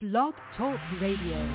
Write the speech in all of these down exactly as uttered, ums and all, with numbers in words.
Blog Talk Radio.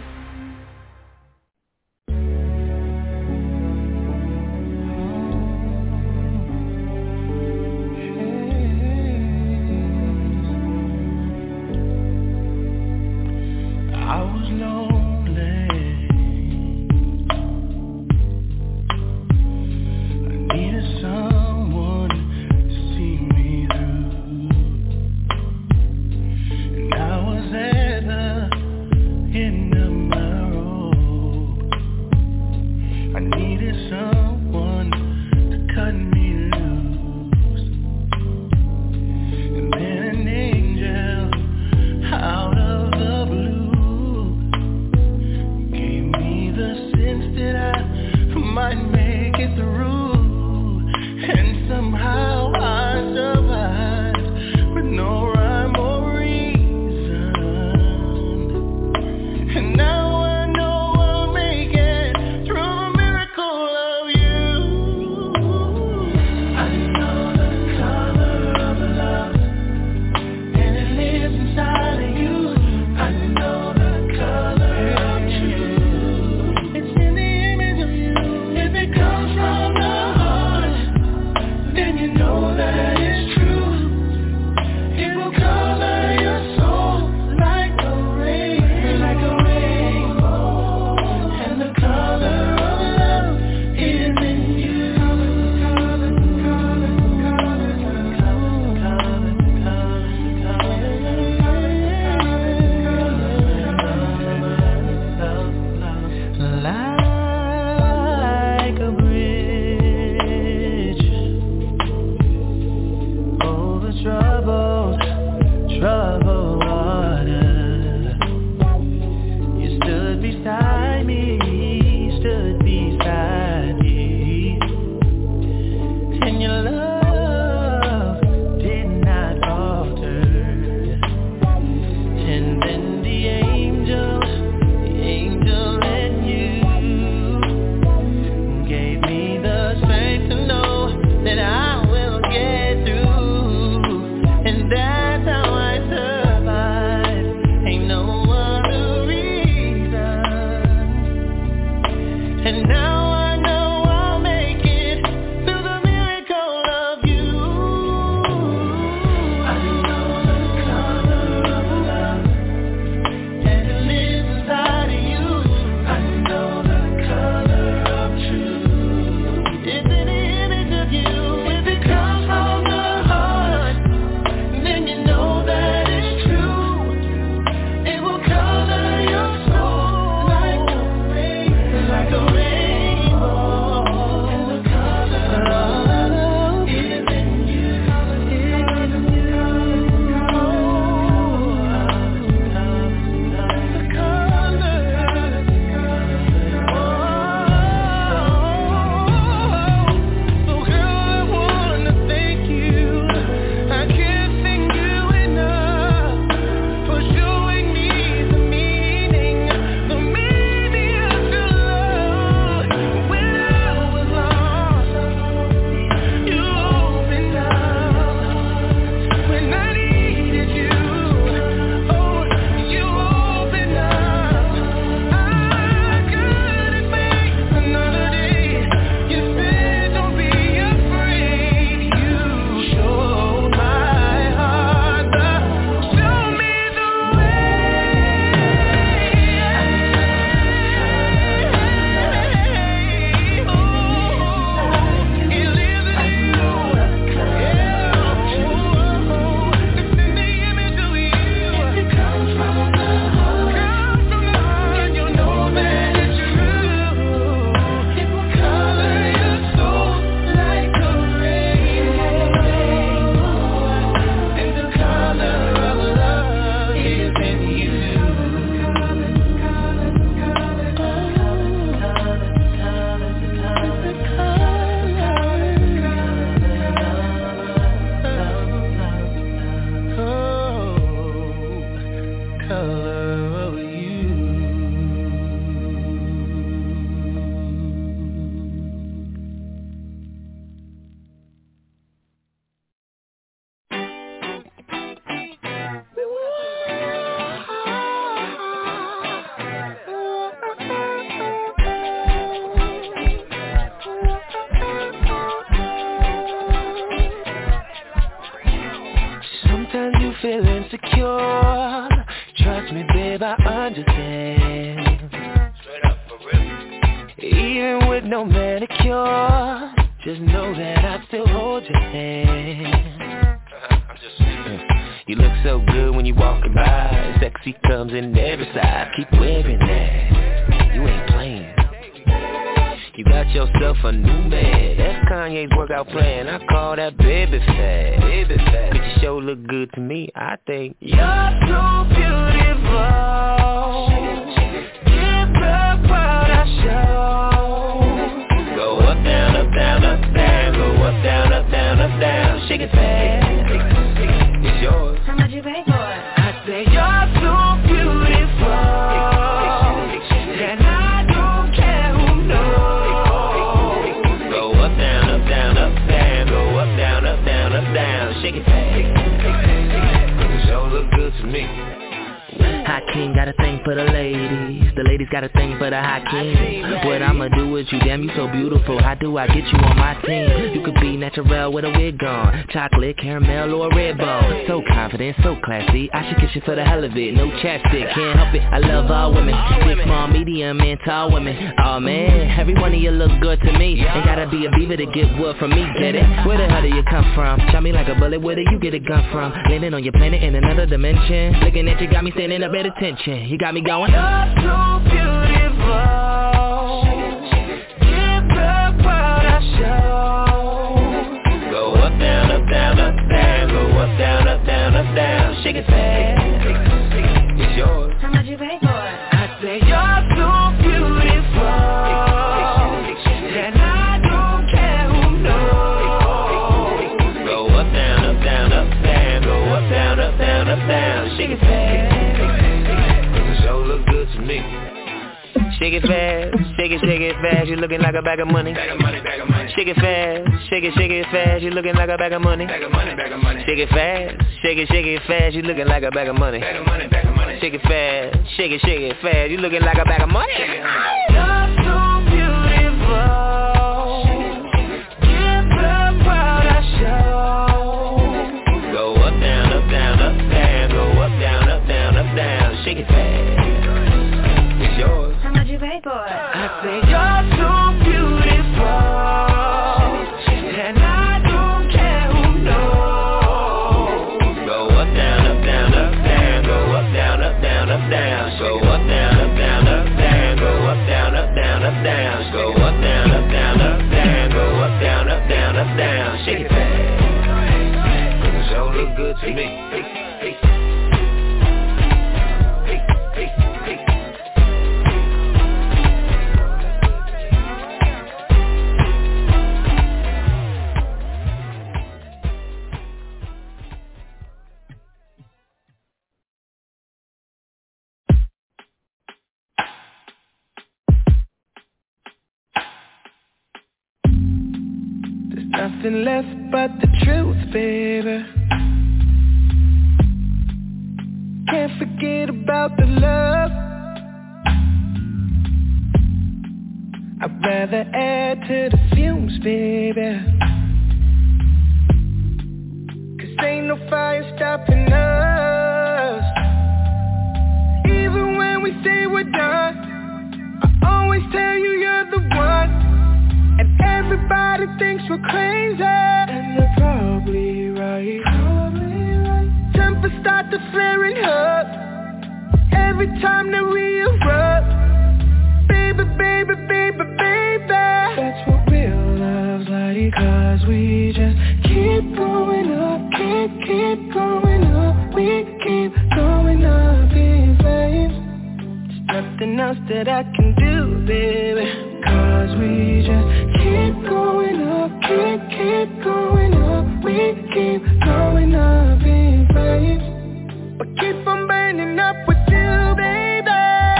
Trust me, babe, I understand. Straight up, for real. Even with no manicure, just know that I still hold your hand. I'm just saying. You look so good when you walking by. Sexy comes in every side. Keep wearing that. You ain't playing. You got yourself a new man. That's Kanye's workout plan. I call that baby fat. Baby fat. But your show look good to me. I think you're so beautiful. Give the world a show. Go up, down, up, down, up, down. Go up, down, up, down, up, down. Shake it fast. It's yours. How much you pay for it? I say you're so beautiful. And I don't care who knows. Go up, down, up, down, up, down. Go up, down, up, down, up, down. Shake it fast. It sure look good to me. Hot King got a thing for the ladies. The ladies got a thing for the hot king. What I'ma do with you, damn you so beautiful. How do I get you on my team? You could be natural with a wig on, chocolate, caramel, or a red bone. So confident, so classy, I should kiss you for the hell of it. No chapstick, can't help it, I love all women. Big, small, medium, and tall women. Oh man, every one of you look good to me. Ain't gotta be a beaver to get wood from me, get it? Where the hell do you come from? Shot me like a bullet, where do you get a gun from? Landing on your planet in another dimension. Looking at you got me standing up at attention. You got me going. You're so beautiful. Give the world a show. Go up, down, up, down, up, down. Go up, down, up, down, up, down. Shake it fast. It's yours. How much you pay for it? I say you're so beautiful. And I don't care who knows. Go up, down, up, down, up, down. Go up, down, up, down, up, down. Shake it fast. Look good to me. Shake it fast, shake it, shake it fast. You looking like a bag of money. Bag of money, bag of money. Shake it fast, shake it, shake it fast. You looking like a bag of money. Bag of money, bag of money. Shake it fast, shake it, shake it fast. You looking like a bag of money. Bag of money, bag of money. Shake it fast, shake it, shake it fast. You looking like a bag of money. You're so beautiful. Give the world a show. Go up, down, up, down, up, down. Go up, down, up, down, up, down. Shake it fast. Yours. How much you pay for it? I say you're so beautiful, and I don't care who knows. Go up, down, up, down, up, down. Go up, down, up, down, up, down. Go up, down, up, down, up, down. Go up, down, up, down, up, down. Go up, down, up, down, up, down. Go up, down, up, down, up, down. Shake it fast. It sure look good to me. Nothing left but the truth, baby. Can't forget about the love. I'd rather add to the fumes, baby. Cause ain't no fire stopping us. Even when we say we're done, I always tell you you're the one. And everybody thinks we're crazy, and they're probably right. Probably right. Tempers start to flaring up every time that we erupt. Baby, baby, baby, baby. That's what real love's like. Cause we just keep going up, keep, keep going up. We keep going up in flames. There's nothing else that I can do, baby. Cause we just keep going up, keep, keep going up. We keep going up in flames. But keep on burning up with you, baby.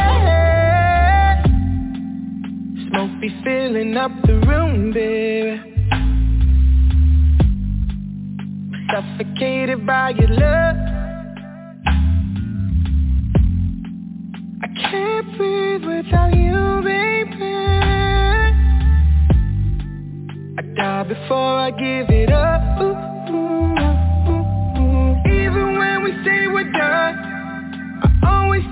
Smoke be filling up the room, baby. Suffocated by your love. I can't breathe without you, baby. I die before I give it up. Ooh, ooh, ooh, ooh. Even when we say we're done, I always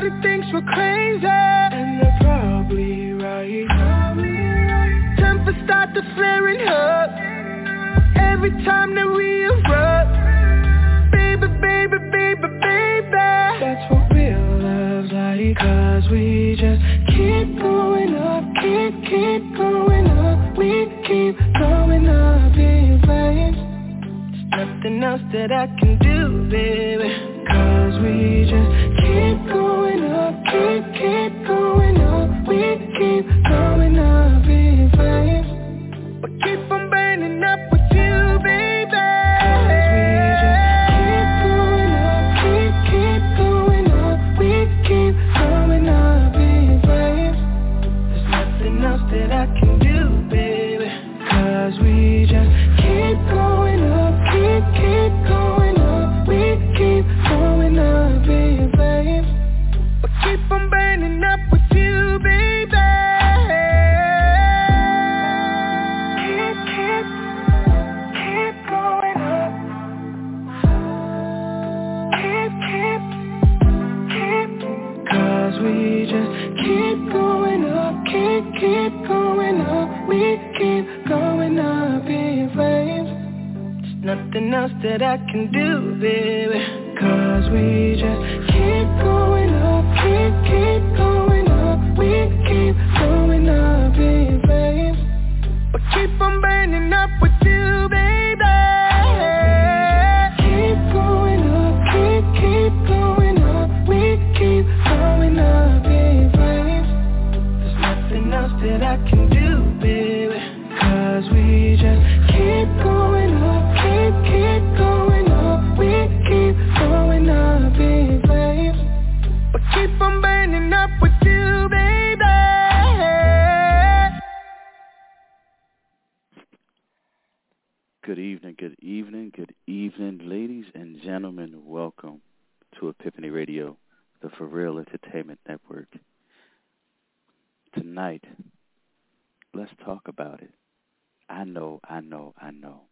Everybody thinks we're crazy, and they're probably right. Tempers start to flaring up every time that we erupt. Baby, baby, baby, baby, that's what real love's like. Cause we just keep going up, keep, keep going up. We keep going up in flames. There's nothing else that I can do, baby. Cause we just keep going up, keep, keep going up. We keep going up in flames. But keep on burning up with you, baby. Cause we just keep going up, keep, keep going up. We keep going up in flames. There's nothing else that I can do, baby. Cause we just keep going up, keep, keep going up. We keep going up in flames. But keep on burning up with you, baby. Keep, keep, keep going up. Keep, keep, keep. Cause we just keep going up, keep, keep going up. We keep going up in flames. There's nothing else that I can do, baby. Cause we just keep going up, keep, keep going up. We keep going up in flames. But keep on burning up with you, baby. Keep going up, keep, keep going up. We keep going up in flames. There's nothing else that I can do, baby. Cause we just keep going up, keep, keep going up. We keep going up in flames. But keep on burning up with you, baby. Good evening, good evening, good evening, ladies and gentlemen. Welcome to Epiphany Radio, the For Real Entertainment Network. Tonight, let's talk about it. I know, I know, I know.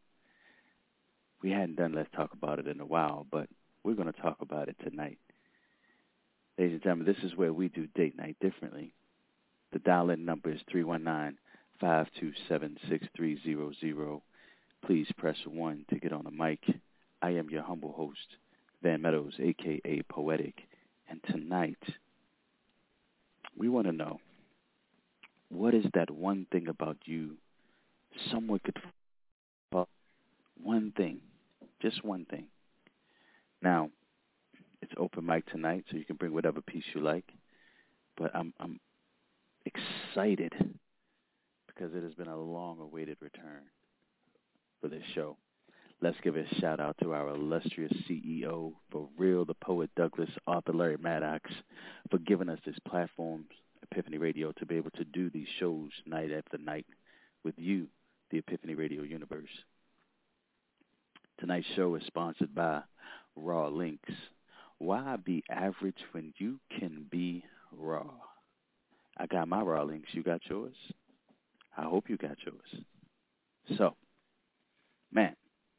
We hadn't done Let's Talk About It in a while, but we're going to talk about it tonight. Ladies and gentlemen, this is where we do date night differently. The dial-in number is three one nine, five two seven, six three zero zero. Please press one to get on the mic. I am your humble host, Van Meadows, a k a. Poetic. And tonight, we want to know, what is that one thing about you someone could fall? One thing, just one thing. Now, it's open mic tonight, so you can bring whatever piece you like. But I'm, I'm excited because it has been a long-awaited return for this show. Let's give a shout-out to our illustrious C E O, For Real, the poet Douglas, author Larry Maddox, for giving us this platform, Epiphany Radio, to be able to do these shows night after night with you, the Epiphany Radio universe. Tonight's show is sponsored by Raw Links. Why be average when you can be raw? I got my Raw Links. You got yours? I hope you got yours. So, man,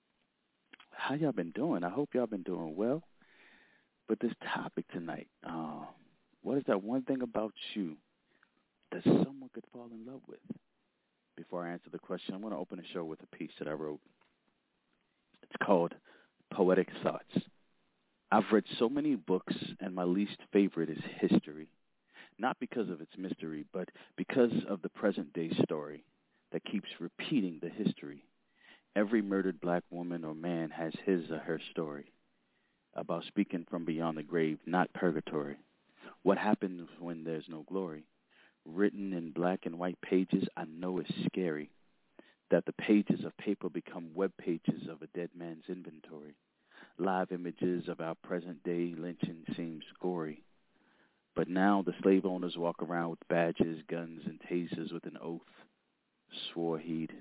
how y'all been doing? I hope y'all been doing well. But this topic tonight, uh, what is that one thing about you that someone could fall in love with? Before I answer the question, I'm going to open the show with a piece that I wrote. It's called Poetic Thoughts. I've read so many books, and my least favorite is history. Not because of its mystery, but because of the present-day story that keeps repeating the history. Every murdered black woman or man has his or her story about speaking from beyond the grave, not purgatory. What happens when there's no glory? Written in black and white pages, I know it's scary that the pages of paper become web pages of a dead man's inventory. Live images of our present-day lynching seems gory. But now the slave owners walk around with badges, guns, and tasers with an oath. Swore he'd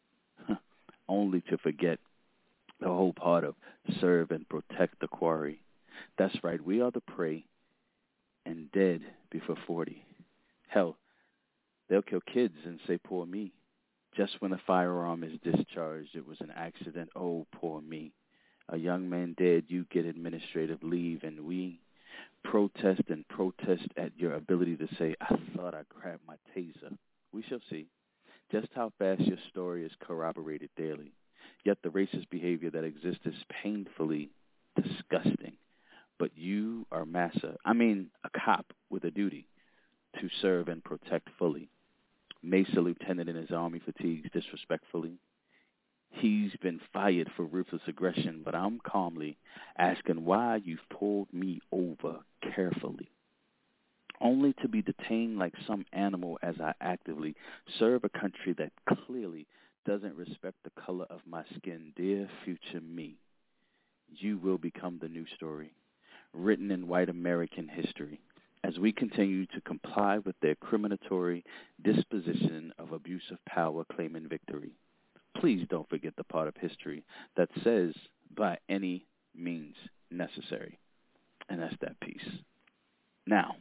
only to forget the whole part of serve and protect the quarry. That's right, we are the prey and dead before forty. Hell, they'll kill kids and say, poor me. Just when a firearm is discharged, it was an accident. Oh, poor me. A young man dead, you get administrative leave, and we protest and protest at your ability to say, I thought I grabbed my taser. We shall see just how fast your story is corroborated daily. Yet the racist behavior that exists is painfully disgusting. But you are massa, I mean a cop with a duty to serve and protect fully. Mesa lieutenant in his army fatigues disrespectfully. He's been fired for ruthless aggression, but I'm calmly asking why you've pulled me over carefully, only to be detained like some animal as I actively serve a country that clearly doesn't respect the color of my skin. Dear future me, you will become the new story, written in white American history, as we continue to comply with their criminatory disposition of abuse of power claiming victory. Please don't forget the part of history that says by any means necessary. And that's that piece. Now,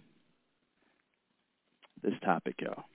this topic, y'all.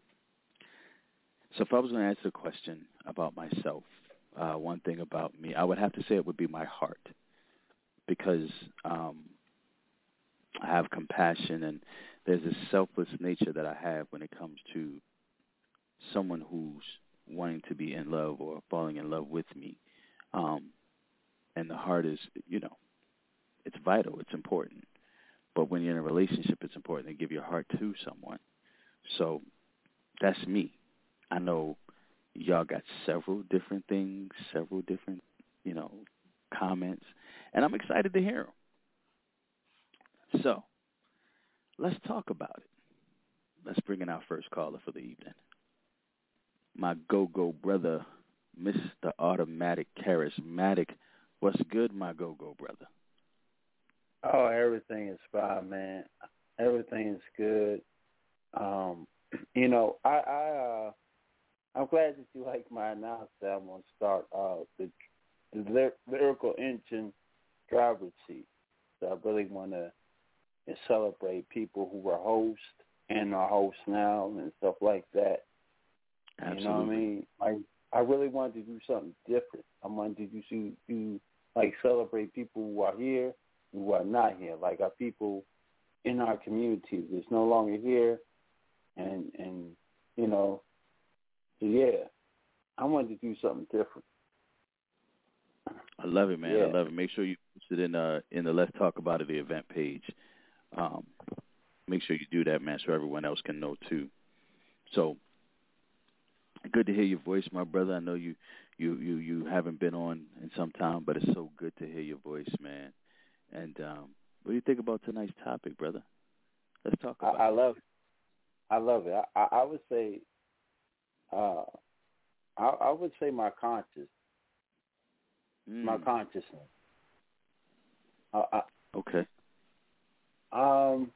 So if I was going to answer a question about myself, uh, one thing about me, I would have to say it would be my heart, because um, I have compassion, and there's this selfless nature that I have when it comes to someone who's wanting to be in love or falling in love with me. Um, and the heart is, you know, it's vital, it's important. But when you're in a relationship, it's important to give your heart to someone. So that's me. I know y'all got several different things, several different, you know, comments, and I'm excited to hear them. So let's talk about it. Let's bring in our first caller for the evening. My go-go brother, Mister Automatic Charismatic. What's good, my go-go brother? Oh, everything is fine, man. Everything is good. Um, you know, I, I, uh, I'm glad that you like my announcement. I'm going to start uh, the, the lyrical engine driver's seat. So I really want to celebrate people who were hosts and are hosts now and stuff like that. Absolutely. You know what I mean? Like, I really wanted to do something different. I wanted to do, do, do like celebrate people who are here and who are not here. Like our people in our community that's no longer here, and and you know, so yeah, I wanted to do something different. I love it, man. Yeah. I love it. Make sure you post it in uh in the Let's Talk About It the event page. Um, make sure you do that, man, so everyone else can know too. So. Good to hear your voice, my brother. I know you, you, you, you haven't been on in some time, but it's so good to hear your voice, man. And um, what do you think about tonight's topic, brother? Let's talk about I, I it. love it. I love it. I, I would say, uh, I, I would say my conscious, Mm. my consciousness. I, I, Okay. Um,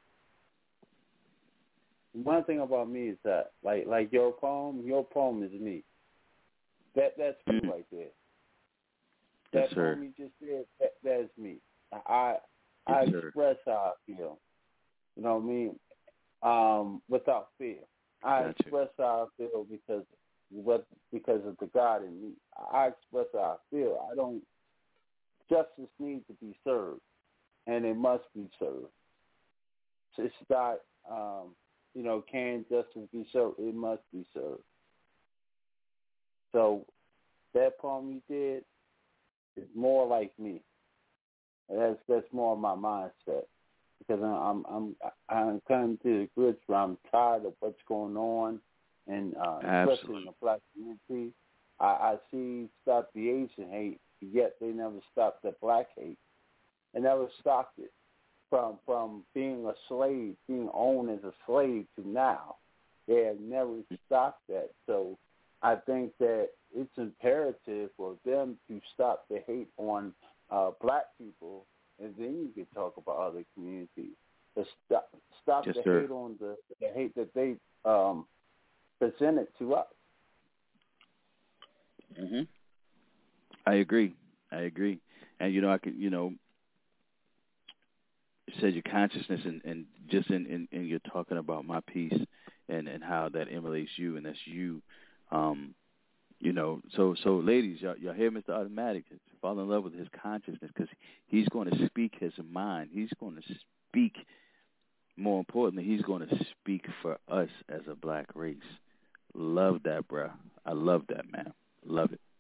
one thing about me is that, like, like your poem, your poem is me. That that's me Mm. right there. Yes, That sir. poem you just did, that, that's me. I Yes, I sir. express how I feel. You know what I mean? Um, without fear. I Gotcha. express how I feel because what because of the God in me. I express how I feel. I don't. Justice needs to be served, and it must be served. It's not. Um, you know, can justice be served? It must be served. So that poem you did is more like me. That's that's more of my mindset because I'm I'm I'm coming to the grips where I'm tired of what's going on, and uh, especially in the black community. I, I see stop the Asian hate, yet they never stopped the black hate. They never stopped it from from being a slave, being owned as a slave to now. They have never stopped that. So I think that it's imperative for them to stop the hate on uh, black people, and then you can talk about other communities. But stop, stop Yes, the sir. hate on the, the hate that they um, presented to us. Mhm. I agree. I agree. And you know, I can. You know, you said your consciousness, and, and just in, in, in you're talking about my piece, and, and how that emulates you, and that's you. Um, You know, so so ladies, y'all, y'all hear Mister Automatic, fall in love with his consciousness because he's going to speak his mind. He's going to speak, more importantly, he's going to speak for us as a black race. Love that, bro. I love that, man. Love it.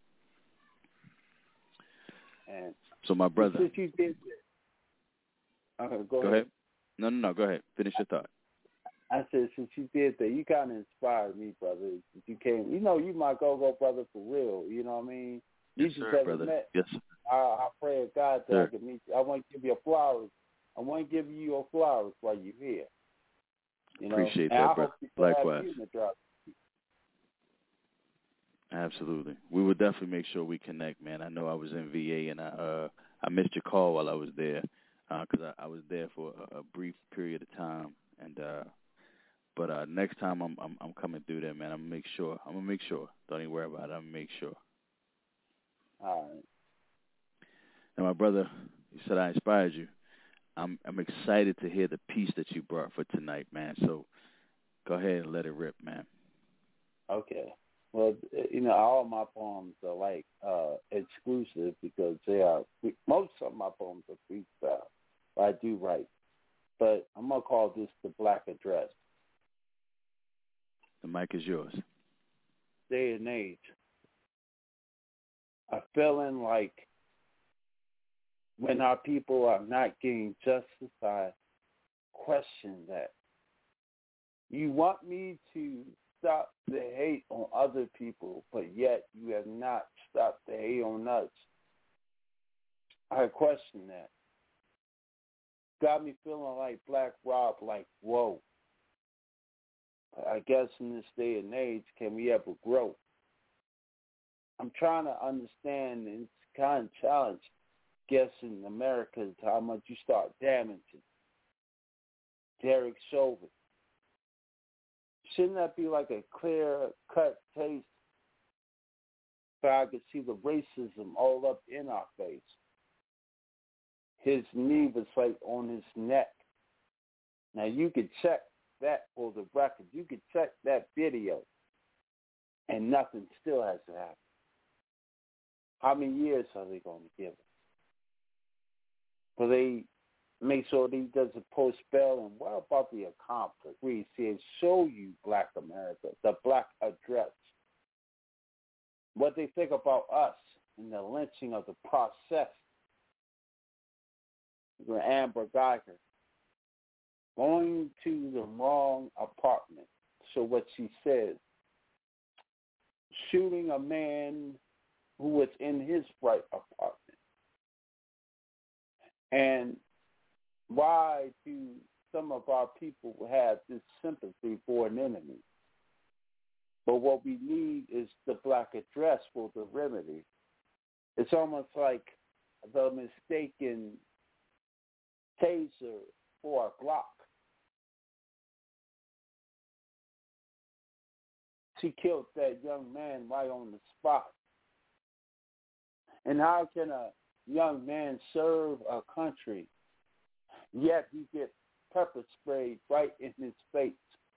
And so my brother. Since you did that, okay, go, go ahead. ahead. No, no, no, go ahead. Finish your thought. I said, since you did that, you kind of inspired me, brother. You came, you know, you my go-go brother for real. You know what I mean? You Yes, just sir, haven't brother. met. Yes, sir. I, I pray to God that sir. I can meet you. I want to give you flowers. I want to give you your flowers while you're here. You know? Appreciate and that, I brother. hope you Likewise. have you in the drop. Absolutely. We will definitely make sure we connect, man. I know I was in V A and I uh, I missed your call while I was there because uh, I, I was there for a, a brief period of time. And uh, but uh, next time I'm, I'm I'm coming through there, man. I'm gonna make sure. I'm gonna make sure. Don't even worry about it. I'm gonna make sure. All right. Now, my brother, you said I inspired you. I'm I'm excited to hear the piece that you brought for tonight, man. So go ahead and let it rip, man. Okay. Well, you know, all my poems are like uh, exclusive because they are, most of my poems are freestyle. But I do write. But I'm going to call this the Black Address. The mic is yours. Day and age. I feeling like when our people are not getting justice, I question that. You want me to stop the hate on other people, but yet you have not stopped the hate on us. I question that. Got me feeling like Black Rob, like, whoa. I guess in this day and age, can we ever grow? I'm trying to understand, and it's kind of challenge, guess in America, is how much you start damaging. Derek Chauvin. Shouldn't that be like a clear-cut case so I could see the racism all up in our face? His knee was like on his neck. Now, you could check that for the record. You could check that video, and nothing still has to happen. How many years are they going to give us? Will they make sure he doesn't post bail? And what about the accomplice? Where he says, show you Black America, the Black Address. What they think about us in the lynching of the process. Amber Geiger going to the wrong apartment. So what she says, shooting a man who was in his right apartment. And why do some of our people have this sympathy for an enemy? But what we need is the Black Address for the remedy. It's almost like the mistaken taser for a Glock. She killed that young man right on the spot. And how can a young man serve a country, yet he gets pepper sprayed right in his face?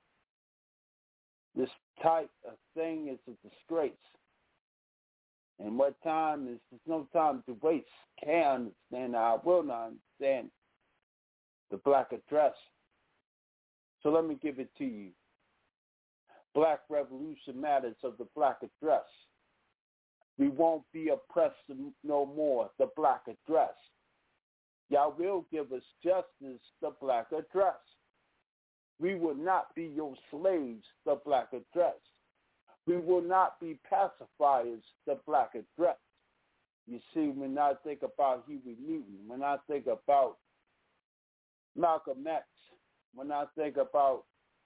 This type of thing is a disgrace. And what time is, there's no time to waste. Can't understand, I will not understand the Black Address. So let me give it to you. Black Revolution Matters of the Black Address. We won't be oppressed no more, the Black Address. Y'all will give us justice, the Black Address. We will not be your slaves, the Black Address. We will not be pacifiers, the Black Address. You see, when I think about Huey Newton, when I think about Malcolm X, when I think about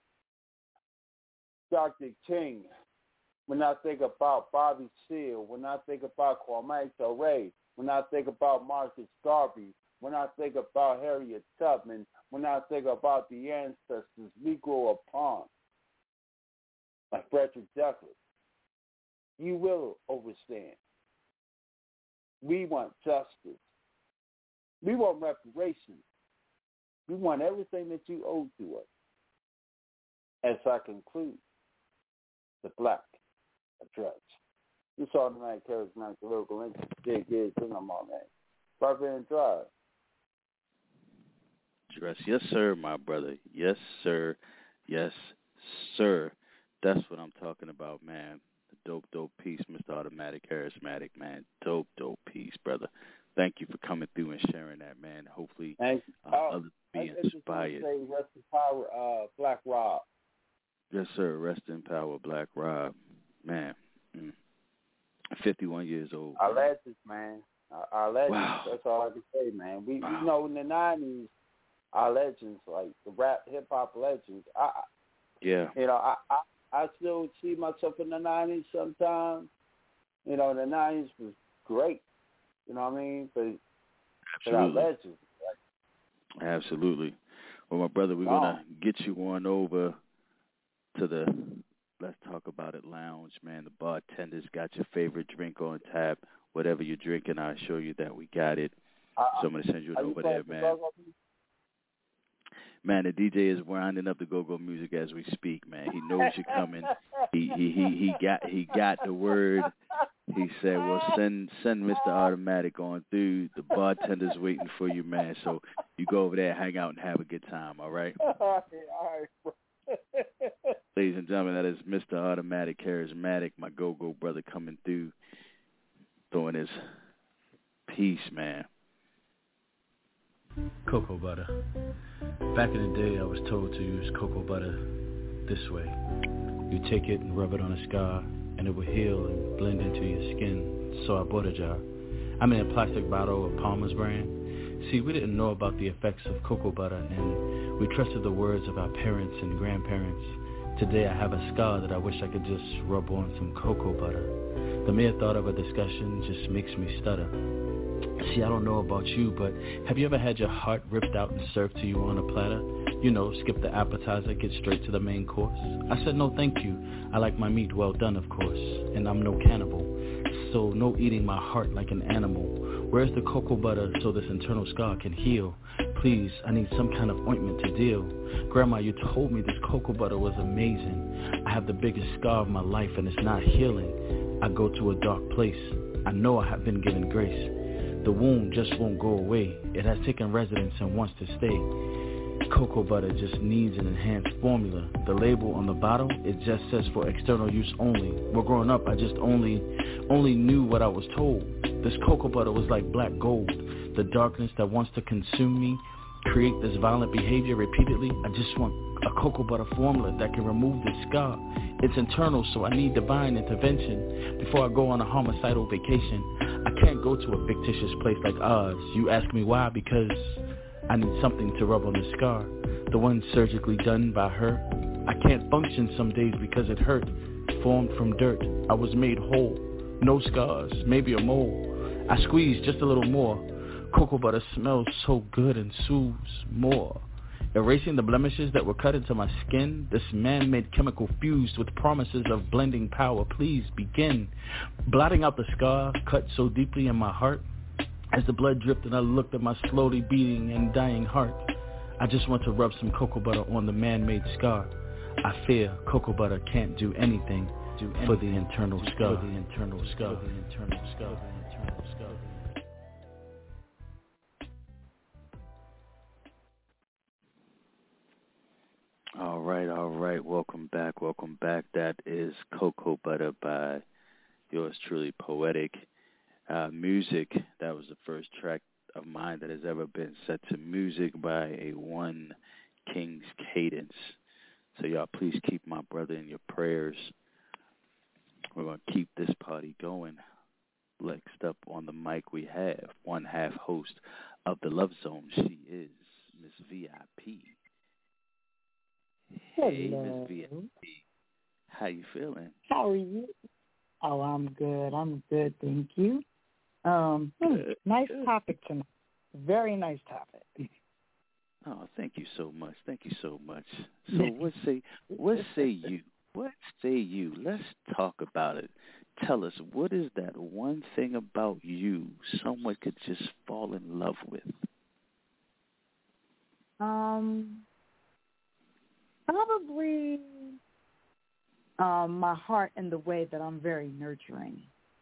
Doctor King, when I think about Bobby Seale, when I think about Kwame Ture, when I think about Marcus Garvey, when I think about Harriet Tubman, when I think about the ancestors we grew upon, like Frederick Douglass, you will understand. We want justice. We want reparations. We want everything that you owe to us. As I conclude, the Black Address. This automatic charismatic lyrical link big is in them all that. Barbarian Drive. Dress. Yes, sir, my brother. Yes, sir. Yes, sir. That's what I'm talking about, man. The dope, dope piece, Mister Automatic Charismatic, man. Dope, dope piece, brother. Thank you for coming through and sharing that, man. Hopefully uh, oh, others be I, inspired. I just say rest in power, uh, Black Rob. Yes, sir. Rest in power, Black Rob. Man. Mm. fifty-one years old. Our legends, man. Our, our legends. Wow. That's all I can say, man. We, wow. you know, in the nineties, our legends, like the rap, hip hop legends. I, yeah. You know, I, I, I still see myself in the nineties sometimes. You know, the nineties was great. You know what I mean? But, but our legends. Like, absolutely. Well, my brother, we're oh. gonna get you on over to the Let's Talk About It lounge, man. The bartender's got your favorite drink on tap. Whatever you're drinking, I assure you that we got it. Uh, so I'm going to send you it over you there, man. Go-go? Man, the D J is winding up the go-go music as we speak, man. He knows you're coming. He he he, he got he got the word. He said, well, send send Mister Automatic on through. The bartender's waiting for you, man. So you go over there, hang out, and have a good time, all right? All right, all right. Ladies and gentlemen, that is Mister Automatic Charismatic, my go-go brother coming through, throwing his piece, man. Cocoa butter. Back in the day, I was told to use cocoa butter this way. You take it and rub it on a scar, and it will heal and blend into your skin. So I bought a jar. I'm in a plastic bottle of Palmer's brand. See, we didn't know about the effects of cocoa butter, and we trusted the words of our parents and grandparents. Today I have a scar that I wish I could just rub on some cocoa butter. The mere thought of a discussion just makes me stutter. See, I don't know about you, but have you ever had your heart ripped out and served to you on a platter? You know, skip the appetizer, get straight to the main course. I said no thank you. I like my meat well done, of course, and I'm no cannibal. So no eating my heart like an animal. Where's the cocoa butter so this internal scar can heal? Please, I need some kind of ointment to deal. Grandma, you told me this cocoa butter was amazing. I have the biggest scar of my life and it's not healing. I go to a dark place. I know I have been given grace. The wound just won't go away. It has taken residence and wants to stay. Cocoa butter just needs an enhanced formula. The label on the bottle, it just says for external use only. Well, growing up, I just only, only knew what I was told. This cocoa butter was like black gold. The darkness that wants to consume me, create this violent behavior repeatedly. I just want a cocoa butter formula that can remove this scar. It's internal, so I need divine intervention before I go on a homicidal vacation. I can't go to a fictitious place like Oz. You ask me why? Because I need something to rub on the scar, the one surgically done by her. I can't function some days because it hurt. Formed from dirt, I was made whole. No scars, maybe a mole. I squeeze just a little more. Cocoa butter smells so good and soothes more. Erasing the blemishes that were cut into my skin, this man-made chemical fused with promises of blending power, please begin. Blotting out the scar cut so deeply in my heart, as the blood dripped and I looked at my slowly beating and dying heart. I just want to rub some cocoa butter on the man-made scar. I fear cocoa butter can't do anything, do anything for the internal scar. For the internal scar. For the internal scar. For the internal scar. All right, all right. Welcome back, welcome back. That is Cocoa Butter by yours truly, Poetic uh, Music. That was the first track of mine that has ever been set to music by a one King's Cadence. So y'all please keep my brother in your prayers. We're going to keep this party going. Next up on the mic we have one half host of the Love Zone. She is Miss V I P. Hey, Miss V I P. How you feeling? How are you? Oh, I'm good. I'm good, thank you. Um, good, nice good. Topic tonight. Very nice topic. Oh, thank you so much. Thank you so much. So what say what say you? What say you? Let's talk about it. Tell us, what is that one thing about you someone could just fall in love with? Um, probably um, my heart and the way that I'm very nurturing.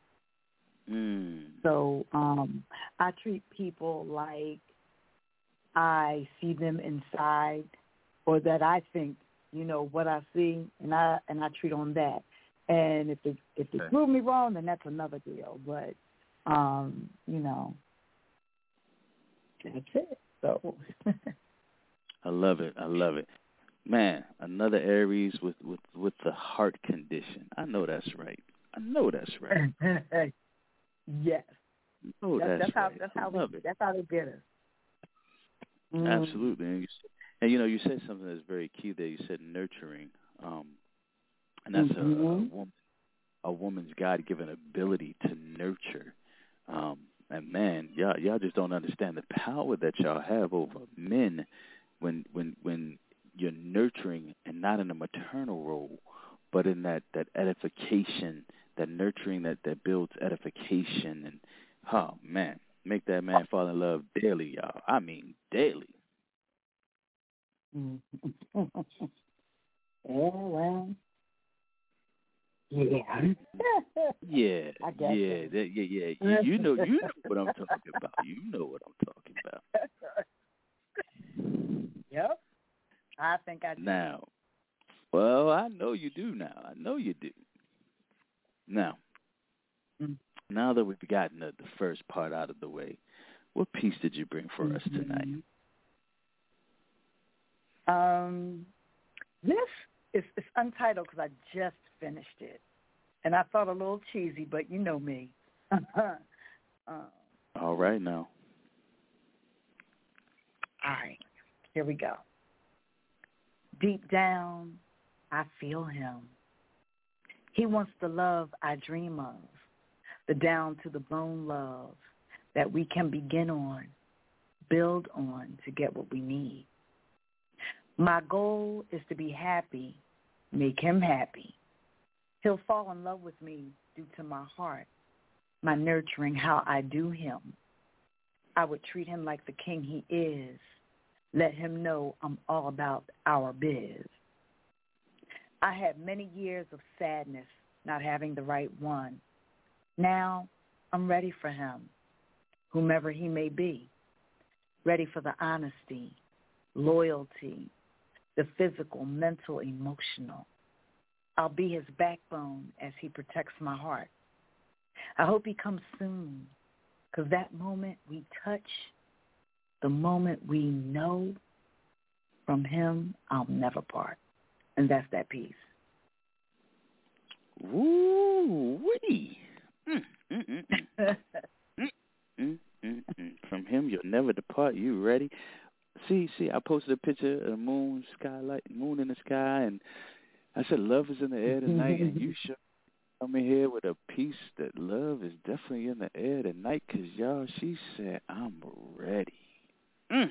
Mm. So um, I treat people like I see them inside, or that I think, you know, what I see, and I and I treat on that. And if they if they Okay. prove me wrong, then that's another deal. But um, you know, that's it. So I love it. I love it. Man, another Aries with, with, with the heart condition. I know that's right. I know that's right. yes. Oh, that's, that's, that's how right. that's I how love we, it. that's how they get us. Mm. Absolutely. And you, and you know, you said something that's very key there. You said nurturing, um, and that's mm-hmm. a, a woman, a woman's God-given ability to nurture. Um, and man, y'all, y'all just don't understand the power that y'all have over men when when when you're nurturing, and not in a maternal role, but in that, that edification, that nurturing that, that builds edification. And, oh, man, make that man fall in love daily, y'all. I mean, daily. Yeah, well, yeah. yeah, I guess yeah, so. that, yeah, yeah. You, you know you know what I'm talking about. You know what I'm talking about. Yep. I think I do. Now, well, I know you do now. I know you do. Now, mm. now that we've gotten the, the first part out of the way, what piece did you bring for mm-hmm. us tonight? Um, this is it's untitled because I just finished it. And I thought a little cheesy, but you know me. uh, All right now. All right. Here we go. Deep down, I feel him. He wants the love I dream of, the down-to-the-bone love that we can begin on, build on to get what we need. My goal is to be happy, make him happy. He'll fall in love with me due to my heart, my nurturing, how I do him. I would treat him like the king he is. Let him know I'm all about our biz. I had many years of sadness not having the right one. Now I'm ready for him, whomever he may be, ready for the honesty, loyalty, the physical, mental, emotional. I'll be his backbone as he protects my heart. I hope he comes soon, because that moment we touch, the moment we know from him, I'll never part. And that's that piece. Woo-wee. Mm, mm, mm, mm. mm, mm, mm, mm. From him, you'll never depart. You ready? See, see, I posted a picture of the moon, skylight, moon in the sky, and I said, love is in the air tonight, and you should come in here with a piece that love is definitely in the air tonight, because, y'all, she said, I'm ready. Mm.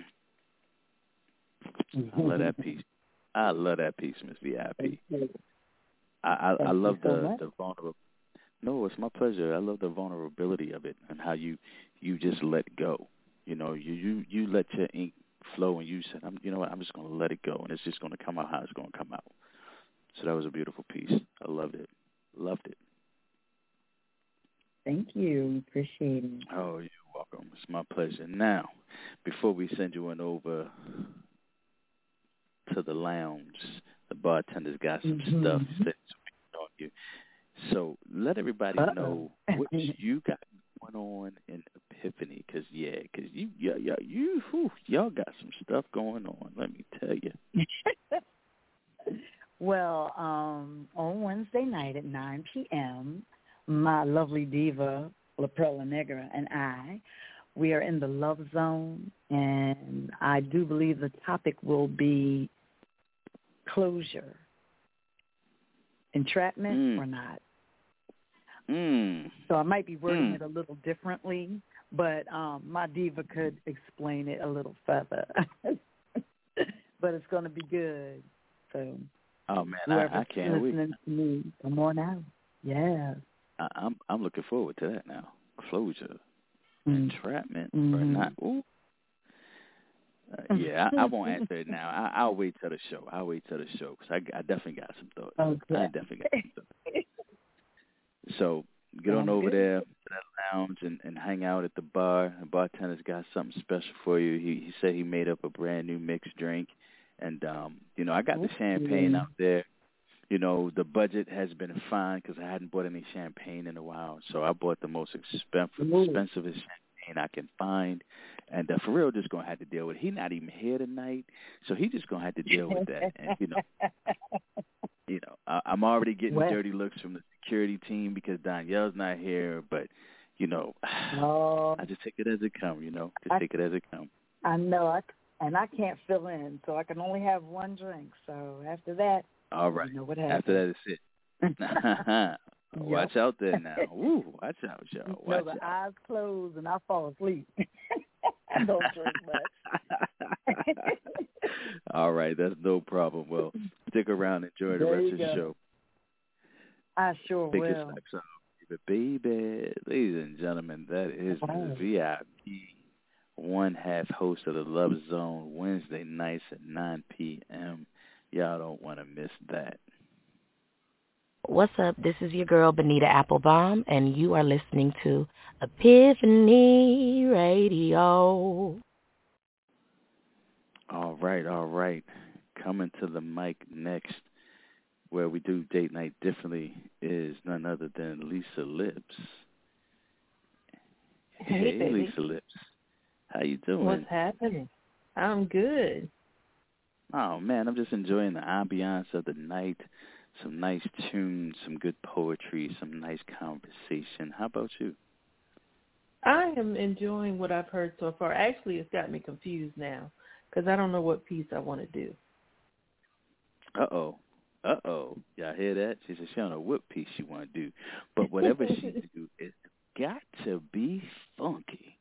I love that piece. I love that piece, Miss V I P. I, I, I love the, the vulnerable. No, it's my pleasure. I love the vulnerability of it and how you, you just let go. You know, you, you, you let your ink flow, and you said, I'm, you know what, I'm just going to let it go, and it's just going to come out how it's going to come out. So that was a beautiful piece. I loved it. Loved it. Thank you. Appreciate it. Oh, you're welcome. It's my pleasure. Now, before we send you on over to the lounge, the bartender's got some mm-hmm. stuff set on you. So let everybody Uh-oh. know what you got going on in Epiphany, because, yeah, because you, yeah, yeah, you, whew, y'all got some stuff going on, let me tell you. Well, um, on Wednesday night at nine p.m., my lovely diva, La Perla Negra, and I, we are in the Love Zone, and I do believe the topic will be closure. Entrapment mm. or not. Mm. So I might be wording mm. it a little differently, but um, my diva could explain it a little further. But it's going to be good. So, oh man, I, I can't wait. Listening to me, come on out. Yeah. I, I'm I'm looking forward to that now. Closure, mm. entrapment, mm-hmm. or not? Ooh. Uh, yeah, I, I won't answer it now. I, I'll wait till the show. I'll wait till the show because I, I definitely got some thoughts. Okay. I definitely got some thoughts. So get on Sounds over good. there to that lounge and, and hang out at the bar. The bartender's got something special for you. He he said he made up a brand new mixed drink, and um, you know I got the champagne out there. You know the budget has been fine because I hadn't bought any champagne in a while, so I bought the most expensive expensivest champagne I can find, and uh, for real, just gonna have to deal with it. He's not even here tonight, so he just gonna have to deal with that, and you know. You know, I, I'm already getting well, dirty looks from the security team because Danielle's not here. But, you know, oh, I just take it as it comes, you know. Just I, take it as it comes. I know. I, and I can't fill in, so I can only have one drink. So after that, all right. You know what happens. After that, it's it. Watch yep. out there now. Ooh, watch out, y'all. Watch so the out. eyes close and I fall asleep. I don't drink much. All right, that's no problem. Well, stick around, enjoy the there rest of the go. show. I sure Take will. Baby, ladies and gentlemen, that is the V I P one half host of the Love Zone Wednesday nights at nine p.m. Y'all don't want to miss that. What's up? This is your girl, Benita Applebaum, and you are listening to Epiphany Radio. All right, all right. Coming to the mic next, where we do date night differently, is none other than Lisa Lips. Hey, hey Lisa Lips. How you doing? What's happening? I'm good. Oh, man, I'm just enjoying the ambiance of the night. Some nice tunes, some good poetry, some nice conversation. How about you? I am enjoying what I've heard so far. Actually, it's got me confused now because I don't know what piece I want to do. Uh-oh. Uh-oh. Y'all hear that? She said she don't know what piece she want to do. But whatever she do, it's got to be funky.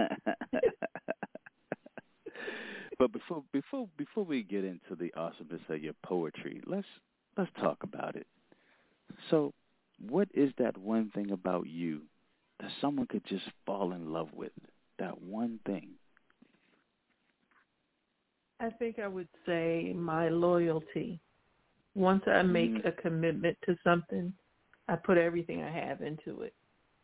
But before before before we get into the awesomeness of your poetry, let's let's talk about it. So, what is that one thing about you that someone could just fall in love with? That one thing. I think I would say my loyalty. Once I make mm. a commitment to something, I put everything I have into it.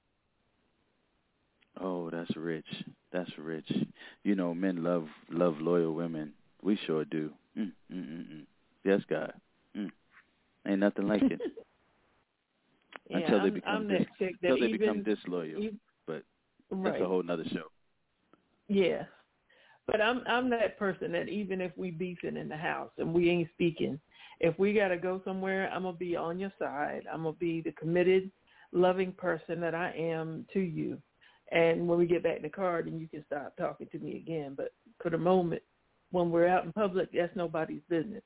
Oh, that's rich. That's rich. You know, men love love loyal women. We sure do. Mm, mm, mm, mm. Yes, God. Mm. Ain't nothing like it. yeah, until they I'm, become I'm dis- that until they even, become disloyal. Even, but right. that's a whole nother show. Yeah. But I'm I'm that person that even if we beefing in the house and we ain't speaking, if we got to go somewhere, I'm going to be on your side. I'm going to be the committed, loving person that I am to you. And when we get back in the car, then you can stop talking to me again. But for the moment, when we're out in public, that's nobody's business.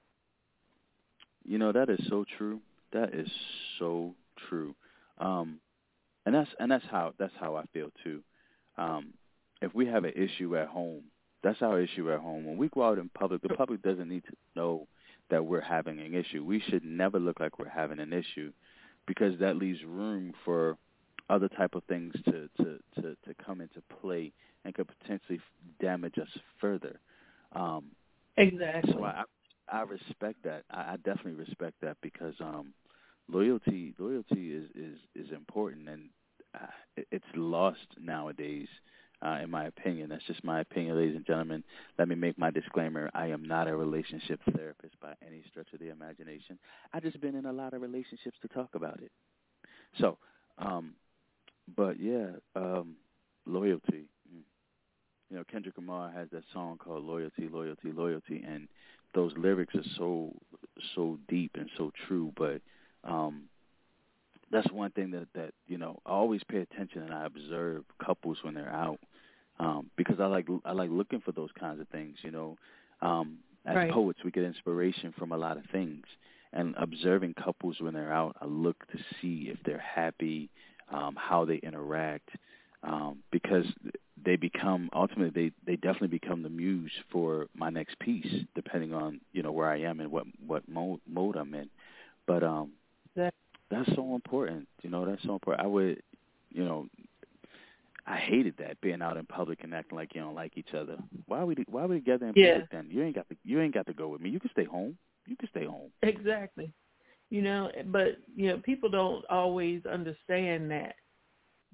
You know, that is so true. That is so true. Um, and that's and that's how that's how I feel too. Um, if we have an issue at home, that's our issue at home. When we go out in public, the public doesn't need to know that we're having an issue. We should never look like we're having an issue, because that leaves room for other type of things to, to, to, to come into play and could potentially damage us further. Um, exactly. So I I respect that. I, I definitely respect that, because um, loyalty loyalty is, is, is important, and uh, it, it's lost nowadays. Uh, in my opinion. That's just my opinion, ladies and gentlemen. Let me make my disclaimer. I am not a relationship therapist by any stretch of the imagination. I've just been in a lot of relationships to talk about it. So, um, but yeah, um, loyalty. You know, Kendrick Lamar has that song called Loyalty, Loyalty, Loyalty, and those lyrics are so, so deep and so true, but um, that's one thing that, that, you know, I always pay attention and I observe couples when they're out, um, because I like I like looking for those kinds of things, you know. Um, as right. poets, we get inspiration from a lot of things. And observing couples when they're out, I look to see if they're happy, um, how they interact, um, because they become, ultimately, they, they definitely become the muse for my next piece, depending on, you know, where I am and what, what mode, mode I'm in. But um, that- that's so important, you know, that's so important. I would, you know, I hated that, being out in public and acting like you don't like each other. Why are we why are we together in yeah. public then? You ain't got to you ain't got to go with me. You can stay home. You can stay home. Exactly. You know, but you know, people don't always understand that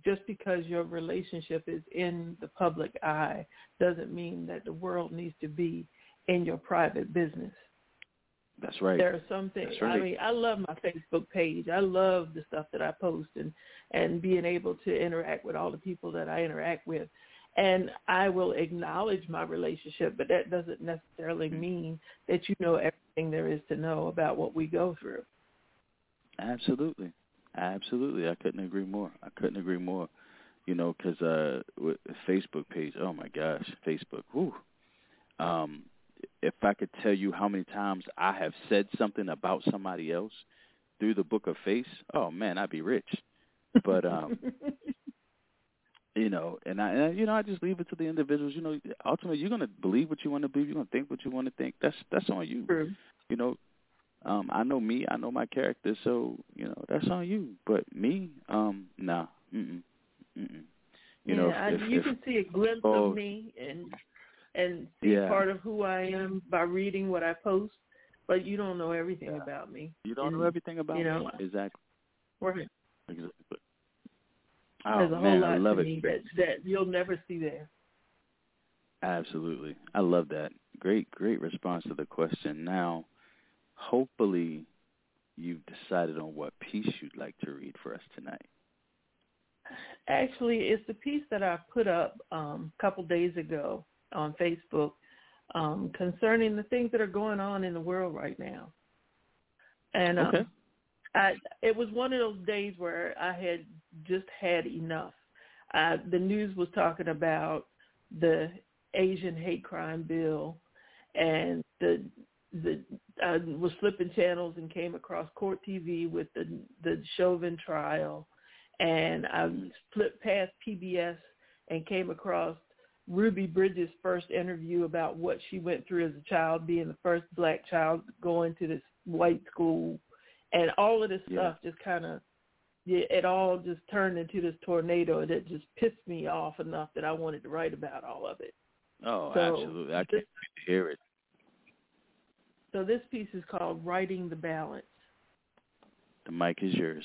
just because your relationship is in the public eye doesn't mean that the world needs to be in your private business. That's right. There are some things. Right. I mean, I love my Facebook page. I love the stuff that I post and, and being able to interact with all the people that I interact with. And I will acknowledge my relationship, but that doesn't necessarily mean that you know everything there is to know about what we go through. Absolutely. Absolutely. I couldn't agree more. I couldn't agree more. You know, because uh, with the Facebook page, oh, my gosh, Facebook, whew. Um, if I could tell you how many times I have said something about somebody else through the book of face, oh, man, I'd be rich. But, um, you know, and I, and, you know, I just leave it to the individuals. You know, ultimately, you're going to believe what you want to believe. You're going to think what you want to think. That's that's on you. True. You know, um, I know me. I know my character. So, you know, that's on you. But me, um, nah, mm-mm, mm-mm. You yeah, know, I, if, you if, can see a glimpse oh, of me and and see yeah. part of who I am by reading what I post, but you don't know everything yeah. about me. You don't and, know everything about you know, me. Exactly. Right. Exactly. Oh, There's a man, whole lot I love to it. me that, that you'll never see there. Absolutely. I love that. Great, great response to the question. Now, hopefully you've decided on what piece you'd like to read for us tonight. Actually, it's the piece that I put up um, a couple days ago on Facebook um, concerning the things that are going on in the world right now. And um, okay. I, it was one of those days where I had just had enough. Uh, the news was talking about the Asian hate crime bill, and the the I was flipping channels and came across Court T V with the the Chauvin trial, and I flipped past P B S and came across Ruby Bridges' first interview about what she went through as a child, being the first black child going to this white school. And all of this yeah. stuff just kind of, it all just turned into this tornado that just pissed me off enough that I wanted to write about all of it. Oh, so absolutely. I can't this, wait to hear it. So this piece is called Writing the Balance. The mic is yours.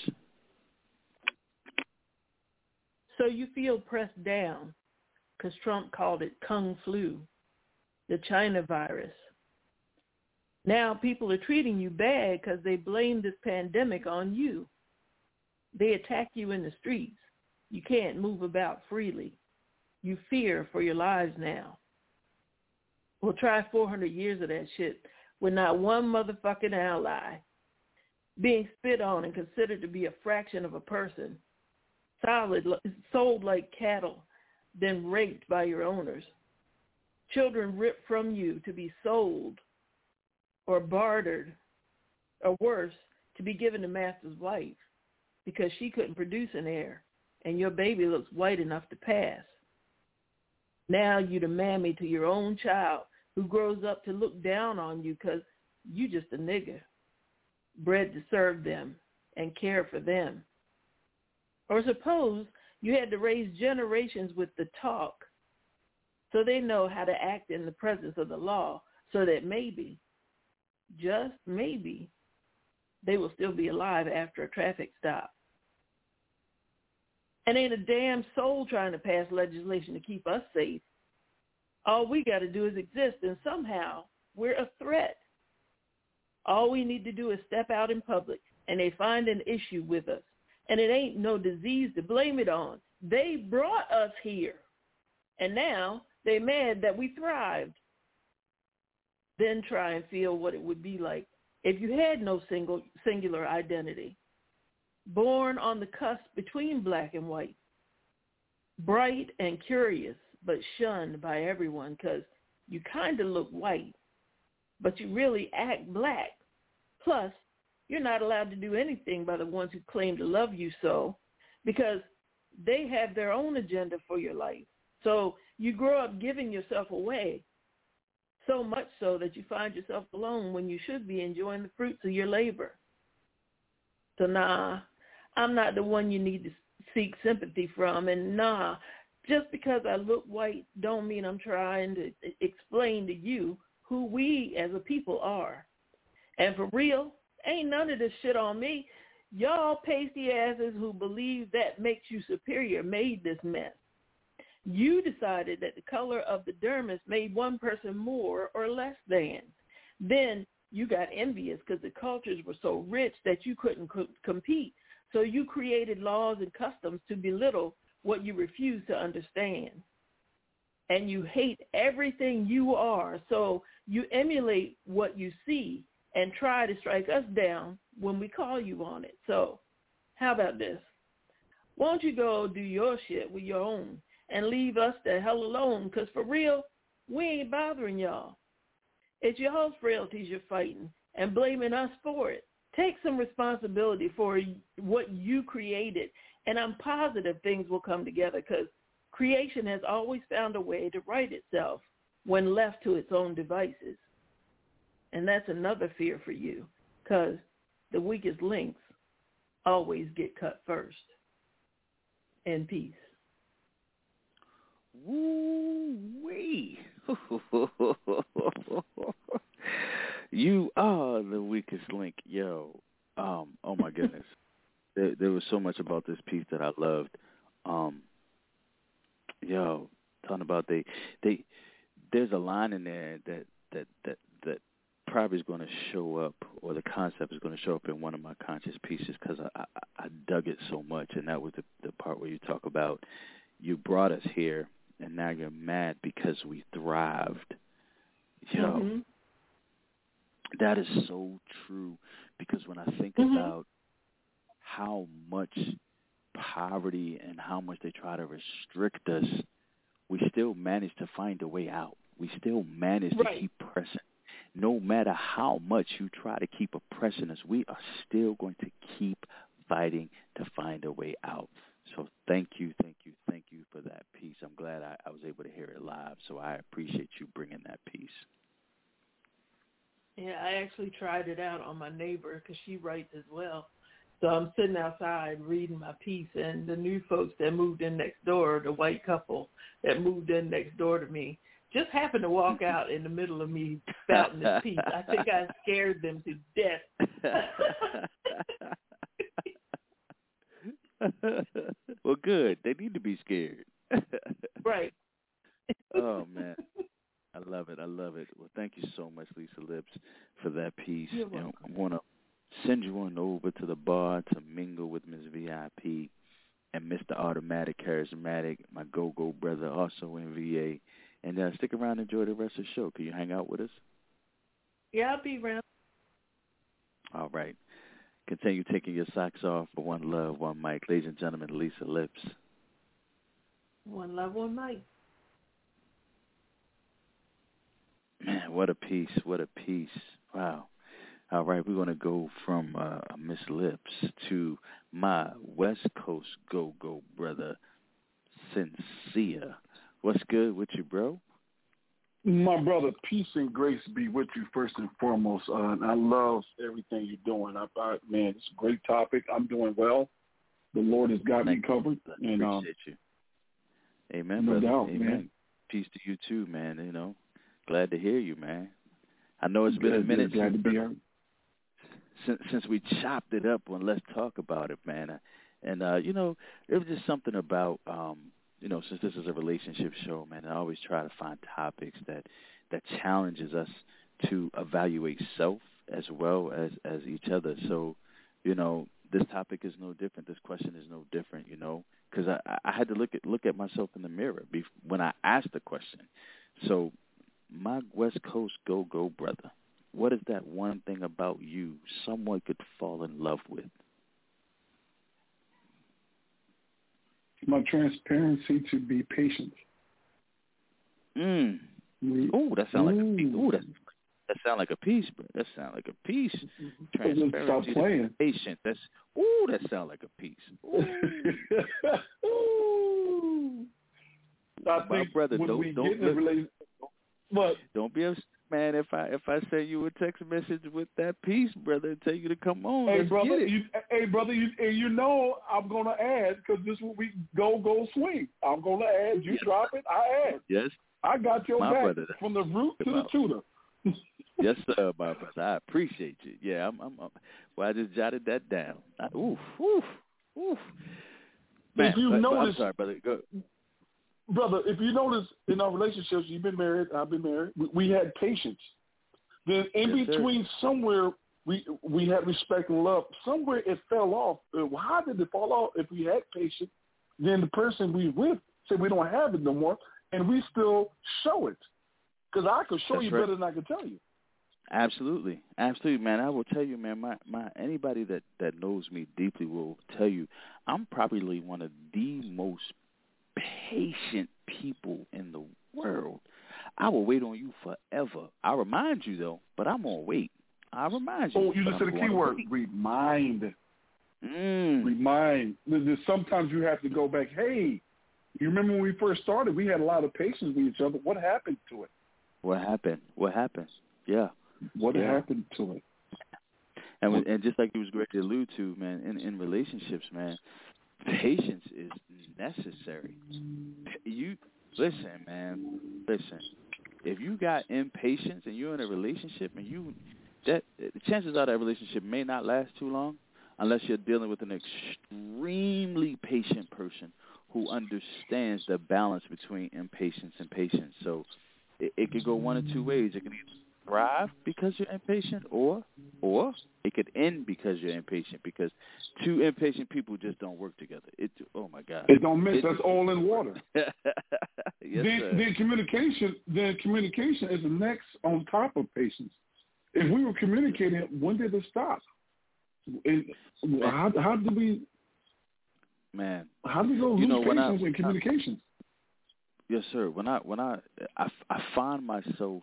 So you feel pressed down because Trump called it Kung Flu, the China virus. Now people are treating you bad because they blame this pandemic on you. They attack you in the streets. You can't move about freely. You fear for your lives now. We'll try four hundred years of that shit with not one motherfucking ally. Being spit on and considered to be a fraction of a person. Solid, sold like cattle, then raped by your owners. Children ripped from you to be sold or bartered, or worse, to be given to master's wife because she couldn't produce an heir and your baby looks white enough to pass. Now you the mammy to your own child who grows up to look down on you because you just a nigger, bred to serve them and care for them. Or suppose you had to raise generations with the talk so they know how to act in the presence of the law so that maybe, just maybe, they will still be alive after a traffic stop. And ain't a damn soul trying to pass legislation to keep us safe. All we got to do is exist, and somehow we're a threat. All we need to do is step out in public, and they find an issue with us. And it ain't no disease to blame it on. They brought us here, and now they mad that we thrived. Then try and feel what it would be like if you had no single singular identity, born on the cusp between black and white, bright and curious, but shunned by everyone because you kind of look white, but you really act black. Plus, you're not allowed to do anything by the ones who claim to love you so because they have their own agenda for your life. So you grow up giving yourself away, so much so that you find yourself alone when you should be enjoying the fruits of your labor. So nah, I'm not the one you need to seek sympathy from. And nah, just because I look white don't mean I'm trying to explain to you who we as a people are. And for real, ain't none of this shit on me. Y'all pasty asses who believe that makes you superior made this mess. You decided that the color of the dermis made one person more or less than. Then you got envious because the cultures were so rich that you couldn't co- compete. So you created laws and customs to belittle what you refuse to understand. And you hate everything you are, so you emulate what you see and try to strike us down when we call you on it. So how about this? Won't you go do your shit with your own and leave us the hell alone? Because for real, we ain't bothering y'all. It's y'all's frailties you're fighting and blaming us for it. Take some responsibility for what you created, and I'm positive things will come together because creation has always found a way to right itself when left to its own devices. And that's another fear for you, because the weakest links always get cut first. In peace. Woo-wee. You are the weakest link. Yo, um, oh my goodness. there, there was so much about this piece that I loved. Um, yo, talking about they, they, there's a line in there that, that, that, that probably is going to show up, or the concept is going to show up in one of my conscious pieces because I, I, I dug it so much, and that was the, the part where you talk about you brought us here, and now you're mad because we thrived. Yo, mm-hmm. That is so true, because when I think mm-hmm. about how much poverty and how much they try to restrict us, we still manage to find a way out. We still manage right. to keep pressing. No matter how much you try to keep oppressing us, we are still going to keep fighting to find a way out. So thank you, thank you, thank you for that piece. I'm glad I, I was able to hear it live, so I appreciate you bringing that piece. Yeah, I actually tried it out on my neighbor because she writes as well. So I'm sitting outside reading my piece, and the new folks that moved in next door, the white couple that moved in next door to me, just happened to walk out in the middle of me spouting this piece. I think I scared them to death. Well, good. They need to be scared. Right. Oh, man. I love it. I love it. Well, thank you so much, Lisa Lips, for that piece. You're you know, welcome. I want to send you on over to the bar to mingle with Miss V I P and Mister Automatic Charismatic, my go-go brother, also in V A. And uh, stick around and enjoy the rest of the show. Can you hang out with us? Yeah, I'll be around. All right. Continue taking your socks off for one love, one mic. Ladies and gentlemen, Lisa Lips. One love, one mic. Man, what a piece. What a piece. Wow. All right, we're going to go from uh, Miss Lips to my West Coast go-go brother, Sincere. What's good with you, bro? My brother, peace and grace be with you first and foremost. Uh, and I love everything you're doing. I, I, man, it's a great topic. I'm doing well. The Lord has got Thank me covered. I and, appreciate um, you. Amen, no brother. doubt, Amen. man. Peace to you too, man. You know, glad to hear you, man. I know it's been glad, a minute glad since, to be here. since since we chopped it up on Let's Talk About It, man. And uh, you know, it was just something about um, you know, since this is a relationship show, man, I always try to find topics that that challenges us to evaluate self as well as as each other. So, you know, this topic is no different. This question is no different, you know, because I, I had to look at look at myself in the mirror bef- when I asked the question. So, my West Coast go-go brother, what is that one thing about you someone could fall in love with? My transparency to be patient. Mm. Oh, that sounds like a piece. Ooh, that that sound like a piece, bro. That sound like a piece. Transparency to be patient. That's ooh, that sound like a piece. Ooh. Ooh. I My think brother, when don't we don't get in a relationship, but don't be upset, man. If I if I send you a text message with that piece, brother, and tell you to come on, hey let's brother, get it. you, hey brother, you, and you know I'm gonna add because this is what we go go swing. I'm gonna add. You Yes. drop it, I add. Yes. I got your My back brother. from the root to the Out. tutor. Yes, sir, my brother. I appreciate you. Yeah, I'm. I'm. I'm well, I just jotted that down. I, oof, oof, oof. Man, if you but, notice, but I'm sorry, brother. Go. Brother, if you notice in our relationships, you've been married, I've been married. We, we had patience. Then in Yes, between, sir. somewhere we we had respect and love. Somewhere it fell off. How did it fall off? If we had patience, then the person we with said we don't have it no more, and we still show it. Because I could show That's you right. better than I could tell you. Absolutely, absolutely, man. I will tell you, man. My, my anybody that, that knows me deeply will tell you, I'm probably one of the most patient people in the world. I will wait on you forever. I remind you though, but I'm gonna wait. I remind you. Oh, you just said the key word: remind. Mm. Remind. Sometimes you have to go back. Hey, you remember when we first started? We had a lot of patience with each other. What happened to it? What happened? What happened? Yeah. What yeah. happened to it? And when, and just like you was great to allude to, man, in, in relationships, man, patience is necessary. You listen, man. Listen. If you got impatience and you're in a relationship and you that the chances are that relationship may not last too long unless you're dealing with an extremely patient person who understands the balance between impatience and patience. So it, it could go one of two ways. It can either thrive because you're impatient, or or it could end because you're impatient. Because two impatient people just don't work together. It oh my God, it don't mix. It, That's all in water. yes, then, sir. then communication. Then communication is the next on top of patience. If we were communicating, when did it stop? And how, how did we? Man, how did we go lose you know, patience I, in communication? Yes, sir. When I when I I, I find myself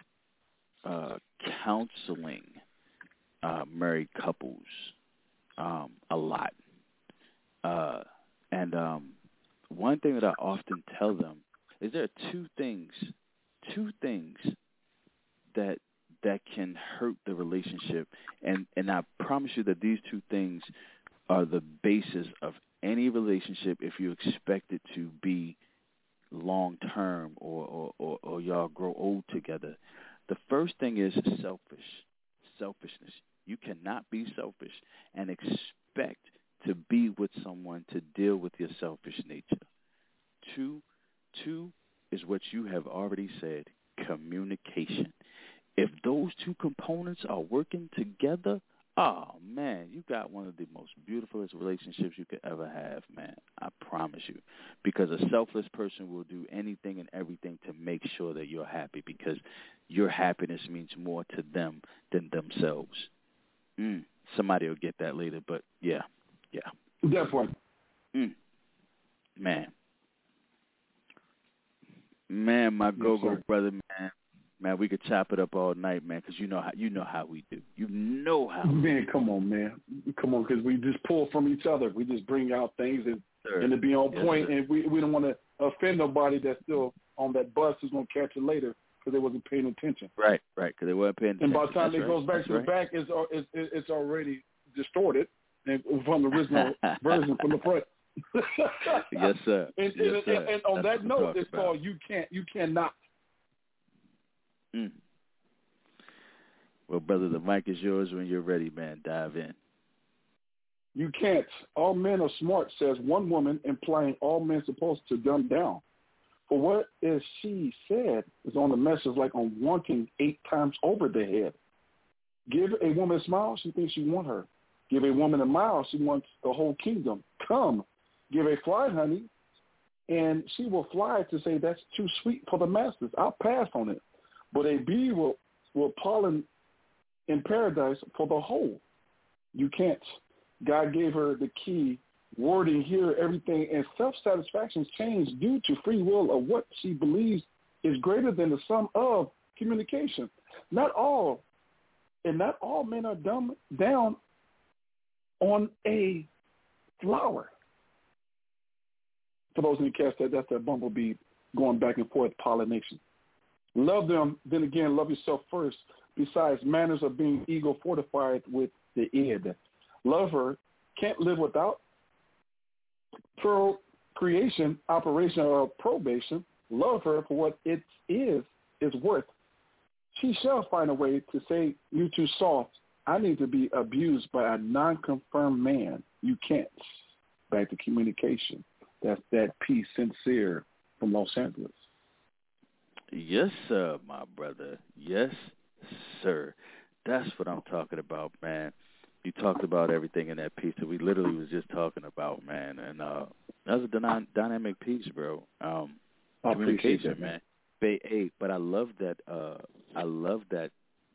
uh, counseling uh, married couples um, a lot, uh, and um, one thing that I often tell them is there are two things, two things that that can hurt the relationship, and and I promise you that these two things are the basis of any relationship if you expect it to be long term or, or, or, or y'all grow old together. The first thing is selfish, selfishness. You cannot be selfish and expect to be with someone to deal with your selfish nature. Two, two is what you have already said, communication. If those two components are working together, oh, man, you got one of the most beautifulest relationships you could ever have, man. I promise you. Because a selfless person will do anything and everything to make sure that you're happy because your happiness means more to them than themselves. Mm, somebody will get that later, but yeah, yeah. Definitely. Mm, man. Man, my go-go yes, brother, man. Man, we could chop it up all night, man, because you know how you know how we do. You know how. Man, come on, man, come on, because we just pull from each other. We just bring out things and Sir. and to be on yes, point, sir. and we we don't want to offend nobody that's still on that bus who's gonna catch it later because they wasn't paying attention. Right, right, because they weren't paying attention. And by the time That's it right. goes back That's to right. the back, it's it's it's already distorted and from the original version from the front. yes, sir. And, yes, and, sir. and, and on That's that what I'm note, it's about. called you can't, you cannot. Mm. Well, brother, the mic is yours when you're ready, man. Dive in. You can't. All men are smart, says one woman, implying all men supposed to dumb down. For what is she said is on the message like on wanting eight times over the head. Give a woman a smile, she thinks you want her. Give a woman a mile, she wants the whole kingdom. Come, give a fly honey, and she will fly to say that's too sweet for the masters. I'll pass on it. But a bee will, will pollen in paradise for the whole. You can't. God gave her the key, wording here, everything, and self-satisfaction changed due to free will of what she believes is greater than the sum of communication. Not all, and not all men are dumb down on a flower. For those who catch that, that's that bumblebee going back and forth pollination. Love them, then again, love yourself first. Besides, manners are being ego fortified with the id. Love her, can't live without procreation, operation, or probation. Love her for what it is, is worth. she shall find a way to say, you too soft. I need to be abused by a non-confirmed man. You can't. Back to communication. That's that piece, Sincere, from Los Angeles. Yes, sir, my brother. Yes, sir. That's what I'm talking about, man. You talked about everything in that piece that we literally was just talking about, man. And uh, that was a dyna- dynamic piece, bro. Um, I communication, appreciate that, man. man. Hey, but I love that. Uh, I love that.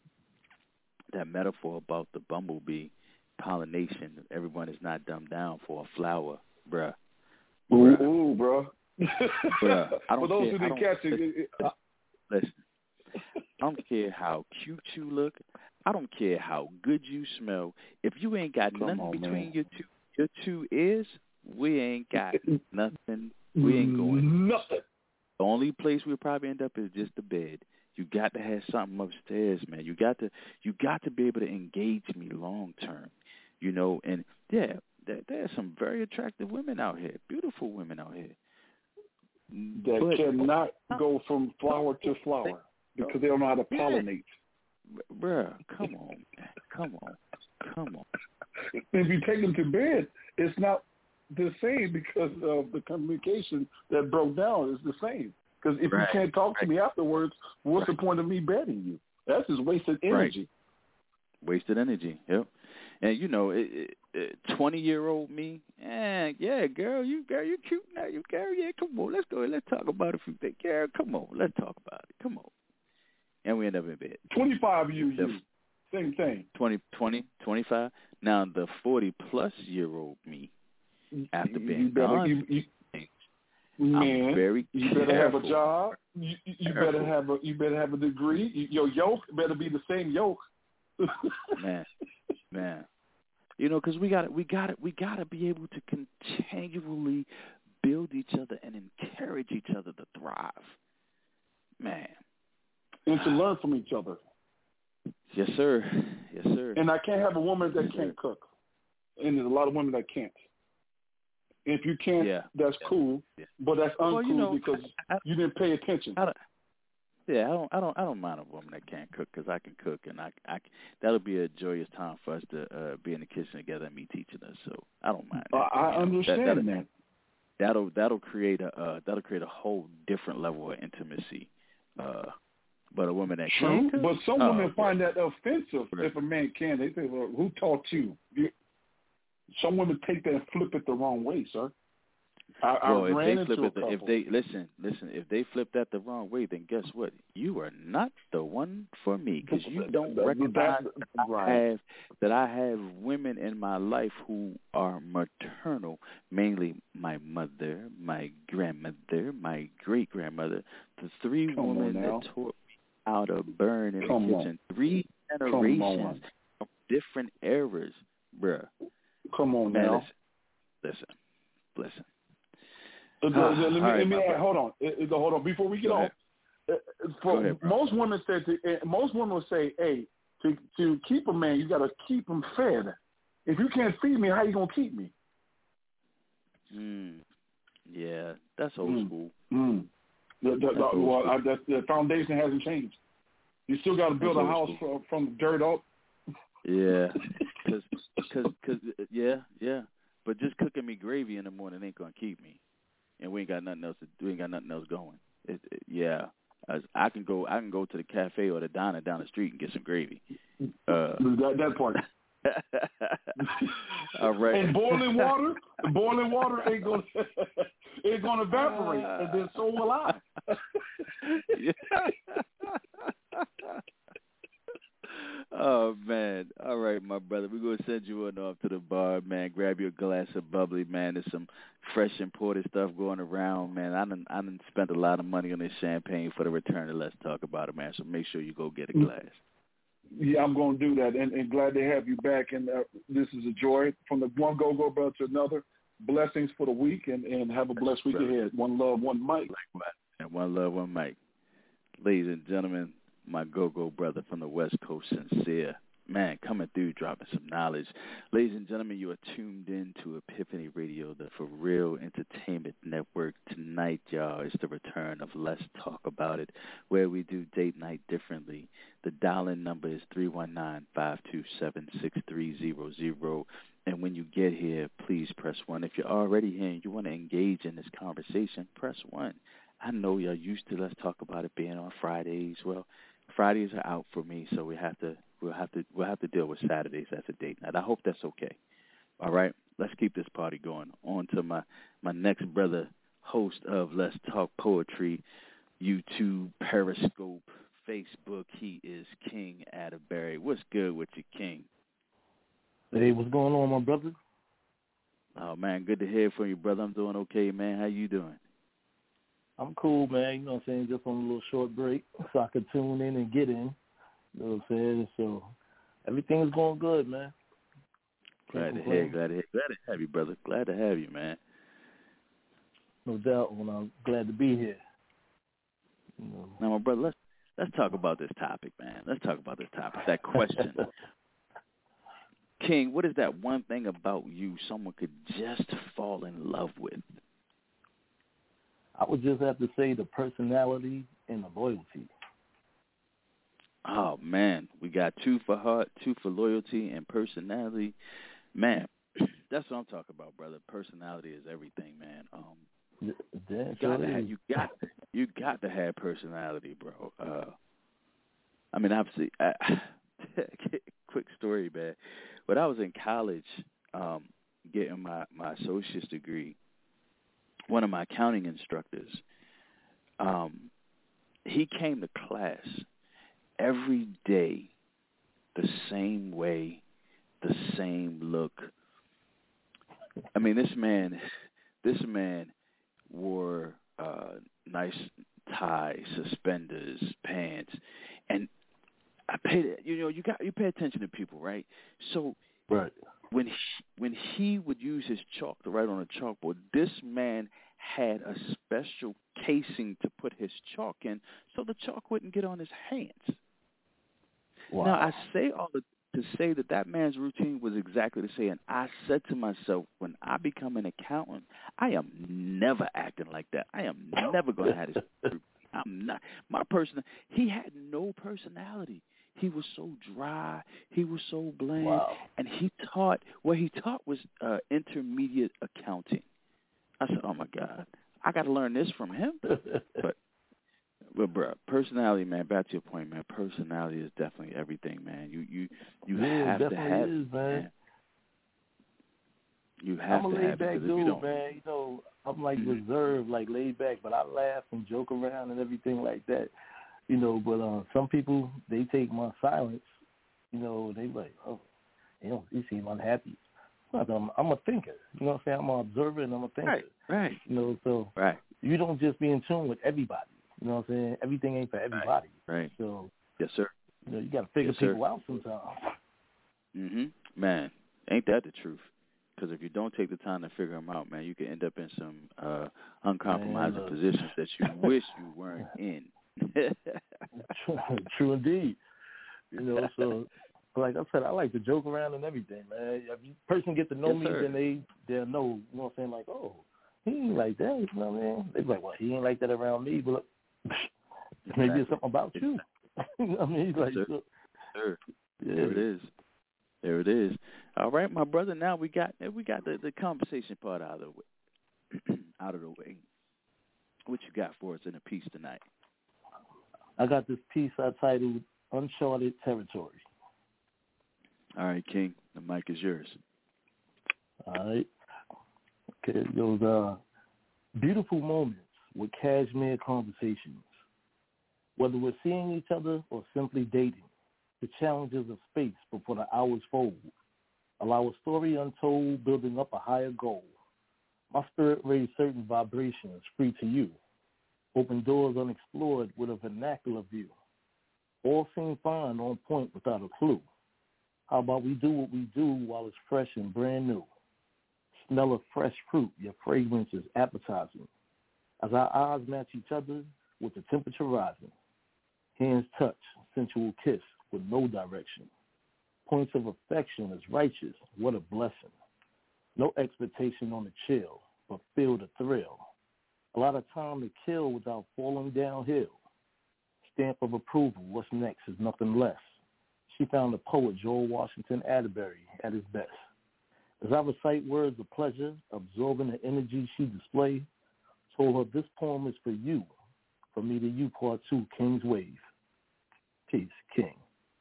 That metaphor about the bumblebee pollination. Everyone is not dumbed down for a flower, bruh. Bruh. Ooh, ooh bro. Bruh, I don't for those care. who didn't catch it, listen, it, it listen, I don't care how cute you look. I don't care how good you smell. If you ain't got Come nothing on, between man. your two your two ears, we ain't got nothing. We ain't going. Nothing. The only place we'll probably end up is just the bed. You got to have something upstairs, man. You got to you got to be able to engage me long term, you know. And yeah, there, there are some very attractive women out here, beautiful women out here that but, cannot go from flower to flower because they don't know how to pollinate. Yeah. Bruh, come on, man. come on, come on. If you take them to bed, it's not the same because of the communication that broke down is the same. Because if right. you can't talk to right. me afterwards, what's right. the point of me bedding you? That's just wasted energy. Right. Wasted energy, yep. And, you know, it, it, it, twenty-year-old me, eh, yeah, girl, you girl, you cute now. You girl, yeah, come on, let's go. Let's talk about a few things. Girl, come on, let's talk about it. Come on. And we end up in bed. twenty-five you, you. Same thing. twenty, twenty, twenty-five. Now, the forty-plus-year-old me, after being you better, gone, you, you, Man, I'm very you better careful. have a job. You, you better have a you better have a degree. You, your yoke better be the same yoke. man, man, you know, because we got we got we got to be able to continually build each other and encourage each other to thrive, man, and to learn from each other. Yes, sir. Yes, sir. And I can't have a woman that can't cook, and there's a lot of women that can't. If you can't, yeah. that's yeah. cool, yeah. but that's uncool well, you know, because I, I, you didn't pay attention. I don't, yeah, I don't, I don't, I don't mind a woman that can't cook because I can cook, and I, I, that'll be a joyous time for us to uh, be in the kitchen together and me teaching us. So I don't mind. That, uh, I you know, understand that, that'll, that. That'll that'll create a uh, that'll create a whole different level of intimacy. Uh, but a woman that True, can't cook, but some oh, women bro. find that offensive Right. if a man can. They say, "Well, who taught you?" you some women take that and flip it the wrong way, sir. I, well, I if ran they flip into it, the, a if they listen, listen, if they flip that the wrong way, then guess what? You are not the one for me because you don't recognize that I have that I have women in my life who are maternal, mainly my mother, my grandmother, my great grandmother, the three Come women that taught me how to burn in Come the kitchen, on. three generations from different eras, bruh. Come on Man, now. Listen, listen. listen. Uh, Ah, let me, right, let me add, brother. hold on, uh, hold on. Before we get Go on, ahead. uh, for, Go ahead, most women say to, uh, most women will say, "Hey, to to keep a man, you got to keep him fed. If you can't feed me, how you gonna keep me?" Mm. Yeah, that's old Mm. school. Mm. The, the, the, That's old well, school. I, the, the foundation hasn't changed. You still got to build That's a old house from, from the dirt up. Yeah, cause, cause, cause, yeah, yeah. But just cooking me gravy in the morning ain't gonna keep me, and we ain't got nothing else. To, we ain't got nothing else going. It, it, yeah, As I can go. I can go to the cafe or the diner down the street and get some gravy. Uh, that, that part. All right. And boiling water, boiling water ain't gonna ain't gonna evaporate, and then so will I. Oh man! All right, my brother, we're gonna send you on off to the bar, man. Grab your glass of bubbly, man. There's some fresh imported stuff going around, man. I done I done spent a lot of money on this champagne for the return of Let's Talk About It, man. So make sure you go get a glass. Yeah, I'm going to do that, and, and glad to have you back. And uh, this is a joy from the one go-go brother to another. Blessings for the week, and, and have a blessed week ahead. One love, one mic. And one love, one mic. Ladies and gentlemen, my go-go brother from the West Coast, Sincere. man, coming through, dropping some knowledge. Ladies and gentlemen, you are tuned in to Epiphany Radio, the For Real Entertainment Network. Tonight, y'all, is the return of Let's Talk About It, where we do date night differently. The dial-in number is three one nine, five two seven, six three zero zero. And when you get here, please press one. If you're already here and you want to engage in this conversation, press one. I know y'all used to Let's Talk About It being on Fridays. Well, Fridays are out for me, so we have to we'll have to we'll have to deal with Saturdays as a date night. I hope that's okay. All right, let's keep this party going. On to my my next brother, host of Let's Talk Poetry, YouTube, Periscope, Facebook. He is King Atterbury. What's good with you, King? Hey, what's going on, my brother? Oh man, good to hear from you, brother. I'm doing okay, man. How you doing? I'm cool, man. You know what I'm saying? Just on a little short break so I could tune in and get in. You know what I'm saying? So everything's going good, man. Glad to hear, glad to hear. Glad to have you, brother. Glad to have you, man. No doubt. Well, I'm glad to be here. You know. Now, my brother, let's let's talk about this topic, man. Let's talk about this topic, that question. King, what is that one thing about you someone could just fall in love with? I would just have to say the personality and the loyalty. Oh, man. We got two for heart, two for loyalty, and personality. Man, that's what I'm talking about, brother. Personality is everything, man. Um, yeah, you, gotta have, you, got, you got to have personality, bro. Uh, I mean, obviously, I, quick story, man. When I was in college um, getting my, my associate's degree, one of my accounting instructors, um, he came to class every day the same way, the same look. I mean, this man, this man wore uh, nice tie, suspenders, pants, and I paid. You know, you got you pay attention to people, right? So, right. When he, when he would use his chalk to write on a chalkboard, this man had a special casing to put his chalk in so the chalk wouldn't get on his hands. Wow. Now, I say all the, to say that that man's routine was exactly the same. And I said to myself, when I become an accountant, I am never acting like that. I am never going to have this. I'm not. My person, he had no personality. He was so dry. He was so bland. Wow. And he taught, what he taught was uh, intermediate accounting. I said, oh, my God, I got to learn this from him. but, but, bro, personality, man, back to your point, man, personality is definitely everything, man. You you, you yeah, have to have is, it, man. man. You have I'm to a have laid-back it. dude, you don't, man. You know, I'm, like, mm-hmm. reserved, like, laid-back, but I laugh and joke around and everything like that. You know, but uh, some people, they take my silence, you know, they like, oh, you know, you seem unhappy. I'm, I'm a thinker. You know what I'm saying? I'm an observer and I'm a thinker. Right, right. You know, so right. you don't just be in tune with everybody. You know what I'm saying? Everything ain't for everybody. Right. right. So, yes, sir. You know, you got to figure yes, people sir. out sometimes. Mm-hmm. Man, ain't that the truth? Because if you don't take the time to figure them out, man, you can end up in some uh, uncompromising man, positions that you wish you weren't in. true, true indeed. You know, so like I said, I like to joke around and everything, man. If a person get to know yes, me, sir. then they they'll know. You know what I'm saying? Like, oh, he ain't like that. You know what I mean? They be like, well, he ain't like that around me, but exactly. maybe it's something about you. You know what I mean? He's like, sir. So, sir. Yeah. There it is. There it is. All right, my brother. Now we got we got the, the conversation part out of the way. out of the way. What you got for us in a piece tonight? I got this piece I titled Uncharted Territory. All right, King. The mic is yours. All right. Okay. Those uh, beautiful moments with cashmere conversations. Whether we're seeing each other or simply dating, the challenges of space before the hours fold. Allow a story untold, building up a higher goal. My spirit raised certain vibrations free to you. Open doors unexplored with a vernacular view. All seem fine on point without a clue. How about we do what we do while it's fresh and brand new? Smell of fresh fruit, your fragrance is appetizing. As our eyes match each other with the temperature rising. Hands touch, sensual kiss with no direction. Points of affection is righteous. What a blessing. No expectation on the chill, but feel the thrill. A lot of time to kill without falling downhill. Stamp of approval, what's next is nothing less. She found the poet Joel Washington Atterbury at his best. As I recite words of pleasure, absorbing the energy she displayed, told her this poem is for you, for me to you, part two, King's Wave. Peace, King.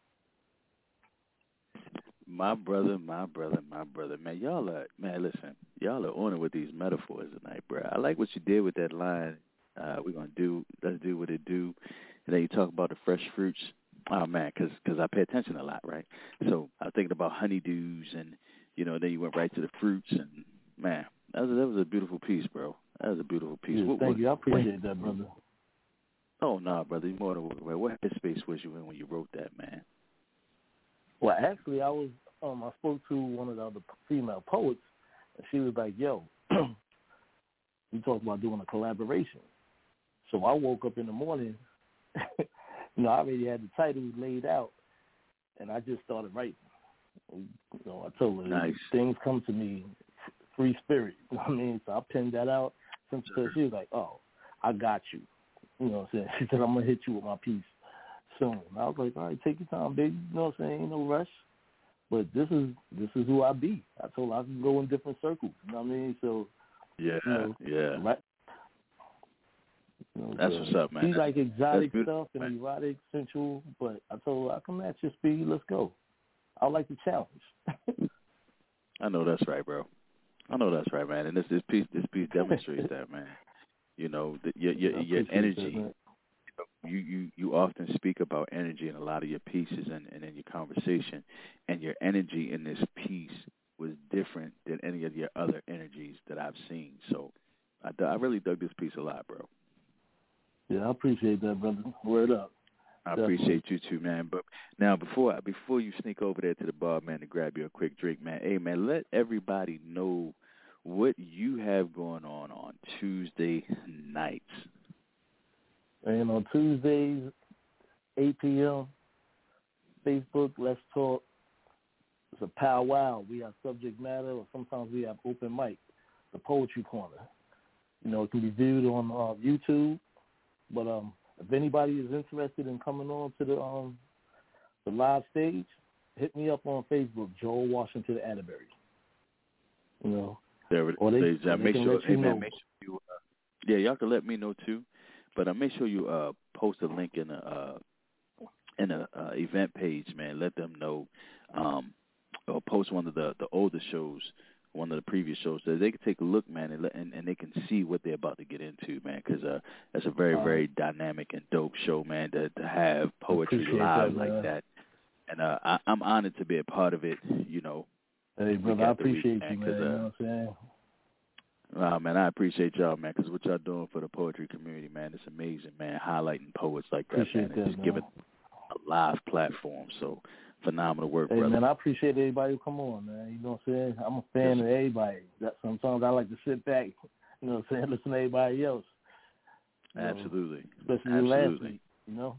My brother, my brother, my brother. Man, y'all are, man, listen, y'all are on it with these metaphors tonight, bro. I like what you did with that line. Uh, we're going to do, let's do what it do. And then you talk about the fresh fruits. Oh, man, because cause I pay attention a lot, right? So I was thinking about honeydews and, you know, then you went right to the fruits. And, man, that was, that was a beautiful piece, bro. That was a beautiful piece. Yeah, what, thank what, you. I appreciate what, that, brother. Oh, no, nah, brother. You're more than welcome. What headspace was you in when you wrote that, man? Well, actually, I was, um, I spoke to one of the other female poets, and she was like, yo, we talked about doing a collaboration. So I woke up in the morning, you know, I already had the title laid out, and I just started writing. You know, I told her, nice. Things come to me, free spirit. You know what I mean? So I pinned that out. So she was like, oh, I got you. You know what I'm saying? She said, I'm going to hit you with my piece soon. And I was like, all right, take your time, baby. You know what I'm saying? Ain't no rush. But this is this is who I be. I told her I can go in different circles. You know what I mean? So, yeah, you know, yeah. Right, you know, That's so what's up, man. She like exotic stuff and man. erotic, sensual, but I told her I can match your speed. Let's go. I like the challenge. I know that's right, bro. I know that's right, man. And this this piece this piece demonstrates that, man. You know, the, your your, your energy. That, you, you you often speak about energy in a lot of your pieces and, and in your conversation, and your energy in this piece was different than any of your other energies that I've seen. So I, I really dug this piece a lot, bro. Yeah, I appreciate that, brother. Word up. I appreciate you too, man. But now, before before you sneak over there to the bar, man, to grab you a quick drink, man, hey, man, let everybody know what you have going on on Tuesday nights. And on Tuesdays, eight p.m., Facebook, Let's Talk. It's a powwow. We have subject matter, or sometimes we have open mic, the Poetry Corner. You know, it can be viewed on uh, YouTube. But um, if anybody is interested in coming on to the um, the live stage, hit me up on Facebook, Joel Washington Atterbury. You know, there it or they, is. or Make they sure, hey, man, know. make sure you. Uh, yeah, y'all can let me know too. But uh, make sure you uh, post a link in a uh, in a uh, event page, man. Let them know, um, or post one of the, the older shows, one of the previous shows, so they can take a look, man, and, let, and and they can see what they're about to get into, man. Because uh, that's a very very dynamic and dope show, man. To to have poetry live that, like that, and uh, I, I'm honored to be a part of it. You know. Hey, brother, I appreciate week, man, you, man. Uh, you know what I'm saying? Wow, man, I appreciate y'all, man, because what y'all doing for the poetry community, man, it's amazing, man, highlighting poets like that, appreciate man, and that, just man. giving a live platform. So, phenomenal work, hey, brother. man, I appreciate everybody who come on, man. You know what I'm saying? I'm a fan yes. of everybody. That sometimes I like to sit back, you know what I'm saying, listen to everybody else. You Absolutely. Know, especially Absolutely. last week, you know?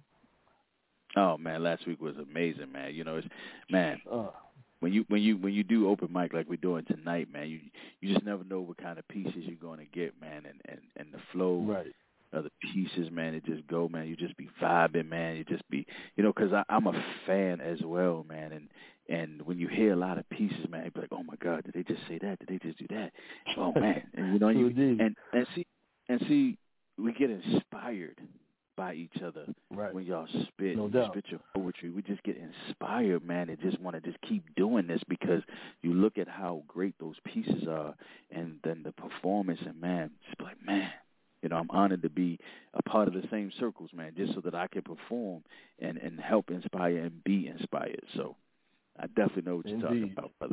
Oh, man, last week was amazing, man. You know, it's, man. Uh, When you when you when you do open mic like we're doing tonight, man, you you just never know what kind of pieces you're going to get, man, and, and, and the flow right. of the pieces, man, it just go, man. You just be vibing, man. You just be, you know, because I'm a fan as well, man, and and when you hear a lot of pieces, man, you be like, oh my God, did they just say that? Did they just do that? Oh man, and you know, you and and see and see, we get inspired by each other right. when y'all spit, no you doubt. spit your poetry. We just get inspired, man, and just want to just keep doing this because you look at how great those pieces are, and then the performance, and man, just like, man, you know, I'm honored to be a part of the same circles, man, just so that I can perform and, and help inspire and be inspired. So I definitely know what you're Indeed. talking about, brother.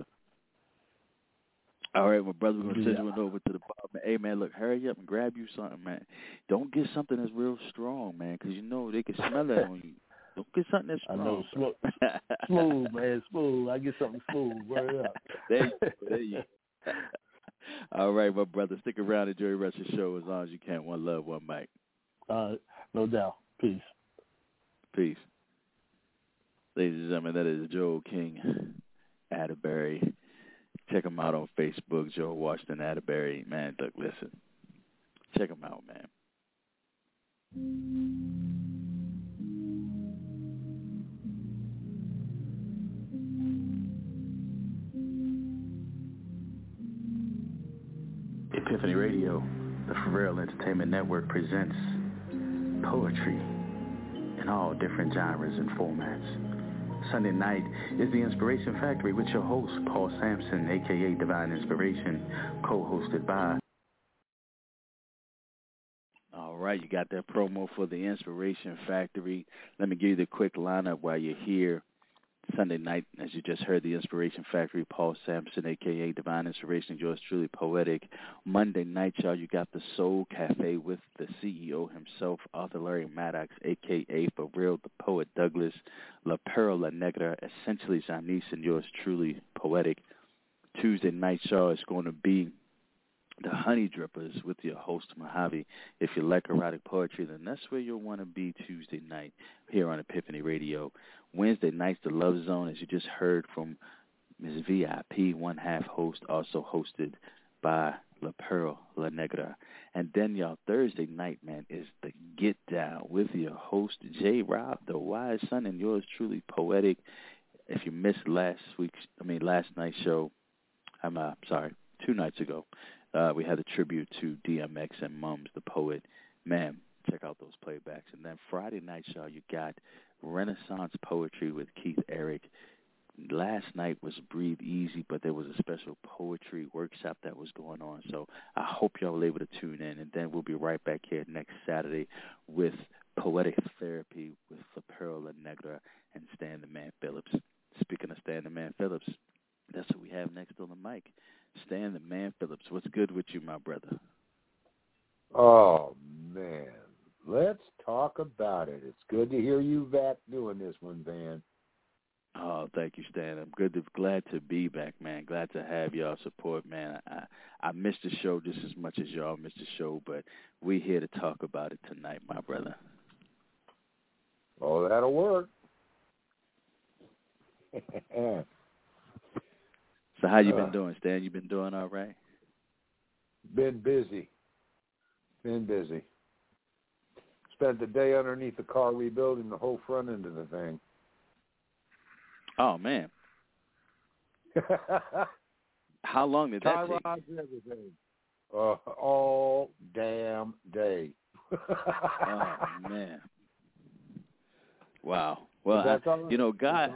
All right, my brother, we're going to yeah. send you over to the bar. Man. Hey, man, look, hurry up and grab you something, man. Don't get something that's real strong, man, because you know they can smell that on you. Don't get something that's strong. I know. Smooth, smooth man, smooth. I get something smooth. Word up. There you go. There you go. All right, my brother. Stick around. Enjoy the rest of the show as long as you can. One love, one mic. Uh, no doubt. Peace. Peace. Ladies and gentlemen, that is Joel King Atterbury. Check him out on Facebook, Joel Washington Atterbury. Man, look, listen. Check him out, man. Epiphany Radio, the Pharrell Entertainment Network, presents poetry in all different genres and formats. Sunday night is the Inspiration Factory with your host, Paul Sampson, a k a. Divine Inspiration, co-hosted by... All right, you got that promo for the Inspiration Factory. Let me give you the quick lineup while you're here. Sunday night, as you just heard, the Inspiration Factory, Paul Sampson, a k a. Divine Inspiration, yours truly, Poetic. Monday night, y'all, you got the Soul Cafe with the C E O himself, Arthur Larry Maddox, a k a. For Real, the Poet Douglas, La Perla La Negra, essentially Janice, and yours truly, Poetic. Tuesday night, y'all, is going to be the Honey Drippers with your host, Mojave. If you like erotic poetry, then that's where you'll want to be Tuesday night here on Epiphany Radio. Wednesday nights, the Love Zone, as you just heard from Miz V I P, one half host, also hosted by La Pearl La Negra. And then, y'all, Thursday night, man, is the Get Down with your host, J. Rob, the wise son, and yours truly, Poetic. If you missed last week's, I mean, last night's show, I'm uh, sorry, two nights ago, uh, we had a tribute to D M X and Mums, the poet. Man, check out those playbacks. And then Friday night, y'all, you got Renaissance Poetry with Keith Eric. Last night was Breathe Easy, but there was a special poetry workshop that was going on. So I hope y'all were able to tune in. And then we'll be right back here next Saturday with Poetic Therapy with La Pearl La Negra and Stan the Man Phillips. Speaking of Stan the Man Phillips, that's what we have next on the mic. Stan the Man Phillips, what's good with you, my brother? Oh, man. Let's talk about it. It's good to hear you back doing this one, Van. Oh, thank you, Stan. I'm good to, glad to be back, man. Glad to have y'all support, man. I, I missed the show just as much as y'all missed the show, but we're here to talk about it tonight, my brother. Oh, that'll work. So how you been uh, doing, Stan? You been doing all right? Been busy. Been busy. Spent the day underneath the car rebuilding the whole front end of the thing. Oh, man. How long did that take? Everything. Uh, all damn day. Oh, man. Wow. Well, I, you know, God,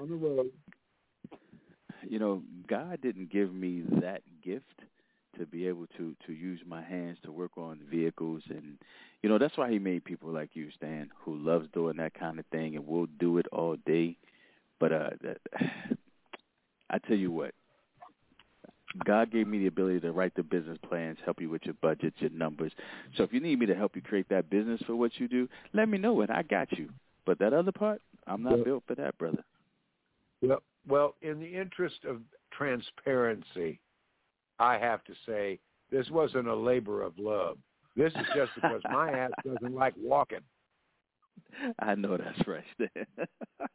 you know, God didn't give me that gift to be able to, to use my hands to work on vehicles. And, you know, that's why he made people like you, Stan, who loves doing that kind of thing and will do it all day. But uh, that, I tell you what, God gave me the ability to write the business plans, help you with your budgets, your numbers. So if you need me to help you create that business for what you do, let me know, and I got you. But that other part, I'm not yep. built for that, brother. Yep. Well, in the interest of transparency, I have to say this wasn't a labor of love. This is just because my ass doesn't like walking. I know that's right, Stan.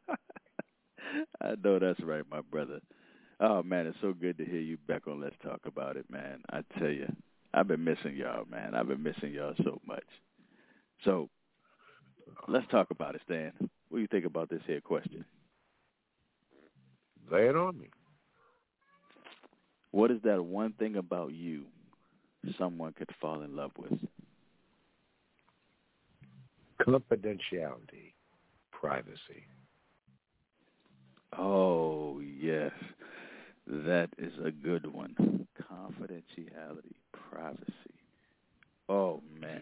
I know that's right, my brother. Oh, man, it's so good to hear you back on Let's Talk About It, man. I tell you, I've been missing y'all, man. I've been missing y'all so much. So let's talk about it, Stan. What do you think about this here question? Lay it on me. What is that one thing about you someone could fall in love with? Confidentiality. Privacy. Oh, yes. That is a good one. Confidentiality, privacy. Oh, man.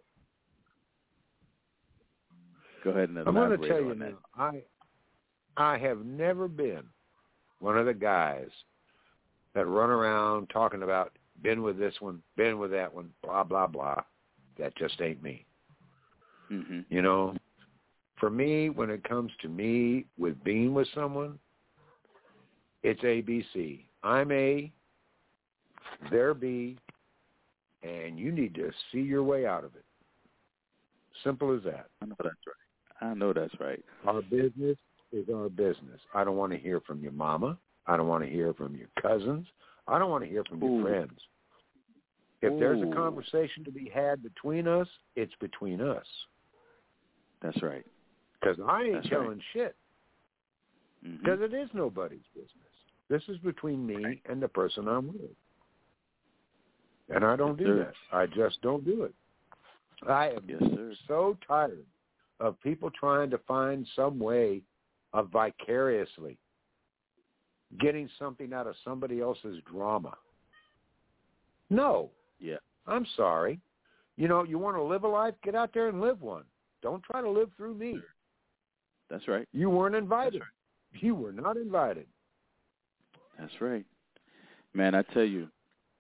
Go ahead and elaborate I'm going to tell you on that. now, I, I have never been one of the guys that run around talking about been with this one, been with that one, blah, blah, blah. That just ain't me. Mm-hmm. You know, for me, when it comes to me with being with someone, it's A B C. I'm A, they're B, and you need to see your way out of it. Simple as that. I know that's right. I know that's right. Our business is our business. I don't want to hear from your mama. I don't want to hear from your cousins. I don't want to hear from Ooh. your friends. If Ooh. there's a conversation to be had between us, it's between us. That's right. Because I ain't That's telling right. shit. Because mm-hmm. it is nobody's business. This is between me right. and the person I'm with. And I don't yes, do sir. that. I just don't do it. I am yes, sir. so tired of people trying to find some way of vicariously getting something out of somebody else's drama. No. Yeah. I'm sorry. You know, you want to live a life, get out there and live one. Don't try to live through me. That's right. You weren't invited. Right. You were not invited. That's right. Man, I tell you,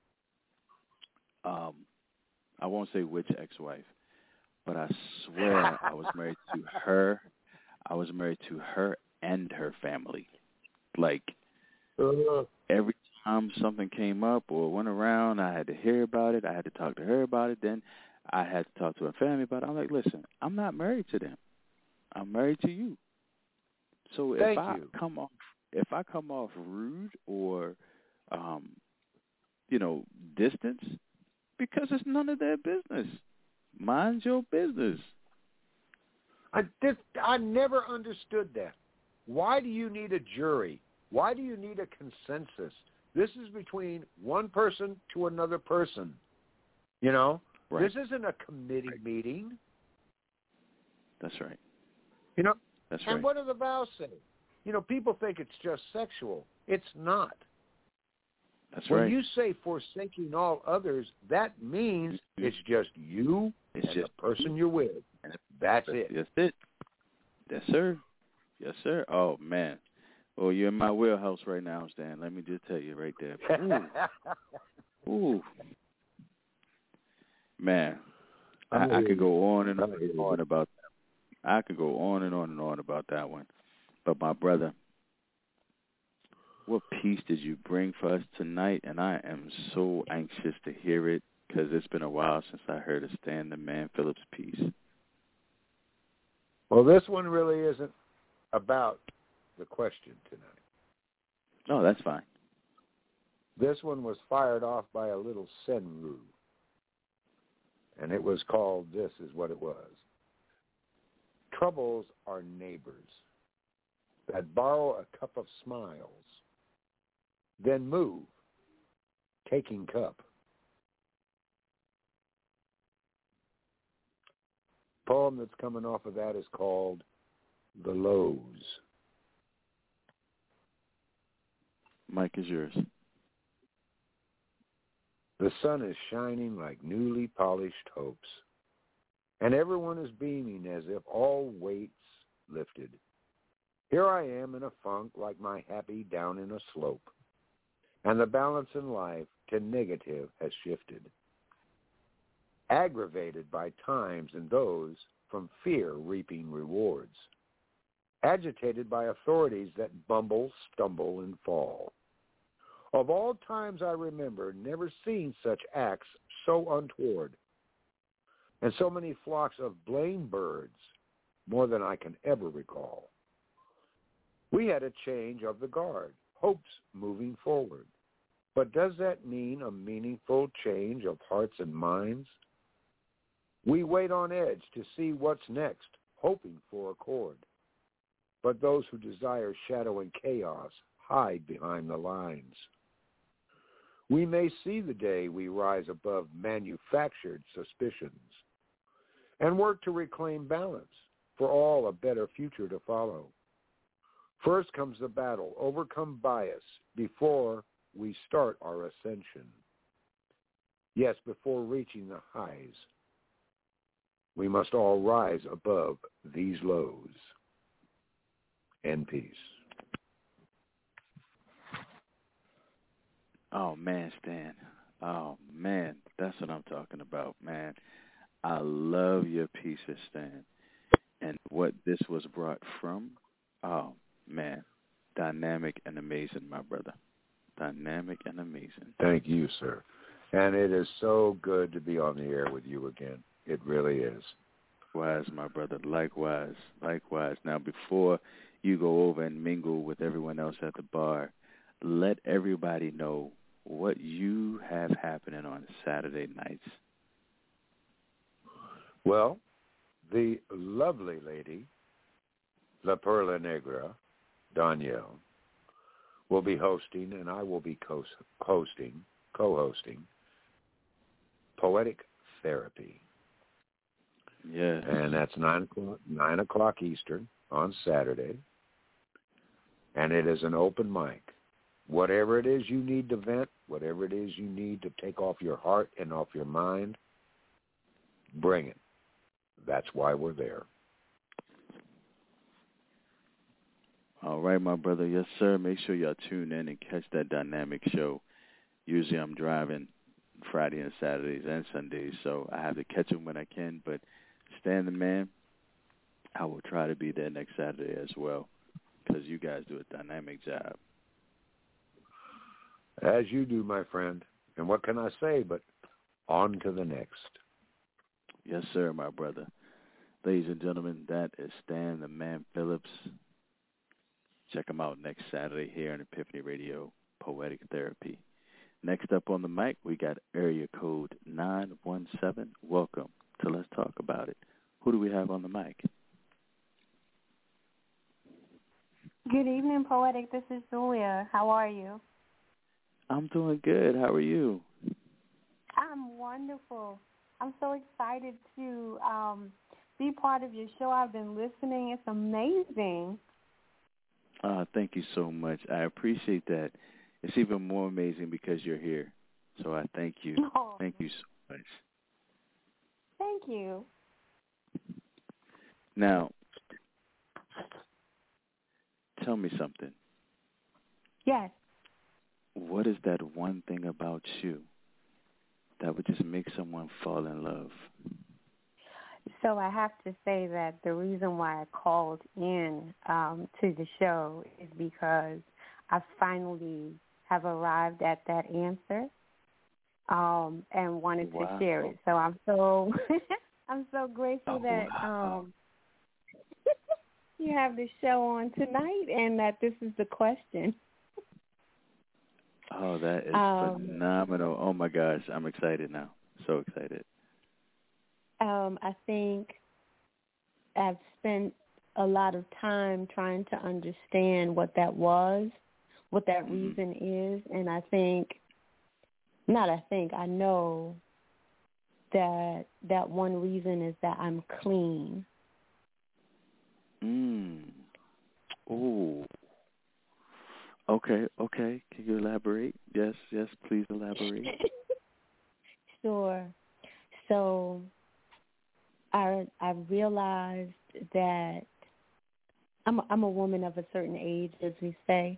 um, I won't say which ex-wife, but I swear I was married to her. I was married to her and her family. Like, uh, every time something came up or went around, I had to hear about it. I had to talk to her about it. Then I had to talk to her family about it. I'm like, listen, I'm not married to them. I'm married to you. So Thank if I you. come off, if I come off rude or, um, you know, distance, because it's none of their business. Mind your business. I this, I never understood that. Why do you need a jury? Why do you need a consensus? This is between one person to another person. You know, right. This isn't a committee right. meeting. That's right. You know, That's and right. what do the vows say? You know, people think it's just sexual. It's not. That's when right. When you say forsaking all others, that means mm-hmm. it's just you it's and just the person you're with. That's it. That's it. Yes, sir. Yes, sir. Oh, man. Well, you're in my wheelhouse right now, Stan. Let me just tell you right there. Ooh. Ooh. Man, I, I could go on and on and on about that. I could go on and on and on about that one. But, my brother, what piece did you bring for us tonight? And I am so anxious to hear it because it's been a while since I heard a Stan the Man Phillips piece. Well, this one really isn't about the question tonight. No, that's fine. This one was fired off by a little Senru, and it was called This Is What It Was. Troubles are neighbors that borrow a cup of smiles, then move, taking cup. The poem that's coming off of that is called The Lows. Mike is yours. The sun is shining like newly polished hopes, and everyone is beaming as if all weights lifted. Here I am in a funk like my happy down in a slope, and the balance in life to negative has shifted. Aggravated by times and those from fear reaping rewards. Agitated by authorities that bumble, stumble, and fall. Of all times I remember never seeing such acts so untoward, and so many flocks of blame birds, more than I can ever recall. We had a change of the guard, hopes moving forward. But does that mean a meaningful change of hearts and minds? We wait on edge to see what's next, hoping for accord. But those who desire shadow and chaos hide behind the lines. We may see the day we rise above manufactured suspicions and work to reclaim balance for all a better future to follow. First comes the battle, overcome bias before we start our ascension. Yes, before reaching the highs, we must all rise above these lows. And peace. Oh, man, Stan. Oh, man, that's what I'm talking about, man. I love your pieces, Stan. And what this was brought from, oh, man, dynamic and amazing, my brother. Dynamic and amazing. Thank you, sir. And it is so good to be on the air with you again. It really is. Likewise, my brother. Likewise. Likewise. Now, before you go over and mingle with everyone else at the bar, let everybody know what you have happening on Saturday nights. Well, the lovely lady, La Perla Negra, Danielle, will be hosting, and I will be co- hosting, co-hosting, Poetic Therapy. Yes. And that's nine o'clock, nine o'clock Eastern on Saturday. And it is an open mic. Whatever it is you need to vent, whatever it is you need to take off your heart and off your mind, bring it. That's why we're there. All right, my brother. Yes, sir. Make sure y'all tune in and catch that dynamic show. Usually I'm driving Friday and Saturdays and Sundays, so I have to catch them when I can. But Stan the Man, I will try to be there next Saturday as well, because you guys do a dynamic job. As you do, my friend. And what can I say but on to the next. Yes, sir, my brother. Ladies and gentlemen, that is Stan the Man Phillips. Check him out next Saturday here on Epiphany Radio, Poetic Therapy. Next up on the mic, we got area code nine one seven. Welcome to Let's Talk About It. Who do we have on the mic? Good evening, Poetic. This is Julia. How are you? I'm doing good. How are you? I'm wonderful. I'm so excited to um, be part of your show. I've been listening. It's amazing. Uh, thank you so much. I appreciate that. It's even more amazing because you're here. So I thank you. Oh. Thank you so much. Thank you. Now, tell me something. Yes. What is that one thing about you that would just make someone fall in love? So I have to say that the reason why I called in um, to the show is because I finally have arrived at that answer um, and wanted wow. to share it. So I'm so I'm so grateful oh, that wow. um, you have the show on tonight and that this is the question. Oh, that is um, phenomenal. Oh, my gosh. I'm excited now. So excited. Um, I think I've spent a lot of time trying to understand what that was, what that mm-hmm. reason is, and I think, not I think, I know that that one reason is that I'm clean. Mm. Oh. Okay, okay. Can you elaborate? Yes, yes, please elaborate. Sure. So I I realized that I'm I'm a woman of a certain age, as we say,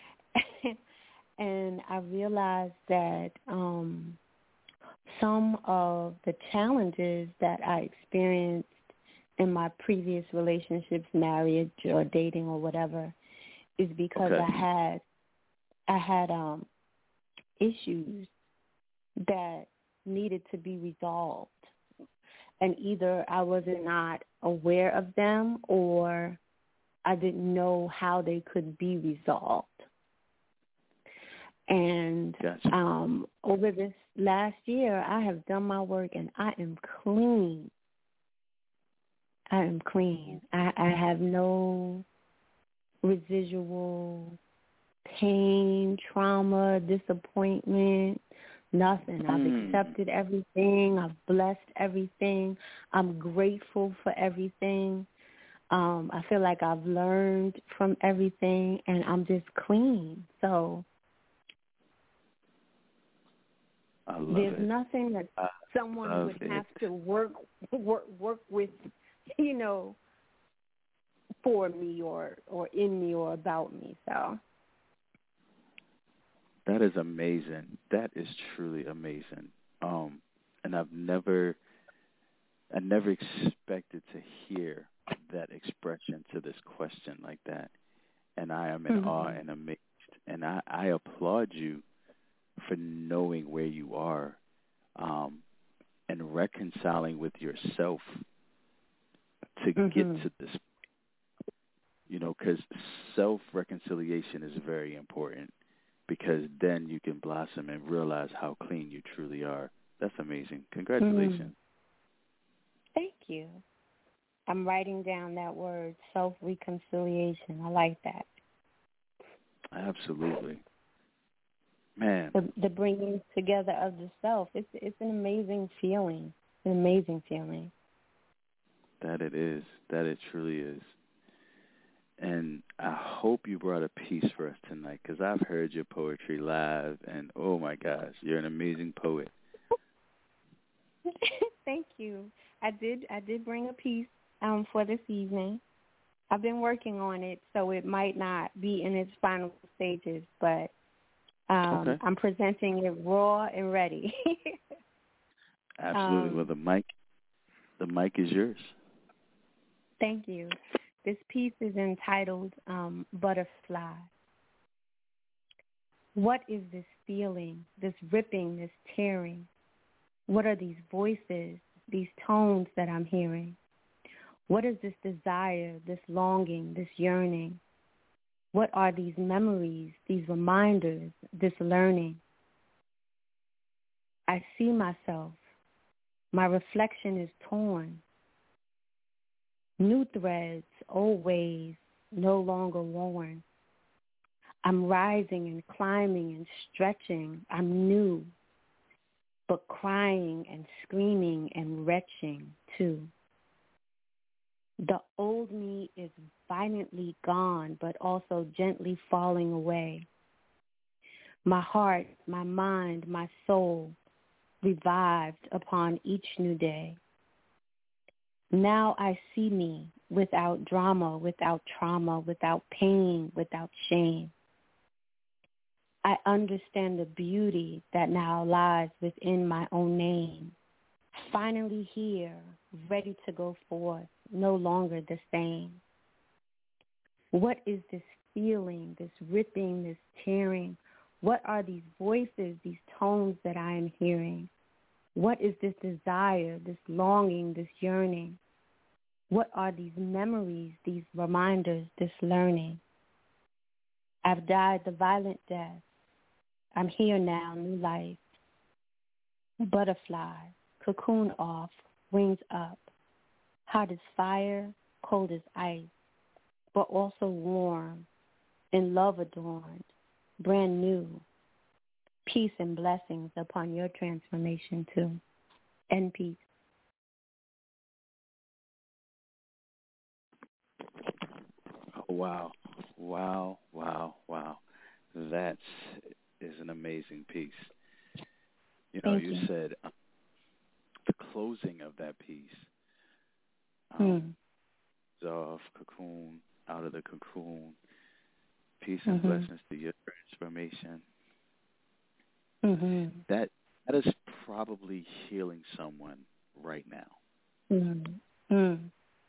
and I realized that um, some of the challenges that I experienced in my previous relationships, marriage or dating or whatever, is because okay. I had I had um, issues that needed to be resolved. And either I was not aware of them or I didn't know how they could be resolved. And gotcha. um, over this last year, I have done my work and I am clean. I am clean. I, I have no residual pain, trauma, disappointment, nothing. I've mm. accepted everything. I've blessed everything. I'm grateful for everything. Um, I feel like I've learned from everything, and I'm just clean. So I love there's it. nothing that I someone would it. have to work work work with, you know, for me or or in me or about me. So. That is amazing. That is truly amazing. Um, and I've never, I never expected to hear that expression to this question like that. And I am in mm-hmm. awe and amazed. And I, I applaud you for knowing where you are um, and reconciling with yourself to mm-hmm. get to this. You know, because self-reconciliation is very important because then you can blossom and realize how clean you truly are. That's amazing. Congratulations. Mm. Thank you. I'm writing down that word, self-reconciliation. I like that. Absolutely. Man. The, the bringing together of the self. It's, it's an amazing feeling, an amazing feeling. That it is. That it truly is. And I hope you brought a piece for us tonight because I've heard your poetry live, and oh my gosh, you're an amazing poet. Thank you. I did. I did bring a piece um, for this evening. I've been working on it, so it might not be in its final stages, but um, okay. I'm presenting it raw and ready. Absolutely. Um, well, the mic, the mic is yours. Thank you. This piece is entitled um, Butterfly. What is this feeling, this ripping, this tearing? What are these voices, these tones that I'm hearing? What is this desire, this longing, this yearning? What are these memories, these reminders, this learning? I see myself. My reflection is torn. New threads, old ways, no longer worn. I'm rising and climbing and stretching. I'm new, but crying and screaming and retching too. The old me is violently gone, but also gently falling away. My heart, my mind, my soul revived upon each new day. Now I see me without drama, without trauma, without pain, without shame. I understand the beauty that now lies within my own name. Finally here, ready to go forth, no longer the same. What is this feeling, this ripping, this tearing? What are these voices, these tones that I am hearing? What is this desire, this longing, this yearning? What are these memories, these reminders, this learning? I've died the violent death. I'm here now, new life. Butterfly, cocoon off, wings up. Hot as fire, cold as ice, but also warm, in love adorned, brand new. Peace and blessings upon your transformation too. And peace. Oh, wow. Wow, wow, wow. That is an amazing piece. You know, Thank you, you said um, the closing of that piece, um, hmm. off, cocoon, out of the cocoon, peace and mm-hmm. blessings to your transformation. Mm-hmm. That that is probably healing someone right now. Mm-hmm. Mm.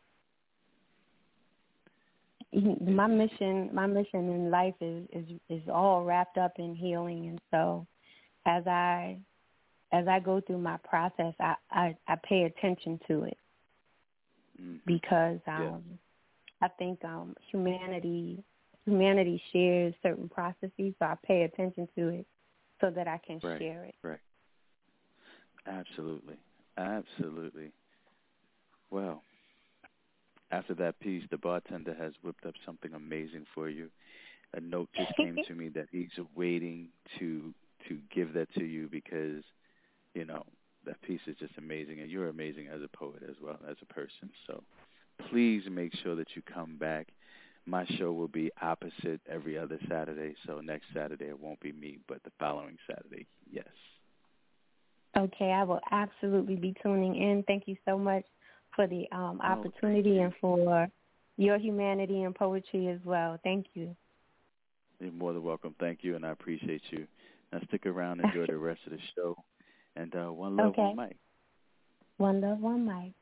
My mission, my mission in life is, is is all wrapped up in healing, and so as I as I go through my process, I, I, I pay attention to it mm-hmm. because um, yeah. I think um, humanity humanity shares certain processes, so I pay attention to it so that I can right. share it. Right. Absolutely. Absolutely. Well, after that piece, the bartender has whipped up something amazing for you. A note just came to me that he's waiting to to give that to you because, you know, that piece is just amazing, and you're amazing as a poet as well as a person. So please make sure that you come back. My show will be opposite every other Saturday, so next Saturday it won't be me, but the following Saturday, yes. Okay, I will absolutely be tuning in. Thank you so much for the um, oh, opportunity and for your humanity and poetry as well. Thank you. You're more than welcome. Thank you, and I appreciate you. Now stick around, enjoy the rest of the show, and uh, one love, okay. one mic. One love, one mic.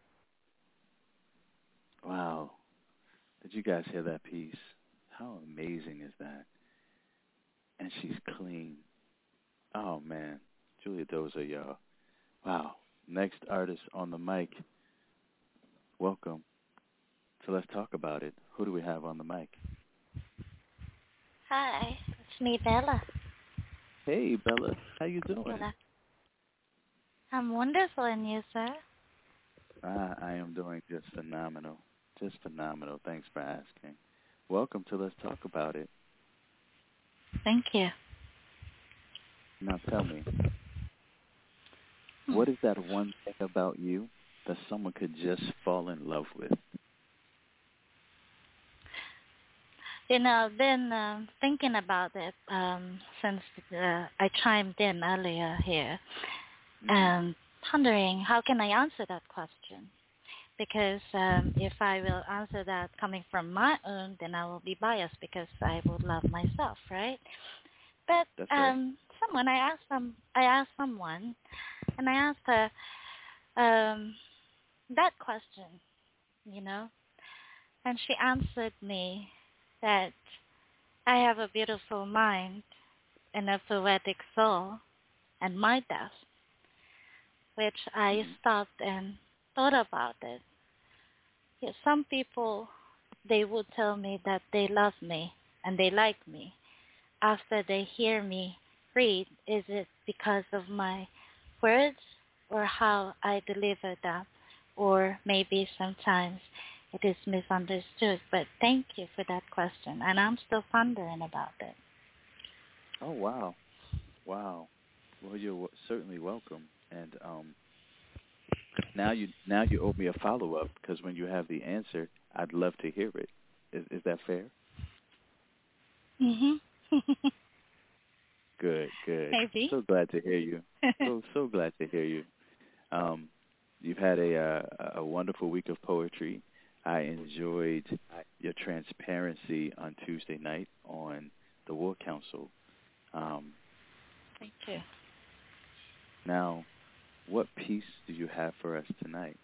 Wow. Did you guys hear that piece? How amazing is that? And she's clean. Oh, man. Julia Dozer, y'all. Wow. Next artist on the mic. Welcome. So let's talk about it. Who do we have on the mic? Hi, it's me, Bella. Hey, Bella. How you doing? Bella. I'm wonderful, and you, sir? I, I am doing just phenomenal. Just phenomenal. Thanks for asking. Welcome to Let's Talk About It. Thank you. Now tell me, what is that one thing about you that someone could just fall in love with? You know, I've been um, thinking about it um, since uh, I chimed in earlier here, mm-hmm. and pondering how can I answer that question. Because um, if I will answer that coming from my own, then I will be biased because I would love myself, right? But That's right. um, someone, I asked them, I asked someone, and I asked her um, that question, you know, and she answered me that I have a beautiful mind and a poetic soul and my death, which I mm-hmm. stopped and thought about it. Yeah, some people, they would tell me that they love me and they like me. After they hear me read, is it because of my words or how I deliver them? Or maybe sometimes it is misunderstood. But thank you for that question, and I'm still pondering about it. Oh, wow. Wow. Well, you're w- certainly welcome. And um, now you now you owe me a follow-up, because when you have the answer, I'd love to hear it. Is, is that fair? Mm-hmm. Good, good. Maybe. So glad to hear you. so so glad to hear you. Um, you've had a, uh, a wonderful week of poetry. I enjoyed your transparency on Tuesday night on the War Council. Um, Thank you. Now, what piece do you have for us tonight?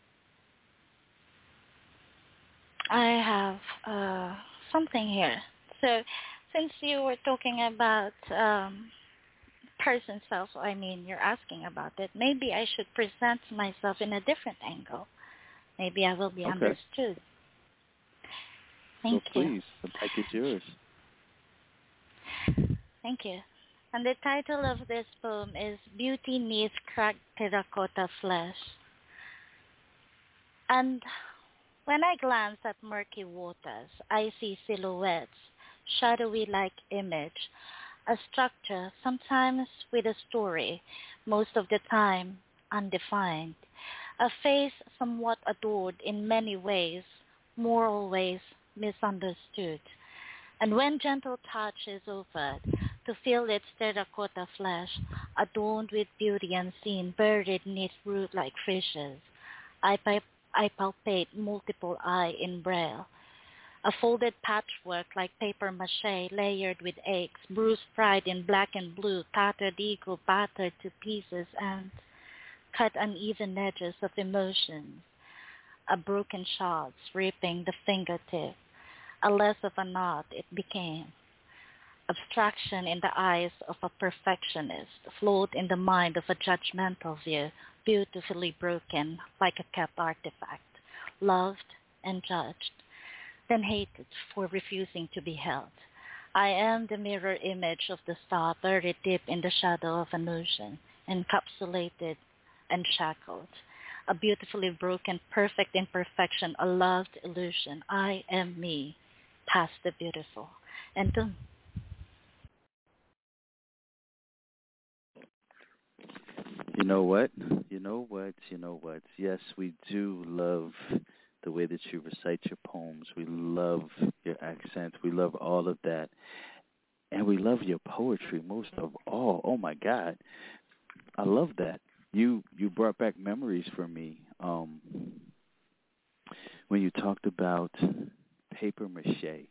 I have uh, something here. So, since you were talking about um, person self, I mean, you're asking about it, maybe I should present myself in a different angle. Maybe I will be okay. understood. Thank so you. Please, the mic is yours. Thank you. And the title of this poem is Beauty Neath Cracked Terracotta Flesh. And when I glance at murky waters, I see silhouettes, shadowy like image, a structure, sometimes with a story, most of the time undefined, a face somewhat adored in many ways, more always misunderstood. And when gentle touch is offered, to feel its terracotta flesh, adorned with beauty unseen, buried neath root like fishes, I, pi- I palpate multiple eye in braille, a folded patchwork like paper mache, layered with aches, bruised pride in black and blue, tattered ego battered to pieces, and cut uneven edges of emotions, a broken shards ripping the fingertip, a less of a knot it became. Abstraction in the eyes of a perfectionist, float in the mind of a judgmental view, beautifully broken like a kept artifact, loved and judged, then hated for refusing to be held. I am the mirror image of the star buried deep in the shadow of an ocean, encapsulated and shackled. A beautifully broken, perfect imperfection, a loved illusion. I am me, past the beautiful. And done. You know what? You know what? You know what? Yes, we do love the way that you recite your poems. We love your accent. We love all of that. And we love your poetry most of all. Oh, my God. I love that. You you brought back memories for me um, when you talked about paper mache,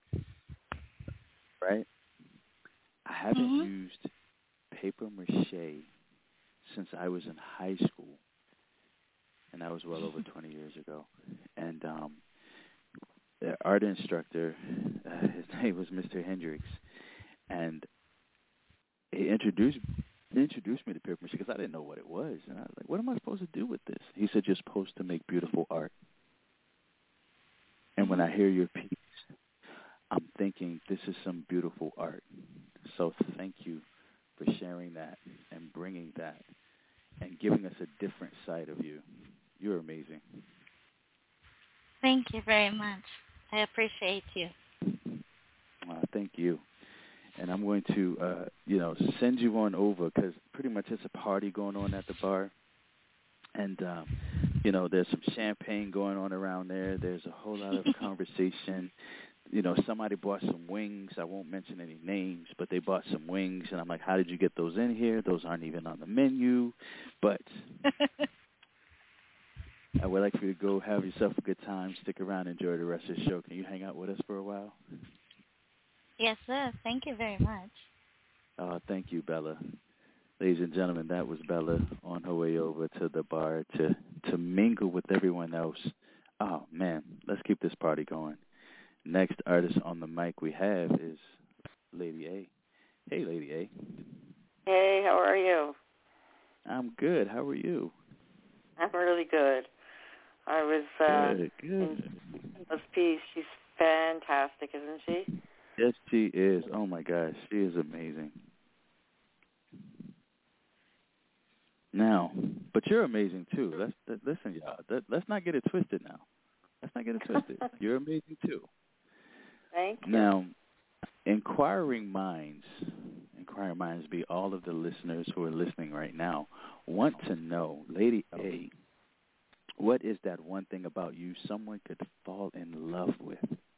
right? I haven't mm-hmm. used paper mache since I was in high school, and that was well over twenty years ago. And um, the art instructor, uh, his name was Mister Hendricks, and he introduced he introduced me to paper mache because I didn't know what it was. And I was like, what am I supposed to do with this? He said, you're supposed to make beautiful art. And when I hear your piece, I'm thinking this is some beautiful art. So thank you for sharing that and bringing that and giving us a different side of you. You're amazing. Thank you very much. I appreciate you. Uh, thank you. And I'm going to, uh, you know, send you on over because pretty much it's a party going on at the bar. And, um, you know, there's some champagne going on around there. There's a whole lot of conversation. You know, somebody bought some wings. I won't mention any names, but they bought some wings. And I'm like, how did you get those in here? Those aren't even on the menu. But I would like for you to go have yourself a good time, stick around, enjoy the rest of the show. Can you hang out with us for a while? Yes, sir. Thank you very much. Uh, thank you, Bella. Ladies and gentlemen, that was Bella on her way over to the bar to, to mingle with everyone else. Oh, man, let's keep this party going. Next artist on the mic we have is Lady A. Hey, Lady A. Hey, how are you? I'm good. How are you? I'm really good. I was uh, good, good. in this piece. She's fantastic, isn't she? Yes, she is. Oh, my gosh. She is amazing. Now, but you're amazing, too. Let's, that, listen, y'all. That, let's not get it twisted now. Let's not get it twisted. You're amazing, too. Thank you. Now, inquiring minds, inquiring minds be all of the listeners who are listening right now, want to know, Lady A, what is that one thing about you someone could fall in love with?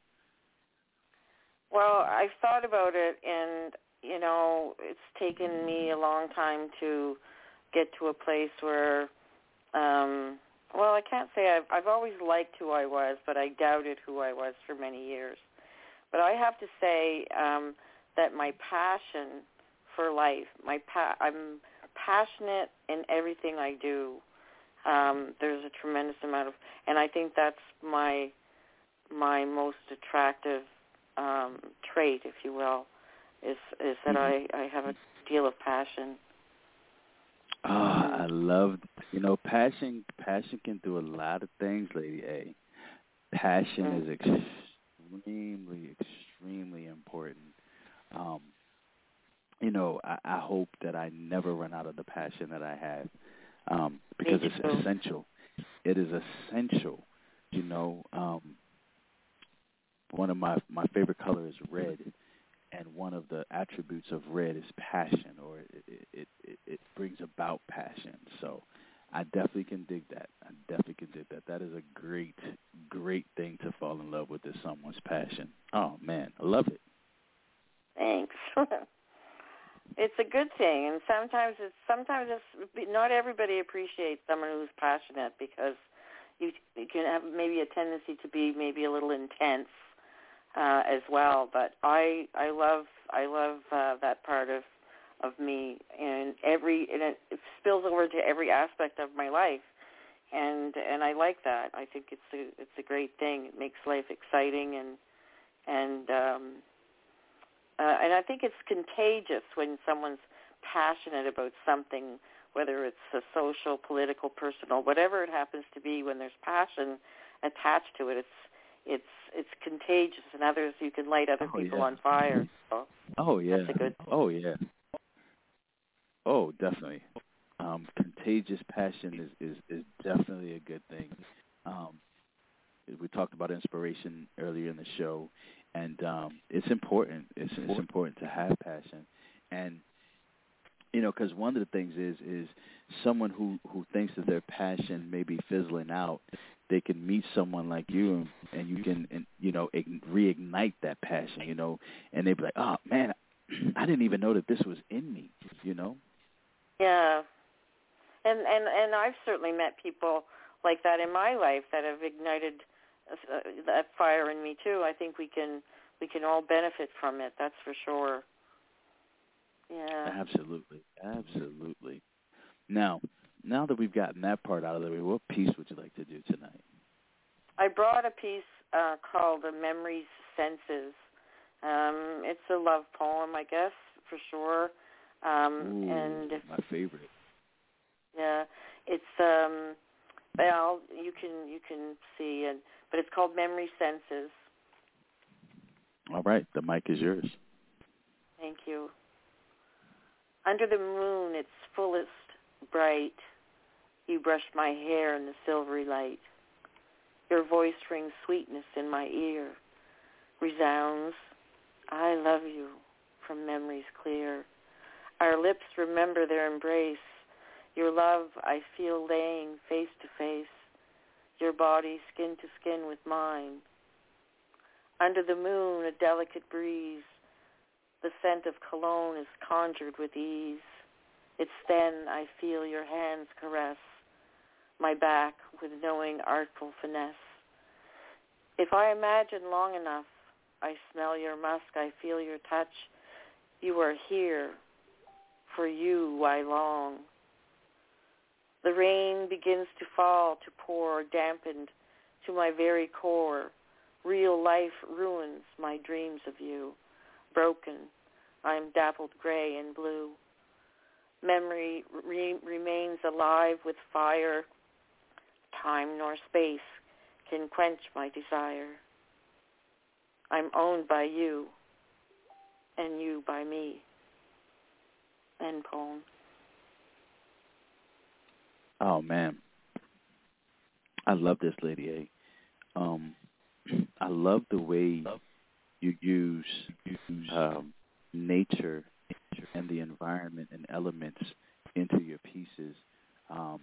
Well, I've thought about it, and, you know, it's taken me a long time to get to a place where, um, well, I can't say I've, I've always liked who I was, but I doubted who I was for many years. But I have to say um, that my passion for life, my pa- I'm passionate in everything I do. Um, there's a tremendous amount of, and I think that's my my most attractive um, trait, if you will, is is that I, I have a deal of passion. Oh, I love, you know, passion. Passion can do a lot of things, Lady A. Passion mm-hmm. is extremely, extremely important. Um, you know, I, I hope that I never run out of the passion that I have, um, because it's essential. It is essential. You know, um, one of my my favorite color is red. And one of the attributes of red is passion, or it, it, it, it brings about passion. So I definitely can dig that. I definitely can dig that. That is a great, great thing to fall in love with, is someone's passion. Oh, man, I love it. Thanks. It's a good thing, and sometimes it's sometimes it's not everybody appreciates someone who's passionate, because you you can have maybe a tendency to be maybe a little intense. Uh, as well, but I I love I love uh, that part of of me, and every and it, it spills over to every aspect of my life, and and I like that. I think it's a it's a great thing. It makes life exciting, and and um, uh, and I think it's contagious when someone's passionate about something, whether it's a social, political, personal, whatever it happens to be. When there's passion attached to it, it's It's it's contagious, and others you can light other oh, people yeah. on fire. So oh yeah, that's a good thing. oh yeah, oh definitely. Um, contagious passion is, is, is definitely a good thing. Um, we talked about inspiration earlier in the show, and um, it's important. It's, it's important to have passion, and you know, because one of the things is is someone who, who thinks that their passion may be fizzling out, they can meet someone like you, and, and you can, and, you know, reignite that passion, you know, and they'd be like, oh, man, I didn't even know that this was in me, you know? Yeah. And, and, and I've certainly met people like that in my life that have ignited uh, that fire in me, too. I think we can we can all benefit from it, that's for sure. Yeah. Absolutely. Absolutely. Now, now that we've gotten that part out of the way, what piece would you like to do tonight? I brought a piece uh, called "The Memories Senses." Um, it's a love poem, I guess, for sure. Um, Ooh, and my favorite. Yeah, it's um, well, you can you can see, and but it's called "Memory Senses." All right, the mic is yours. Thank you. Under the moon, its fullest bright, you brush my hair in the silvery light. Your voice rings sweetness in my ear, resounds, I love you, from memories clear. Our lips remember their embrace. Your love I feel laying face to face, your body skin to skin with mine. Under the moon, a delicate breeze, the scent of cologne is conjured with ease. It's then I feel your hands caress my back with knowing artful finesse. If I imagine long enough, I smell your musk, I feel your touch. You are here, for you I long. The rain begins to fall, to pour, dampened to my very core. Real life ruins my dreams of you. Broken, I am dappled gray and blue. Memory re- remains alive with fire. Time nor space can quench my desire. I'm owned by you, and you by me. End poem. Oh, man. I love this, Lady A. Um, I love the way you use um, nature and the environment and elements into your pieces. Um,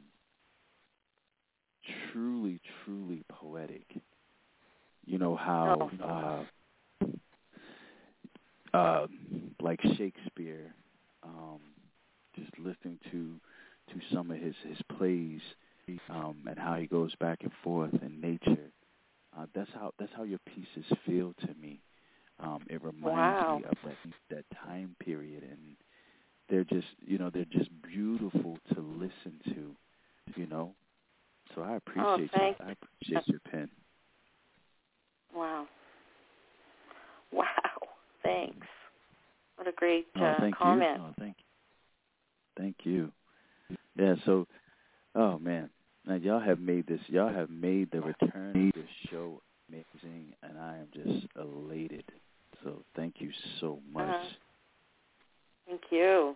truly, truly poetic. You know how, uh, uh, like Shakespeare, um, just listening to to some of his, his plays um, and how he goes back and forth in nature. Uh, that's how that's how your pieces feel to me. Um, it reminds wow. me of that that time period, and they're just you know they're just beautiful to listen to, you know. So I appreciate oh, you. thank I appreciate your pen. Wow. Wow. Thanks. What a great oh, uh, thank comment. You. Oh, thank you. Thank you. Yeah. So, oh man. Now, y'all have made this, y'all have made the return of this show amazing, and I am just elated. So thank you so much. Uh-huh. Thank you.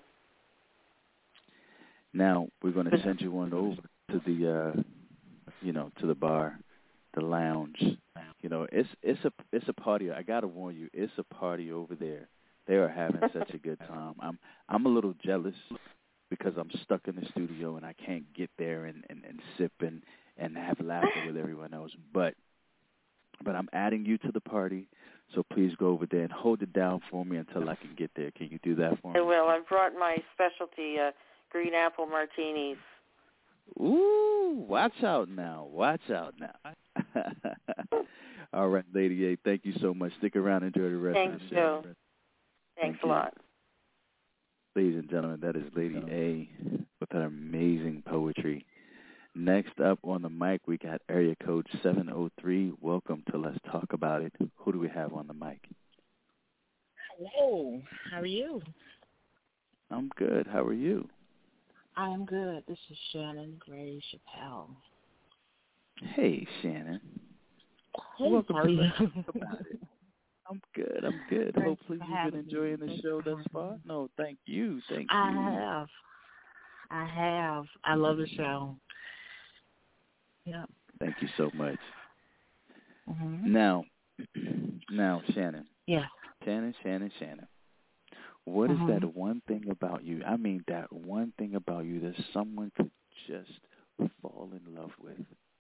Now, we're going to send you on over to the, uh, you know, to the bar, the lounge. You know, it's it's a it's a party. I got to warn you, it's a party over there. They are having such a good time. I'm I'm a little jealous, because I'm stuck in the studio and I can't get there and, and, and sip and, and have laughter with everyone else. But but I'm adding you to the party, so please go over there and hold it down for me until I can get there. Can you do that for me? I will. I brought my specialty uh, green apple martinis. Ooh, watch out now. Watch out now. All right, Lady A, thank you so much. Stick around and enjoy the rest Thank of the you. show. Thanks Thank a you. lot. Ladies and gentlemen, that is Lady A with her amazing poetry. Next up on the mic, we got area code seven oh three. Welcome to Let's Talk About It. Who do we have on the mic? Hello. How are you? I'm good. How are you? I am good. This is Shannon Gray Chappelle. Hey, Shannon. Hey, Welcome how to are you? Let's Talk About It. I'm good. I'm good. Thanks Hopefully for you've been enjoying me. the Thanks show thus far. No, thank you. Thank I you. have. I have. I love the show. Yeah. Thank you so much. Mm-hmm. Now, now, Shannon. Yeah. Shannon, Shannon, Shannon. What mm-hmm. is that one thing about you? I mean, that one thing about you that someone could just fall in love with.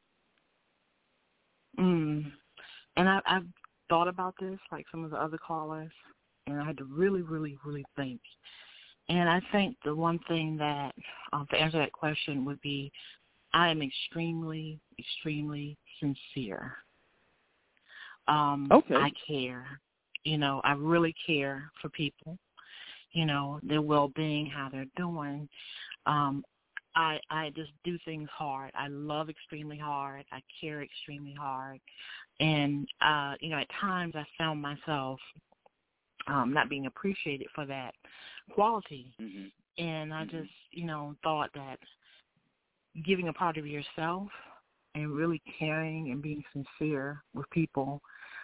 Mm. And I, I've thought about this, like some of the other callers, and I had to really, really, really think. And I think the one thing that, um, to answer that question, would be I am extremely, extremely sincere. Um, okay. I care. You know, I really care for people, you know, their well-being, how they're doing. Um, I I just do things hard. I love extremely hard. I care extremely hard. And, uh, you know, at times I found myself um, not being appreciated for that quality. Mm-hmm. And I mm-hmm. just, you know, thought that giving a part of yourself and really caring and being sincere with people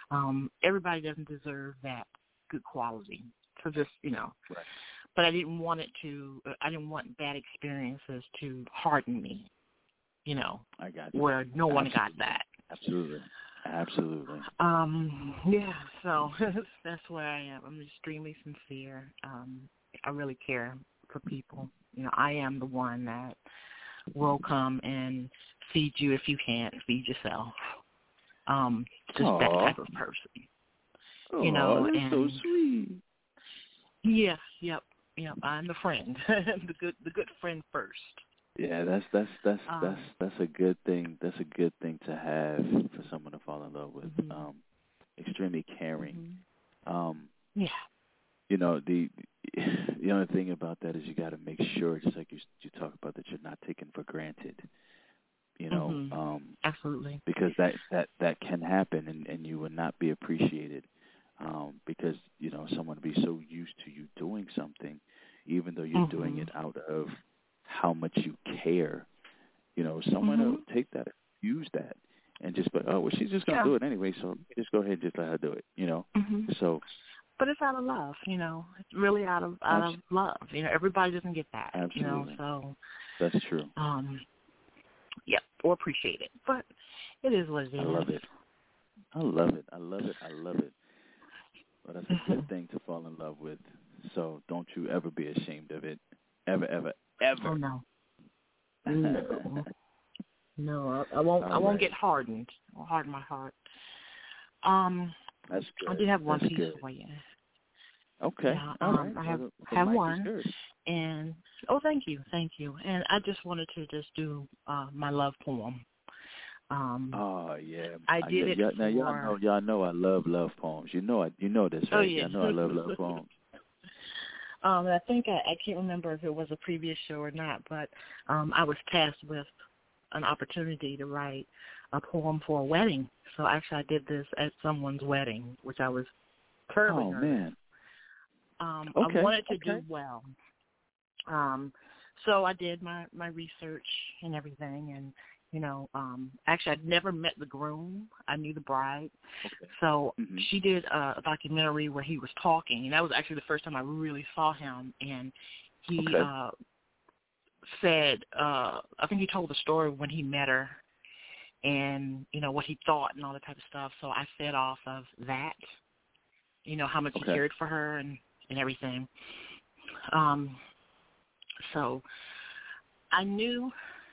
Um, everybody doesn't deserve that good quality. So just, you know. Right. But I didn't want it to, I didn't want bad experiences to harden me, you know, I got you. where no one Absolutely. got that. Absolutely. Absolutely. Um, yeah, so that's where I am. I'm extremely sincere. Um, I really care for people. You know, I am the one that will come and feed you if you can't feed yourself. Um, just Aww. that type of person. Oh, you know, that's and so sweet. Yeah, yep, yep. I'm the friend, the good, the good friend first. Yeah, that's that's that's Um, that's that's a good thing. That's a good thing to have for someone to fall in love with. Mm-hmm. Um, extremely caring. Mm-hmm. Um, yeah. You know, the the only thing about that is you got to make sure, just like you you talk about, that you're not taken for granted. You know, mm-hmm. um, absolutely, because that, that, that can happen, and, and you will not be appreciated. Um, because you know someone will be so used to you doing something, even though you're mm-hmm. doing it out of how much you care. You know, someone mm-hmm. will take that, use that, and just be, oh, well, she's just gonna yeah. do it anyway, so just go ahead and just let her do it. You know, mm-hmm. so. But it's out of love, you know. It's really out of out of love. You know, everybody doesn't get that. Absolutely. You know, so that's true. Um, yeah, or appreciate it, but it is what it is. I love it. I love it. I love it. I love it. But that's a mm-hmm. good thing to fall in love with. So don't you ever be ashamed of it. Ever, ever, ever. Oh no. No. no, I, I won't. All I won't right. get hardened. I'll harden my heart. Um, that's good. I do have one that's piece good. for you. Okay. Yeah, All um, right. I have so the, the have mic one, is good. and oh, thank you, thank you. And I just wanted to just do uh, my love poem. Um, oh yeah, I did yeah, it yeah, for. Now y'all know, y'all know I love love poems. You know, I, you know this, right? Oh yeah, y'all know I love love poems. Um, I think I, I can't remember if it was a previous show or not, but um, I was tasked with an opportunity to write a poem for a wedding. So actually, I did this at someone's wedding, which I was terribly Oh nervous. man. Um, okay. I wanted to okay. do well. Um, so I did my, my research and everything, and you know, um, actually I'd never met the groom. I knew the bride. Okay. So mm-hmm. she did a, a documentary where he was talking, and that was actually the first time I really saw him. And he okay. uh, said, uh, I think he told the story when he met her, and you know what he thought and all that type of stuff. So I fed off of that, you know, how much okay. he cared for her and, and everything. Um, so I knew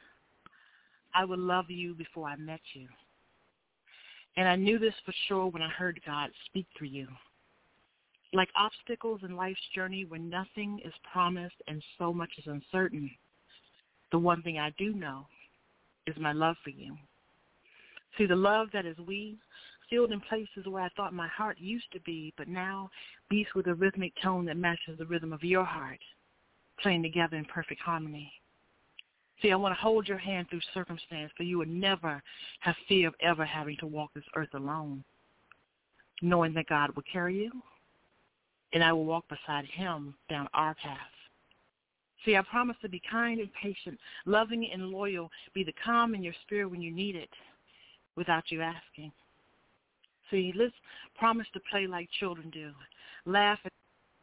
I would love you before I met you. And I knew this for sure when I heard God speak through you. Like obstacles in life's journey where nothing is promised and so much is uncertain, the one thing I do know is my love for you. See, the love that is we, filled in places where I thought my heart used to be, but now beats with a rhythmic tone that matches the rhythm of your heart, playing together in perfect harmony. See, I want to hold your hand through circumstance, for you would never have fear of ever having to walk this earth alone, knowing that God will carry you, and I will walk beside him down our path. See, I promise to be kind and patient, loving and loyal, be the calm in your spirit when you need it, without you asking. See, let's promise to play like children do, laugh at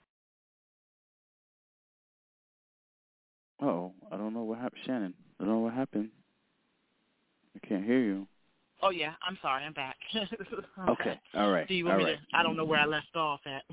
Uh-oh, I don't know what happened, Shannon. I don't know what happened. I can't hear you. Oh, yeah, I'm sorry, I'm back. I'm okay, back. all right, Do you want all me right. to, I don't know where I left off at.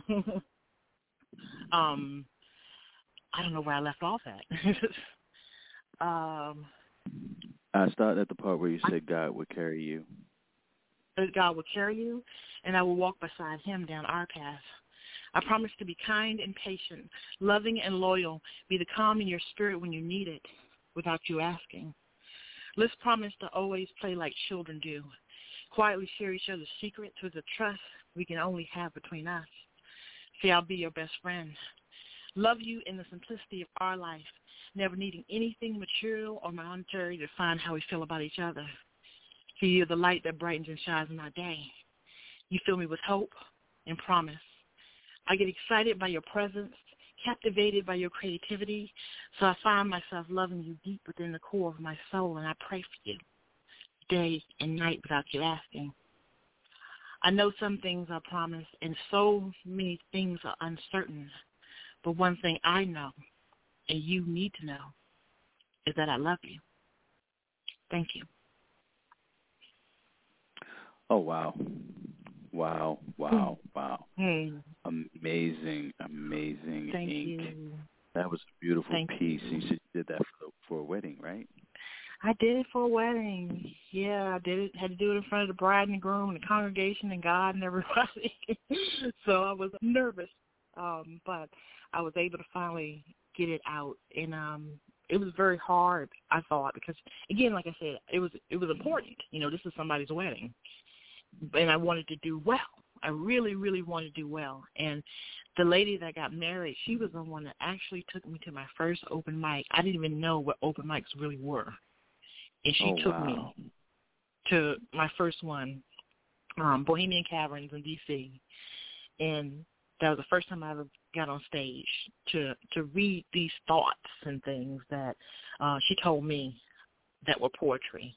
um, I don't know where I left off at. um, I started at the part where you said God would carry you. God will carry you, and I will walk beside him down our path. I promise to be kind and patient, loving and loyal, be the calm in your spirit when you need it, without you asking. Let's promise to always play like children do, quietly share each other's secrets with the trust we can only have between us. See, I'll be your best friend. Love you in the simplicity of our life, never needing anything material or monetary to find how we feel about each other. See, you're the light that brightens and shines in our day. You fill me with hope and promise. I get excited by your presence, captivated by your creativity, so I find myself loving you deep within the core of my soul, and I pray for you day and night without you asking. I know some things are promised, and so many things are uncertain. But one thing I know, and you need to know, is that I love you. Thank you. Oh, wow. Wow, wow, wow. Hey. Amazing, amazing Thank ink. you. That was a beautiful Thank piece. you. You said you did that for, for a wedding, right? I did it for a wedding. Yeah, I did it. Had to do it in front of the bride and the groom and the congregation and God and everybody. So I was nervous, um, but I was able to finally get it out. And um, it was very hard, I thought, because, again, like I said, it was it was important. You know, this is somebody's wedding. And I wanted to do well. I really, really wanted to do well. And the lady that got married, she was the one that actually took me to my first open mic. I didn't even know what open mics really were. And she oh, took wow. me to my first one, um, Bohemian Caverns in D C And that was the first time I ever got on stage to, to read these thoughts and things that uh, she told me that were poetry.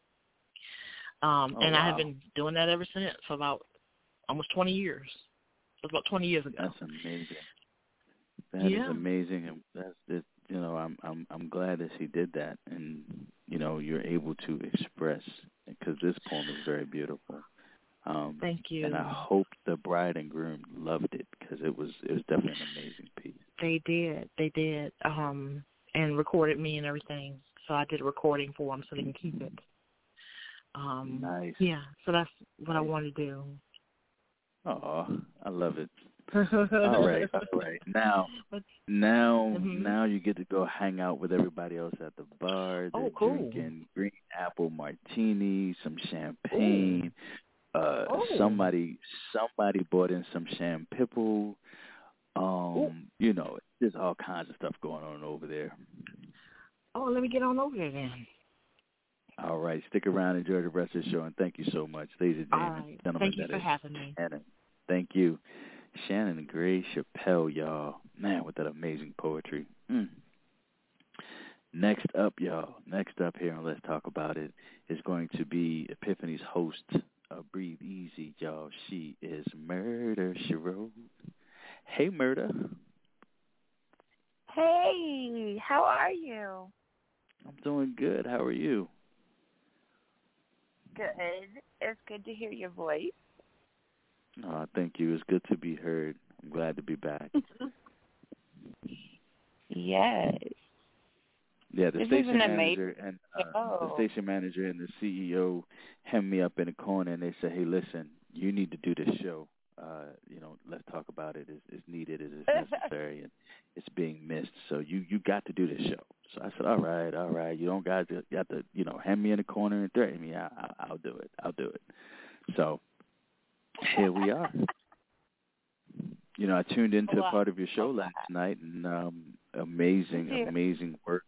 Um, oh, and wow. I have been doing that ever since, for about almost twenty years. It was about twenty years ago. That's amazing. That yeah. is amazing, and that's it. You know, I'm I'm I'm glad that she did that, and you know, you're able to express, because this poem is very beautiful. Um, Thank you. And I hope the bride and groom loved it, because it was it was definitely an amazing piece. They did, they did, um, and recorded me and everything. So I did a recording for them so they can keep it. Um, nice. Yeah, so that's what nice. I want to do. Oh, I love it. all right, all right. Now, now, mm-hmm. now you get to go hang out with everybody else at the bar. They're oh, cool. drinking green apple martini, some champagne. Ooh. Uh, oh. Somebody, somebody brought in some champipple. Um, Ooh. You know, there's all kinds of stuff going on over there. Oh, let me get on over there then. All right, stick around, enjoy the rest of the show, and thank you so much, ladies and right. gentlemen. Thank you that for is having me. Shannon. Thank you. Shannon Gray Chappelle, y'all. Man, with that amazing poetry. Mm. Next up, y'all, next up here on Let's Talk About It is going to be Epiphany's host of Breathe Easy, y'all. She is Murder, She Wrote. Hey, Murder. Hey, how are you? I'm doing good. How are you? Good. It's good to hear your voice. Oh, thank you. It's good to be heard. I'm glad to be back. Yes. Yeah, the this station is an manager and uh, oh. the station manager and the C E O hemmed me up in the corner, and they said, "Hey, listen, you need to do this show. Uh, you know, Let's Talk About It. It's, it's needed. It is necessary, and it's being missed. So you you got to do this show." So I said, "All right, all right. You don't got to you have to you know hem me in the corner and threaten me. I, I, I'll do it. I'll do it." So here we are. You know, I tuned into well, a part of your show last night, and um, amazing, amazing work.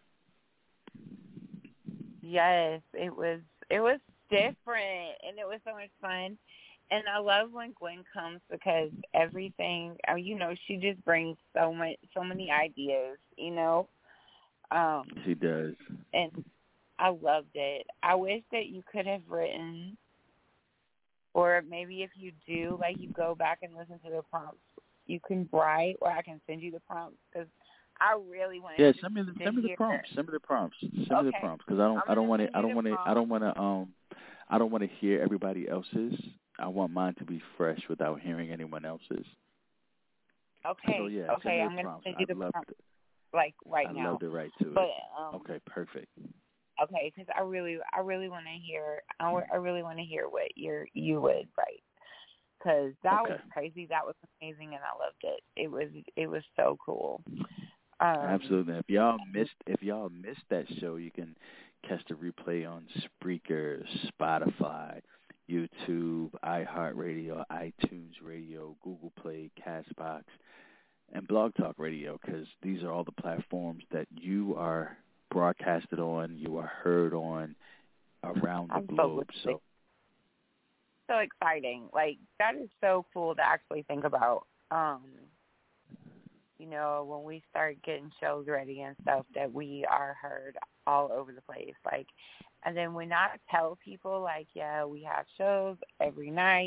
Yes, it was it was different, and it was so much fun. And I love when Gwen comes, because everything, you know, she just brings so much, so many ideas, you know. Um, she does. And I loved it. I wish that you could have written, or maybe if you do, like, you go back and listen to the prompts, you can write, or I can send you the prompts, because I really want to. Yeah, send me the send me the prompts. Send me the prompts. Send okay. me the prompts, because I don't I don't want to I don't want to I don't want to um I don't want to hear everybody else's. I want mine to be fresh without hearing anyone else's. Okay. So yeah, okay, I'm going to send I'd you the love prompts, to, like right I'd now. I'd love to write to but, it. Um, okay, perfect. Okay, because I really, I really want to hear, I, I really want to hear what you're, you would write, because that okay. was crazy. That was amazing, and I loved it. It was, it was so cool. Um, Absolutely. If y'all missed, if y'all missed that show, you can catch the replay on Spreaker, Spotify, YouTube, iHeartRadio, iTunes Radio, Google Play, Castbox, and Blog Talk Radio, because these are all the platforms that you are broadcasted on, you are heard on around the I'm globe. So, so exciting. Like, that is so cool to actually think about. Um, you know, when we start getting shows ready and stuff, that we are heard all over the place. Like, and then when I tell people, like, yeah, we have shows every night,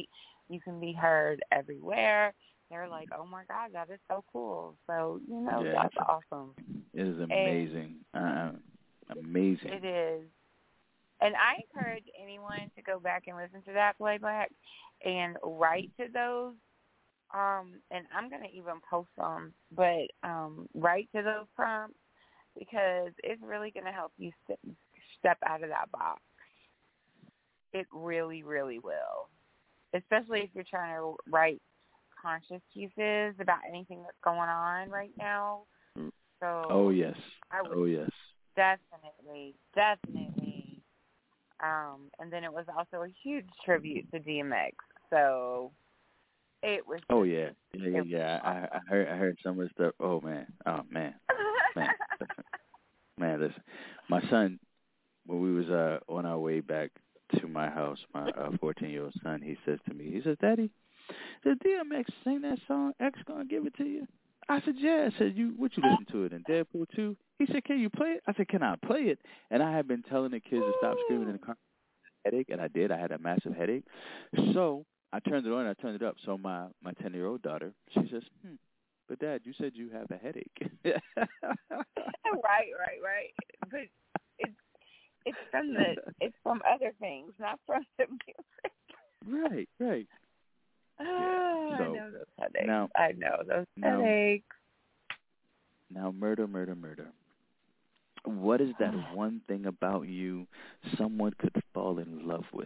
You can be heard everywhere. They're like, oh, my God, that is so cool. So, you know, yeah, that's awesome. It is amazing. Uh, amazing. It is. And I encourage anyone to go back and listen to that playback and write to those. Um, and I'm going to even post them, but um, write to those prompts because it's really going to help you step, step out of that box. It really, really will, especially if you're trying to write conscious pieces about anything that's going on right now. So oh, yes. I would oh, yes. Definitely, definitely. Um, and then it was also a huge tribute to D M X. So it was. Oh yeah, yeah, yeah. yeah. I, I heard, I heard some of the stuff. Oh man, oh man, man, man. Listen, my son, when we was uh on our way back to my house, my fourteen-year-old son, he says to me, he says, "Daddy, did D M X sing that song? X gonna give it to you?" I said, "Yeah." I said, "You, what you listen to it in Deadpool two?" He said, "Can you play it?" I said, "Can I play it?" And I had been telling the kids to stop screaming in the car. Headache, and I did. I had a massive headache, so I turned it on and I turned it up. So my my ten-year-old daughter, she says, "Hmm, but Dad, you said you have a headache." Right, right, right. But it's it's from the it's from other things, not from the music. Right, right. Oh, yeah. So, I know those headaches. Now, I know those now, headaches. Now, murder, murder, murder. What is that one thing about you someone could fall in love with?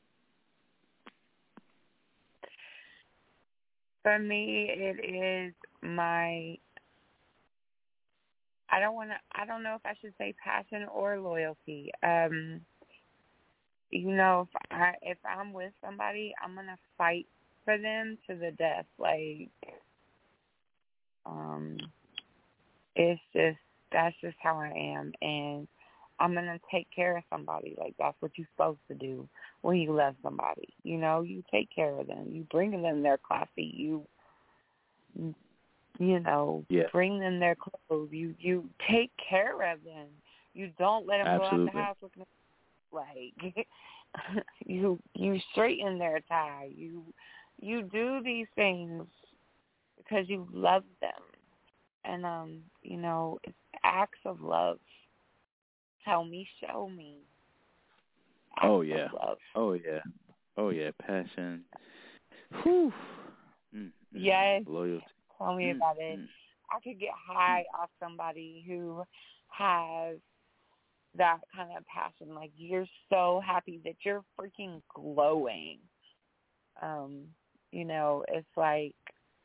For me, it is my, I don't want to, I don't know if I should say passion or loyalty. Um, you know, if, I, if I'm with somebody, I'm going to fight for them to the death. Like, um, it's just, that's just how I am. And I'm going to take care of somebody. Like, that's what you're supposed to do when you love somebody. You know, you take care of them. You bring them their coffee. You, you know, yeah. bring them their clothes. You you take care of them. You don't let them Absolutely. go out the house looking like you you straighten their tie. You you do these things because you love them. And um, you know, it's acts of love. Tell me, show me. Acts oh yeah. of love. Oh yeah. Oh yeah. Passion. Whew. Mm, yes. Loyalty. Tell me mm, about it. Mm. I could get high off somebody who has that kind of passion. Like, you're so happy that you're freaking glowing. Um, you know, it's like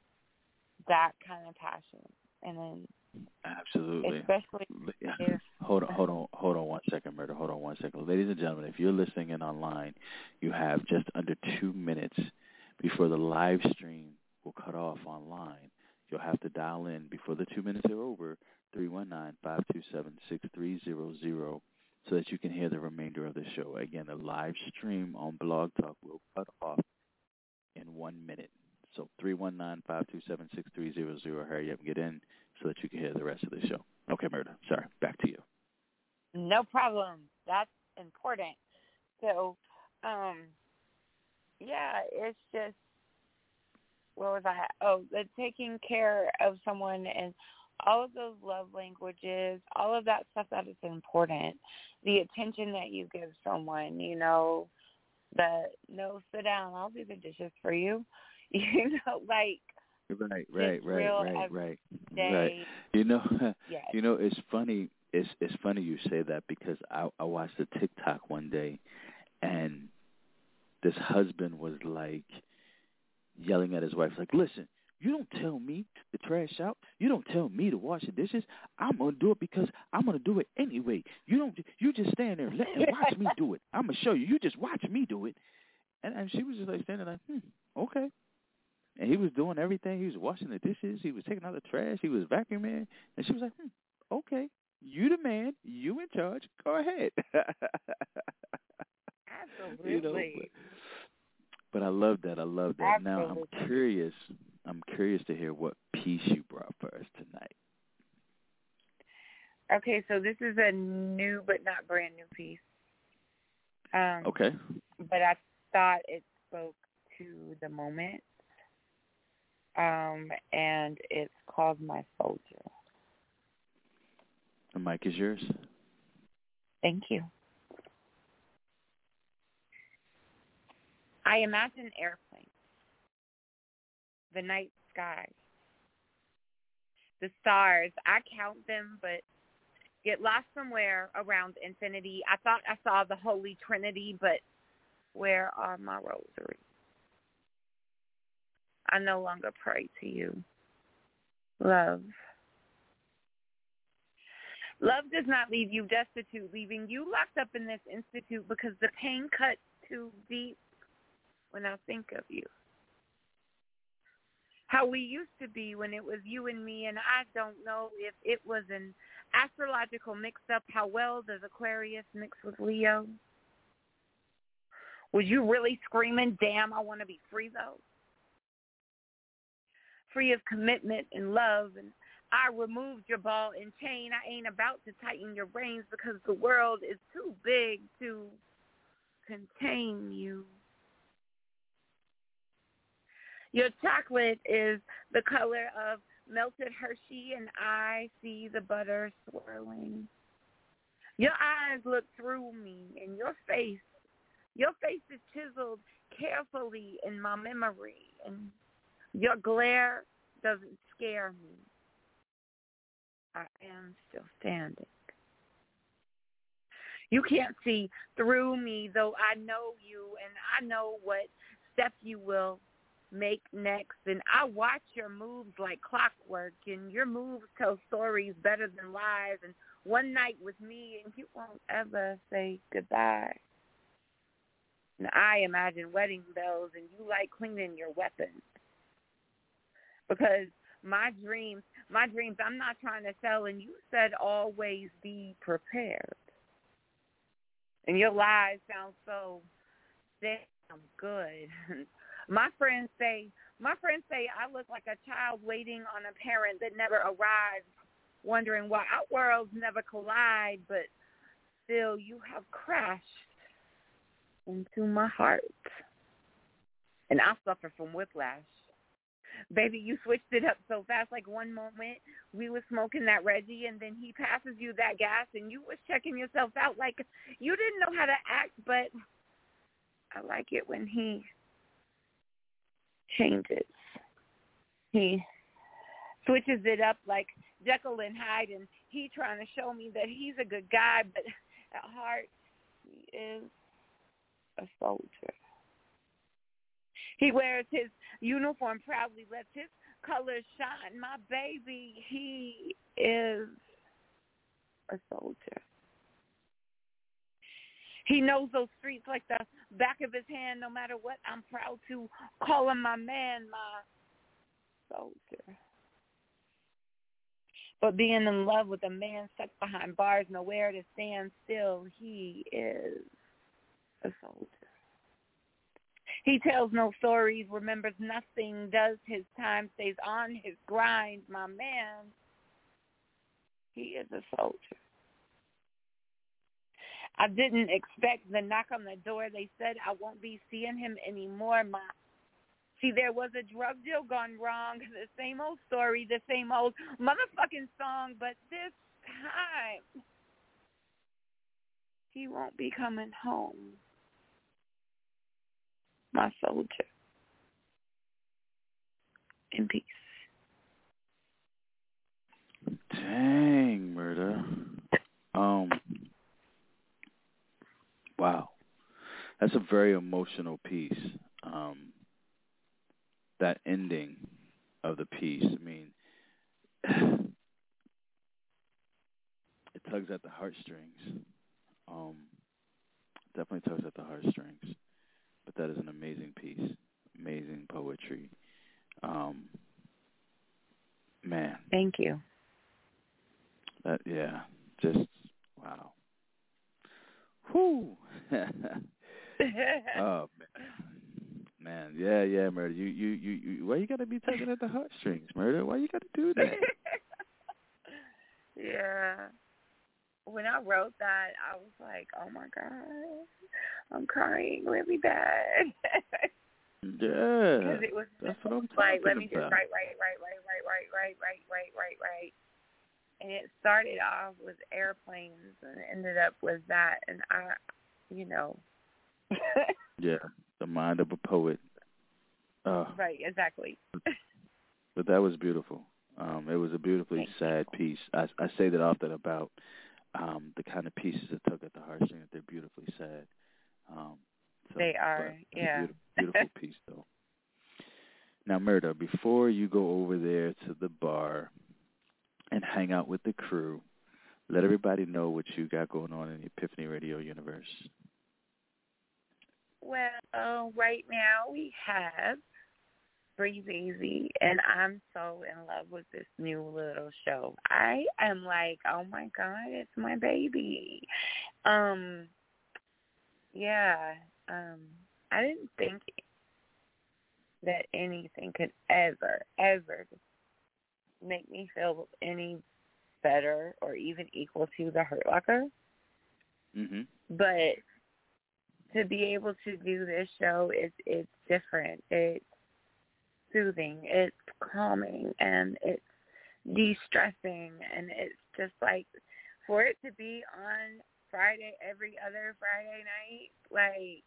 that kind of passion. And then Absolutely. especially if hold on, hold on, hold on one second, Murder. Hold on one second. Ladies and gentlemen, if you're listening in online, you have just under two minutes before the live stream will cut off online. You'll have to dial in before the two minutes are over, three one nine, five two seven, six three zero zero, so that you can hear the remainder of the show. Again, the live stream on Blog Talk will cut off in one minute. So three one nine, five two seven, six three zero zero. Hurry up and get in so that you can hear the rest of the show. Okay, Murder. Sorry. Back to you. No problem. That's important. So, um, yeah, it's just, where was I? Oh, the taking care of someone and all of those love languages, all of that stuff that is important. The attention that you give someone, you know, the, no, sit down, I'll do the dishes for you. You know, like, Right, right, right, right, right, day. right. You know, yes. you know, it's funny. It's it's funny you say that because I I watched a TikTok one day, and this husband was like yelling at his wife, like, "Listen, you don't tell me to trash out. You don't tell me to wash the dishes. I'm gonna do it because I'm gonna do it anyway. You don't. You just stand there and, let, and watch me do it. I'm gonna show you. You just watch me do it." And and she was just like standing like, "Hmm, okay." And he was doing everything. He was washing the dishes. He was taking out the trash. He was vacuuming. And she was like, hmm, okay. You the man. You in charge. Go ahead. Absolutely. You know, but, but I love that. I love that. Absolutely. Now, I'm curious. I'm curious to hear what piece you brought for us tonight. Okay, so this is a new but not brand new piece. Um, okay. But I thought it spoke to the moment, um, and it's called My Soldier. The mic is yours. Thank you. I imagine airplanes, the night sky, the stars. I count them, but get lost somewhere around infinity. I thought I saw the Holy Trinity, but where are my rosaries? I no longer pray to you. Love. Love does not leave you destitute, leaving you locked up in this institute because the pain cuts too deep when I think of you. How we used to be when it was you and me, and I don't know if it was an astrological mix-up. How well does Aquarius mix with Leo? Was you really screaming, damn, I want to be free, though? Free of commitment and love, and I removed your ball and chain. I ain't about to tighten your reins because the world is too big to contain you. Your chocolate is the color of melted Hershey, and I see the butter swirling. Your eyes look through me, and your face, your face is chiseled carefully in my memory, and your glare doesn't scare me. I am still standing. You can't see through me, though I know you, and I know what step you will make next. And I watch your moves like clockwork, and your moves tell stories better than lies. And one night with me, and you won't ever say goodbye. And I imagine wedding bells, and you like cleaning your weapons. Because my dreams, my dreams, I'm not trying to sell, and you said always be prepared. And your lies sound so damn good. My friends say, my friends say I look like a child waiting on a parent that never arrives, wondering why our worlds never collide, but still you have crashed into my heart. And I suffer from whiplash. Baby, you switched it up so fast. Like one moment we were smoking that Reggie, and then he passes you that gas, and you was checking yourself out like you didn't know how to act, but I like it when he changes. He switches it up like Jekyll and Hyde, and he trying to show me that he's a good guy, but at heart he is a soldier. He wears his uniform proudly, lets his colors shine. My baby, he is a soldier. He knows those streets like the back of his hand. No matter what, I'm proud to call him my man, my soldier. But being in love with a man stuck behind bars, nowhere to stand still, he is a soldier. He tells no stories, remembers nothing, does his time, stays on his grind. My man, he is a soldier. I didn't expect the knock on the door. They said I won't be seeing him anymore. My, see, there was a drug deal gone wrong. The same old story, the same old motherfucking song, but this time he won't be coming home. My soldier. In peace. Dang, Murda. Um, wow. That's a very emotional piece. Um, that ending of the piece, I mean, it tugs at the heartstrings. Um, definitely tugs at the heartstrings. But that is an amazing piece, amazing poetry. Um, man. Thank you. That, yeah, just, wow. Whew. Oh, man. Man, yeah, yeah, Murda. You, you, you, you, why you got to be tugging at the heartstrings, Murda? Why you got to do that? Yeah. When I wrote that, I was like, oh, my God, I'm crying really bad. Yeah. Because it was That's what I'm like, let talking me just about. write, write, write, write, write, write, write, write, write, write, write. And it started off with airplanes and ended up with that. And I, you know. Yeah, the mind of a poet. Uh, right, exactly. But that was beautiful. Um, it was a beautifully Thank sad you. piece. I, I say that often about um, the kind of pieces that tug at the heartstrings. They're beautifully sad. Um, so, they are, yeah. Beautiful, beautiful piece, though. Now, Murda, before you go over there to the bar and hang out with the crew, let everybody know what you got going on in the Epiphany Radio universe. Well, uh, right now we have Breathe Easy, and I'm so in love with this new little show. I am like, oh my God, it's my baby. Um, yeah, um, I didn't think that anything could ever, ever make me feel any better or even equal to the Hurt Locker. Mm-hmm. But to be able to do this show, it's it's different. It's soothing. It's calming, and it's de-stressing, and it's just like for it to be on Friday, every other Friday night, like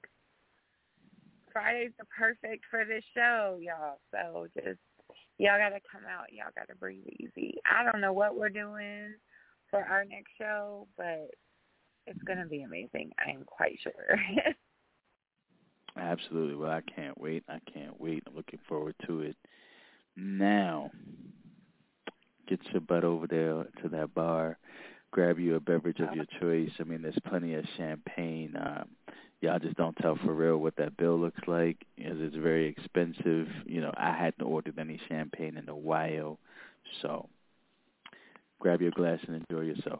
Fridays are perfect for this show, y'all. So just y'all gotta come out. Y'all gotta breathe easy. I don't know what we're doing for our next show, but it's gonna be amazing. I am quite sure. Absolutely. Well, I can't wait. I can't wait. I'm looking forward to it. Now, get your butt over there to that bar. Grab you a beverage of your choice. I mean, there's plenty of champagne. Um, y'all just don't tell for real what that bill looks like, because it's very expensive. You know, I hadn't ordered any champagne in a while. So grab your glass and enjoy yourself.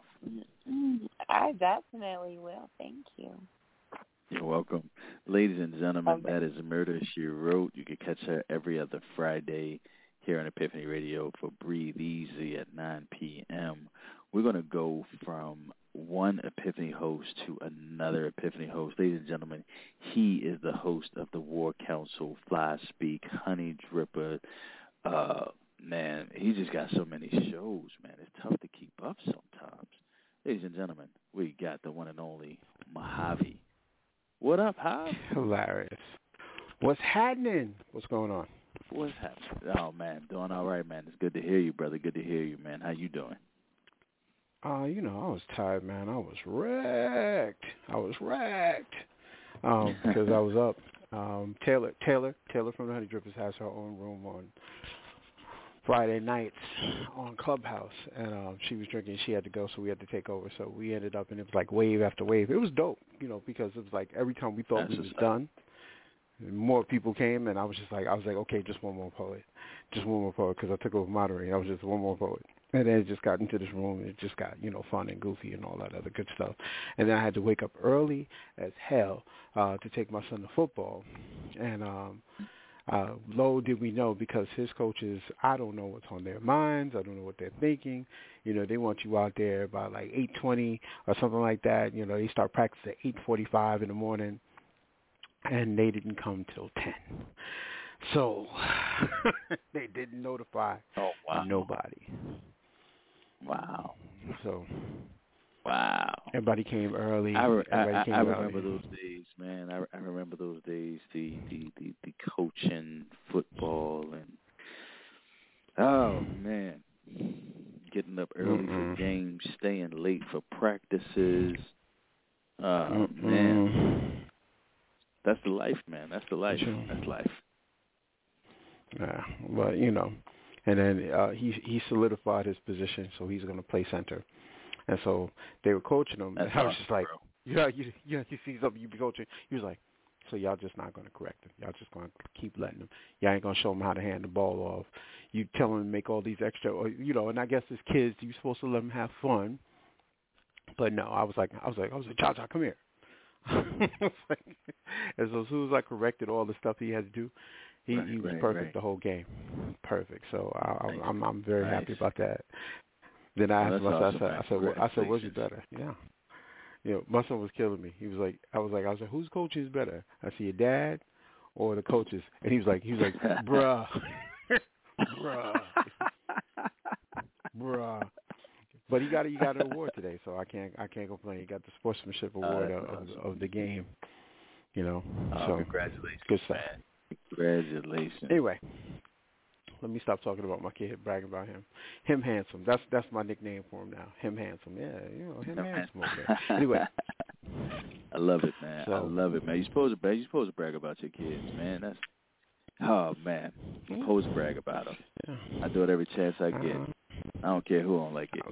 I definitely will. Thank you. You're welcome. Ladies and gentlemen, Okay. that is Murda She Wrote. You can catch her every other Friday here on Epiphany Radio for Breathe Easy at nine p.m. We're going to go from one Epiphany host to another Epiphany host. Ladies and gentlemen, he is the host of the War Council, Fly Speak, Honey Dripper. Uh, man, he just got so many shows, man. It's tough to keep up sometimes. Ladies and gentlemen, we got the one and only Mojave. What up, Hav? Hilarious. What's happening? What's going on? What's happening? Oh, man, doing all right, man. It's good to hear you, brother. Good to hear you, man. How you doing? Uh, you know, I was tired, man. I was wrecked. I was wrecked. Um, because I was up. Um, Taylor, Taylor, Taylor from the Honey Drippers has her own room on Friday nights on Clubhouse, and um, she was drinking. She had to go, so we had to take over. So we ended up, and it was like wave after wave. It was dope, you know, because it was like every time we thought That's we was done, more people came, and I was just like, I was like, okay, just one more poet, just one more poet, because I took over moderating. I was just one more poet. And then it just got into this room, and it just got, you know, fun and goofy and all that other good stuff. And then I had to wake up early as hell uh, to take my son to football. And um, uh, lo did we know, because his coaches, I don't know what's on their minds. I don't know what they're thinking. You know, they want you out there by like eight twenty or something like that. You know, they start practice at eight forty-five in the morning, and they didn't come till ten. So they didn't notify oh, wow. nobody. Wow. So, wow. Everybody came early. I, re- everybody I, came I remember early. those days, man. I, I remember those days, the, the, the, the coaching football and, oh, man, getting up early Mm-mm. for games, staying late for practices. Oh, Mm-mm. man. That's the life, man. That's the life. Sure. That's life. Yeah, but, you know. And then uh, he he solidified his position, so he's going to play center. And so they were coaching him, That's and I was awesome, just like, bro. yeah, you, yeah, you see something, you be coaching. He was like, so y'all just not going to correct him. Y'all just going to keep letting him. Y'all ain't going to show him how to hand the ball off. You tell him to make all these extra, or, you know, and I guess as kids, you're supposed to let them have fun. But no, I was like, I was like, I was like, Cha Cha, come here. And so as soon as I corrected all the stuff he had to do, He, right, he was right, perfect right. the whole game, perfect. So I, Nice. I'm I'm very nice. happy about that. Then I Well, asked that's my son, awesome, I said, man. I said, well, I said, what's Congratulations. better? Yeah, you know, my son was killing me. He was like, I was like, I was like, whose coach is better? I said, your dad or the coaches, and he was like, he was like, bruh, bruh, bruh. But he got he got an award today, so I can't I can't complain. He got the sportsmanship award oh, of, awesome. of of the game. You know, oh, so congratulations, good stuff. Man. Congratulations. Anyway, let me stop talking about my kid, bragging about him. Him handsome. That's that's my nickname for him now. Him handsome. Yeah, you know, him handsome over there. Anyway. I love it, man. So, I love it, man. You're supposed to brag. You're supposed to brag about your kids, man. That's oh man. You're supposed to brag about them. Yeah. I do it every chance I get. Uh-huh. I don't care who don't like it.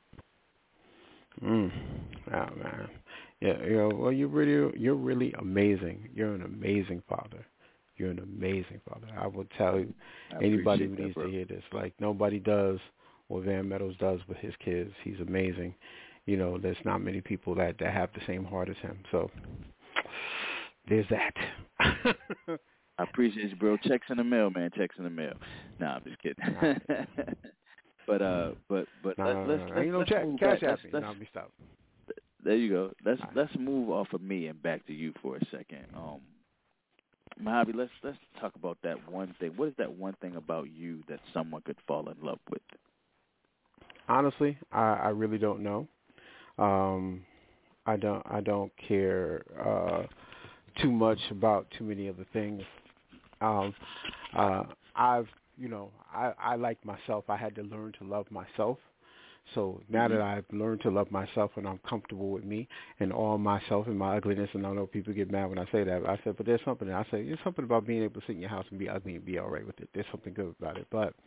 Mm. Oh man. Yeah. You know. Well, you're really you're really amazing. You're an amazing father. You're an amazing father. I will tell you, anybody who needs that, to hear this, like nobody does what Van Meadows does with his kids. He's amazing. You know, there's not many people that, that have the same heart as him. So there's that. I appreciate you, bro. Checks in the mail, man. Checks in the mail. Nah, I'm just kidding. but uh, but but nah, let's let's, nah, let's, you know, let's check, move cash back. at me. Let's, No, me stop. There you go. Let's right. let's move off of me and back to you for a second. Um, Mojave, let's let's talk about that one thing. What is that one thing about you that someone could fall in love with? Honestly, I, I really don't know. Um, I don't I don't care uh, too much about too many other things. Um, uh, I've you know I, I like myself. I had to learn to love myself. So now that I've learned to love myself and I'm comfortable with me and all myself and my ugliness, and I know people get mad when I say that, but I said, but there's something. I say there's something about being able to sit in your house and be ugly and be all right with it. There's something good about it. But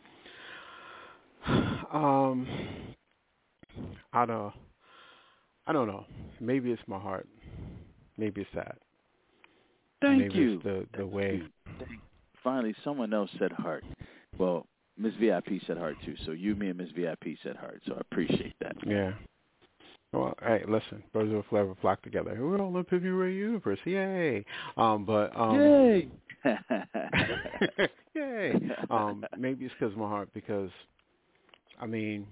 um, I don't. I don't know. Maybe it's my heart. Maybe it's that. Thank Maybe you. It's the the Thank way. you. Finally, someone else said heart. Well, Miss V I P said heart too. So you, me, and Miss V I P said heart. So I appreciate that. Yeah. Well, hey, listen, birds will forever flock together. We're all in Pippin Ray Universe. Yay! Um, but um, yay! Yay! Um, maybe it's because of my heart. Because, I mean,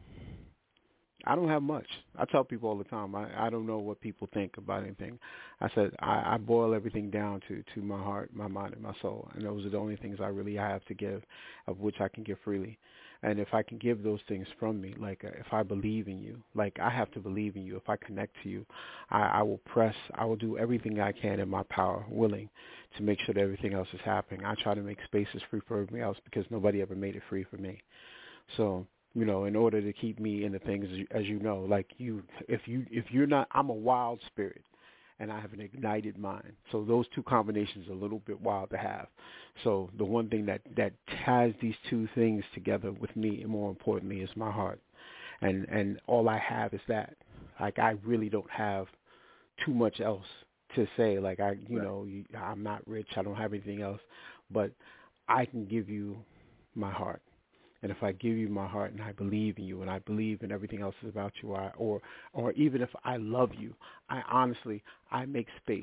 I don't have much. I tell people all the time, I, I don't know what people think about anything. I said I, I boil everything down to, to my heart, my mind, and my soul. And those are the only things I really have to give, of which I can give freely. And if I can give those things from me, like uh, if I believe in you, like I have to believe in you. If I connect to you, I, I will press, I will do everything I can in my power, willing, to make sure that everything else is happening. I try to make spaces free for everybody else because nobody ever made it free for me. So, you know, in order to keep me in the things, as you know, like you, if you, if you're not, I'm a wild spirit, and I have an ignited mind. So those two combinations are a little bit wild to have. So the one thing that that ties these two things together with me, and more importantly, is my heart, and and all I have is that. Like I really don't have too much else to say. Like I, you right. know, I'm not rich. I don't have anything else, but I can give you my heart. And if I give you my heart and I believe in you and I believe in everything else is about you, I, or or even if I love you, I honestly, I make space.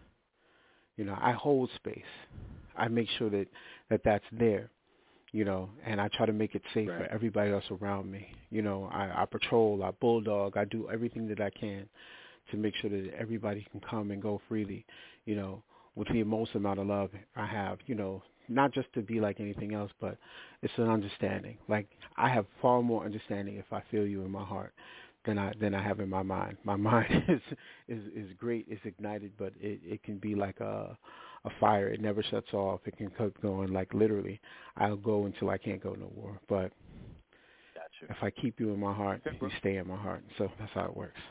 You know, I hold space. I make sure that, that that's there, you know, and I try to make it safe right. for everybody else around me. You know, I, I patrol, I bulldog, I do everything that I can to make sure that everybody can come and go freely, you know, with the most amount of love I have, you know, not just to be like anything else, but it's an understanding. Like I have far more understanding if I feel you in my heart than I than I have in my mind. My mind is is, is great, it's ignited, but it, it can be like a a fire. It never shuts off. It can keep going. Like literally, I'll go until I can't go no more. But gotcha. If I keep you in my heart, you stay in my heart. So that's how it works.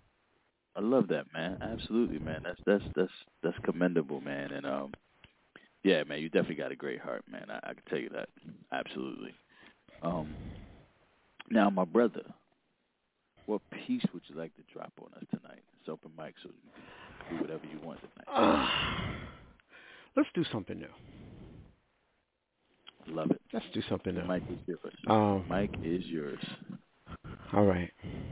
I love that, man. Absolutely, man. That's that's that's that's commendable, man. And um. Yeah, man, you definitely got a great heart, man. I, I can tell you that. Absolutely. Um, now, my brother, what piece would you like to drop on us tonight? It's open mic, so you can do whatever you want tonight. Uh, let's do something new. Love it. Let's do something the new. Mic is yours. Um, Mic is yours. All right.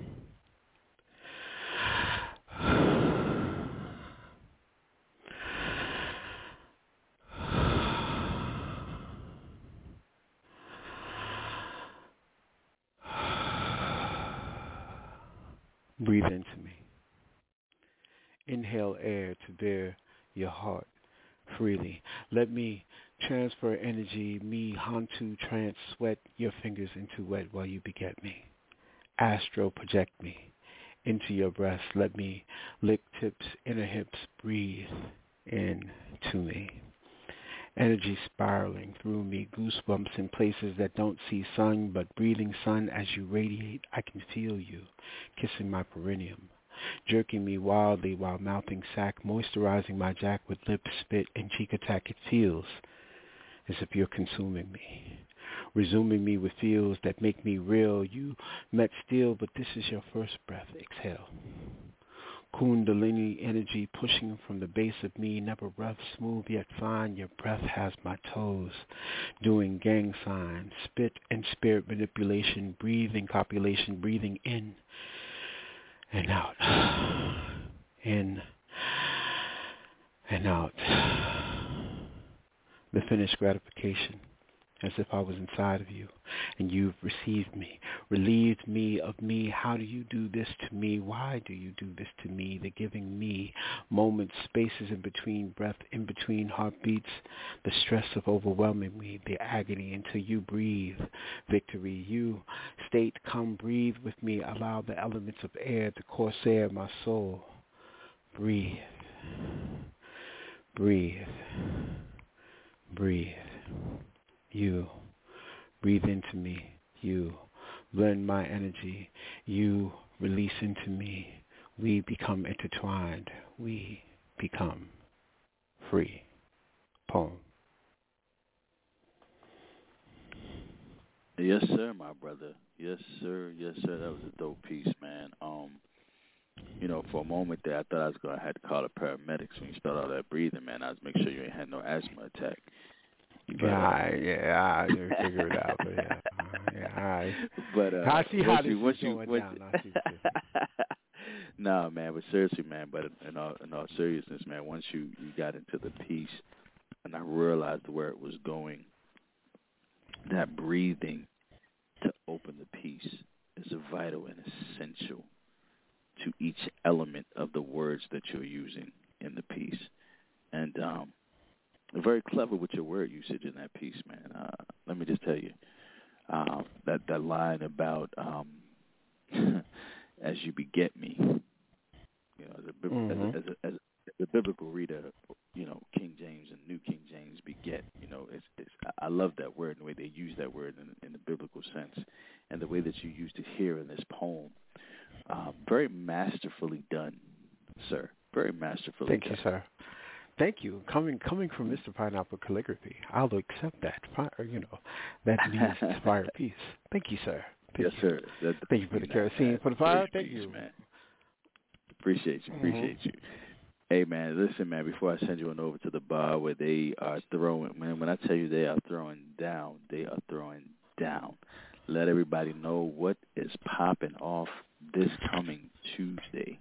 Breathe into me. Inhale air to bare your heart. freely. Let me transfer energy, me Hantu trance, sweat your fingers into wet while you beget me. Astro project me into your breast. Let me lick tips, inner hips, breathe in to me. Energy spiraling through me, goosebumps in places that don't see sun, but breathing sun as you radiate. I can feel you kissing my perineum, jerking me wildly while mouthing sack, moisturizing my jack with lip, spit, and cheek attack. It feels as if you're consuming me, resuming me with feels that make me real. You met still, but this is your first breath. Exhale. Kundalini energy pushing from the base of me, never rough, smooth yet fine. Your breath has my toes doing gang signs, spit and spirit manipulation, breathing copulation, breathing in and out, in and out. The finished gratification, as if I was inside of you, and you've received me, relieved me of me. How do you do this to me? Why do you do this to me? The giving me moments, spaces in between breath, in between heartbeats, the stress of overwhelming me, the agony until you breathe. Victory, you state, come breathe with me. Allow the elements of air to corsair my soul. Breathe. Breathe. Breathe. You breathe into me. You blend my energy. You release into me. We become intertwined. We become free. Poem. Yes, sir, my brother. Yes, sir. Yes, sir. That was a dope piece, man. Um, you know, for a moment there, I thought I was going to have to call the paramedics when you start all that breathing, man. I was making sure you ain't had no asthma attack. But, yeah, uh, yeah, I didn't figure it out, but yeah, uh, yeah, all right. But uh, I see how this you, is you, going once, down. I see no, man, but seriously, man, but in all, in all seriousness, man, once you, you got into the piece, and I realized where it was going, that breathing to open the piece is vital and essential to each element of the words that you're using in the piece, and um. Very clever with your word usage in that piece, man. Uh, let me just tell you, uh, that that line about um, "as you beget me," you know, as a, mm-hmm. as, a, as, a, as a biblical reader, you know, King James and New King James beget. You know, it's, it's I love that word and the way they use that word in, in the biblical sense, and the way that you used it here in this poem. Uh, very masterfully done, sir. Very masterfully Thank done. Thank you, sir. Thank you. Coming coming from Mister Pineapple Calligraphy, I'll accept that. You know, that means to fire peace. Thank you, sir. Thank yes, you. sir. That, Thank you for the kerosene for the fire. Thank you, man. Appreciate you. Appreciate mm-hmm. you. Hey, man, listen, man. Before I send you on over to the bar where they are throwing, man, when I tell you they are throwing down, they are throwing down. Let everybody know what is popping off this coming Tuesday.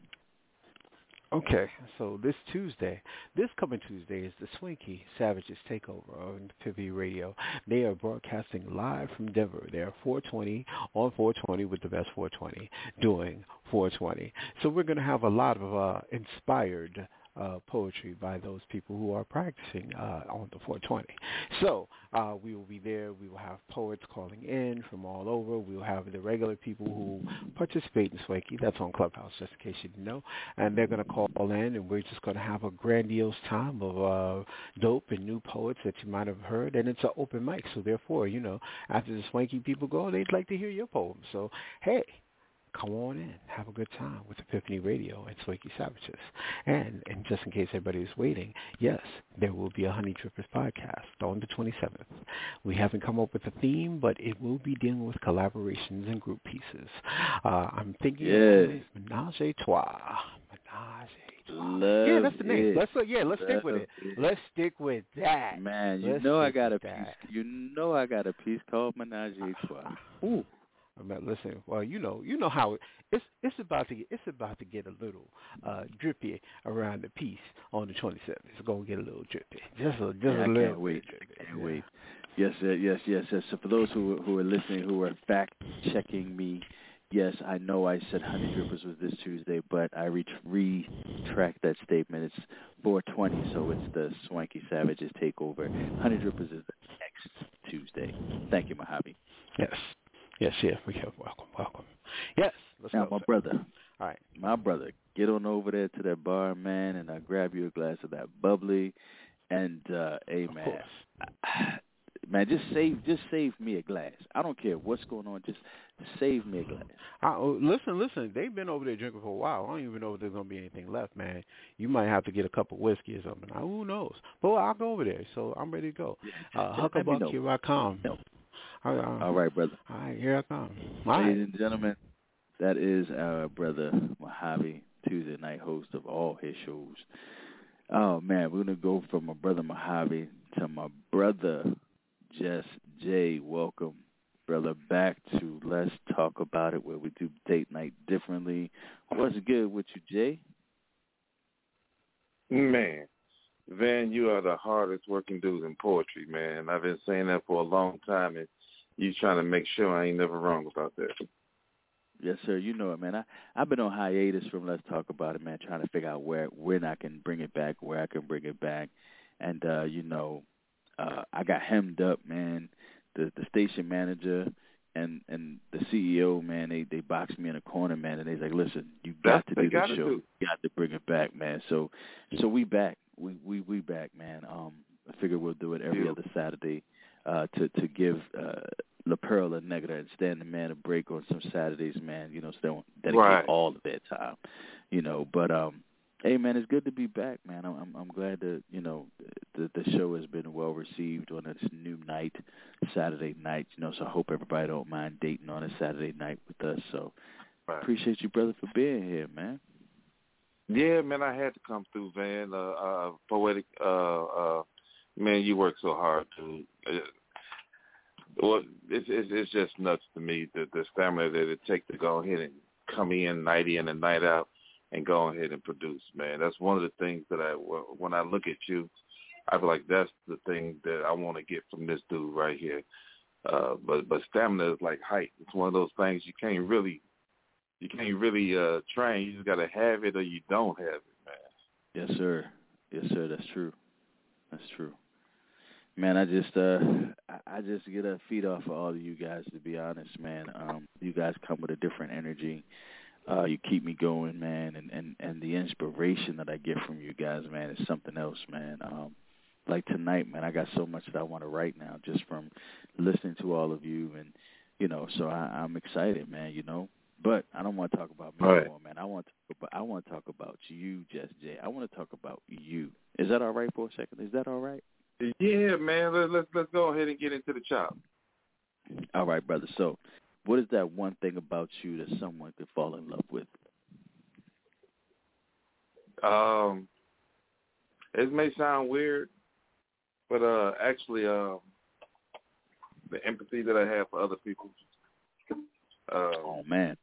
Okay, so this Tuesday, this coming Tuesday is the Swanky Savages Takeover on P V Radio. They are broadcasting live from Denver. They are four twenty on four twenty with the best four twenty doing four twenty. So we're going to have a lot of uh, inspired uh, poetry by those people who are practicing uh, on the four twenty. So uh, we will be there. We will have poets calling in from all over. We will have the regular people who participate in Swanky. That's on Clubhouse, just in case you didn't know. And they're going to call in, and we're just going to have a grandiose time of uh, dope and new poets that you might have heard. And it's an open mic, so therefore, you know, after the Swanky people go, they'd like to hear your poem. So, hey, come on in, have a good time with Epiphany Radio and Swanky Savages. And, and just in case everybody is waiting, yes, there will be a Honey Drippers podcast on the twenty-seventh. We haven't come up with a theme, but it will be dealing with collaborations and group pieces. Uh, I'm thinking yeah. of Menage a Trois. Menage a Trois. Love yeah, that's the name. it. Let's uh, yeah, let's Love stick with it. it. Let's stick with that. Man, you let's know I got a that. piece. You know I got a piece called Menage a Trois. Ooh. Listen, well, you know, you know how it, it's it's about to get, it's about to get a little uh, drippy around the piece on the twenty-seventh. It's gonna get a little drippy, just a just yeah, a little. I can't wait. I can't yeah. wait. Yes, sir, yes, yes, yes. So for those who who are listening, who are fact checking me, yes, I know I said Honey Drippers was this Tuesday, but I re- retract that statement. It's four twenty, so it's the Swanky Savages takeover. Honey Drippers is the next Tuesday. Thank you, Mojave. Yes. Yes, yeah, we have welcome, welcome. Yes, let's now, go. my brother. All right. My brother, get on over there to that bar, man, and I grab you a glass of that bubbly. And, uh, hey, man, man, just save just save me a glass. I don't care what's going on. Just save me a glass. I, oh, listen, listen. They've been over there drinking for a while. I don't even know if there's going to be anything left, man. You might have to get a cup of whiskey or something. Who knows? But well, I'll go over there, so I'm ready to go. Uh, Hucklebuck, here I come. No. All right, All right, brother. All right, here I come. All Ladies right. and gentlemen, that is our brother Mojave, Tuesday night host of all his shows. Oh, man, we're going to go from my brother Mojave to my brother Just Jay. Welcome, brother, back to Let's Talk About It, where we do date night differently. What's good with you, Jay? Man, Van, you are the hardest working dude in poetry, man. I've been saying that for a long time, and you trying to make sure I ain't never wrong about that. Yes, sir. You know it, man. I, I've been on hiatus from Let's Talk About It, man, trying to figure out where when I can bring it back, where I can bring it back. And, uh, you know, uh, I got hemmed up, man. The the station manager and, and the C E O, man, they, they boxed me in a corner, man, and they's like, listen, you got That's to do this gotta show. Do. You got to bring it back, man. So so we back. We we, we back, man. Um, I figure we'll do it every other Saturday uh, to, to give uh, La Perla Negra and Stan the Man a break on some Saturdays, man, you know, so they don't dedicate right. all of their time, you know. But, um, hey, man, it's good to be back, man. I'm I'm, I'm glad that, you know, the, the show has been well received on this new night, Saturday night, you know, so I hope everybody don't mind dating on a Saturday night with us. So right. appreciate you, brother, for being here, man. Yeah, man, I had to come through, Van. Uh, uh, poetic, uh, uh, man, you work so hard, dude. Uh, Well, it's, it's it's just nuts to me, the, the stamina that it takes to go ahead and come in night in and night out and go ahead and produce, man. That's one of the things that I, when I look at you, I feel like that's the thing that I want to get from this dude right here. Uh, but but stamina is like height. It's one of those things you can't really, you can't really uh, train. You just got to have it or you don't have it, man. Yes, sir. Yes, sir. That's true. That's true. Man, I just uh, I just get a feed off of all of you guys, to be honest, man. Um, you guys come with a different energy. Uh, you keep me going, man, and, and, and the inspiration that I get from you guys, man, is something else, man. Um, like tonight, man, I got so much that I want to write now just from listening to all of you, and you know, so I, I'm excited, man. You know, but I don't want to talk about me right. anymore, man. I want to, but I want to talk about you, Just Jay. I want to talk about you. Is that all right for a second? Is that all right? Yeah, man. Let's let's let's go ahead and get into the chop. All right, brother. So, what is that one thing about you that someone could fall in love with? Um, it may sound weird, but uh, actually, uh, the empathy that I have for other people. Uh, oh man.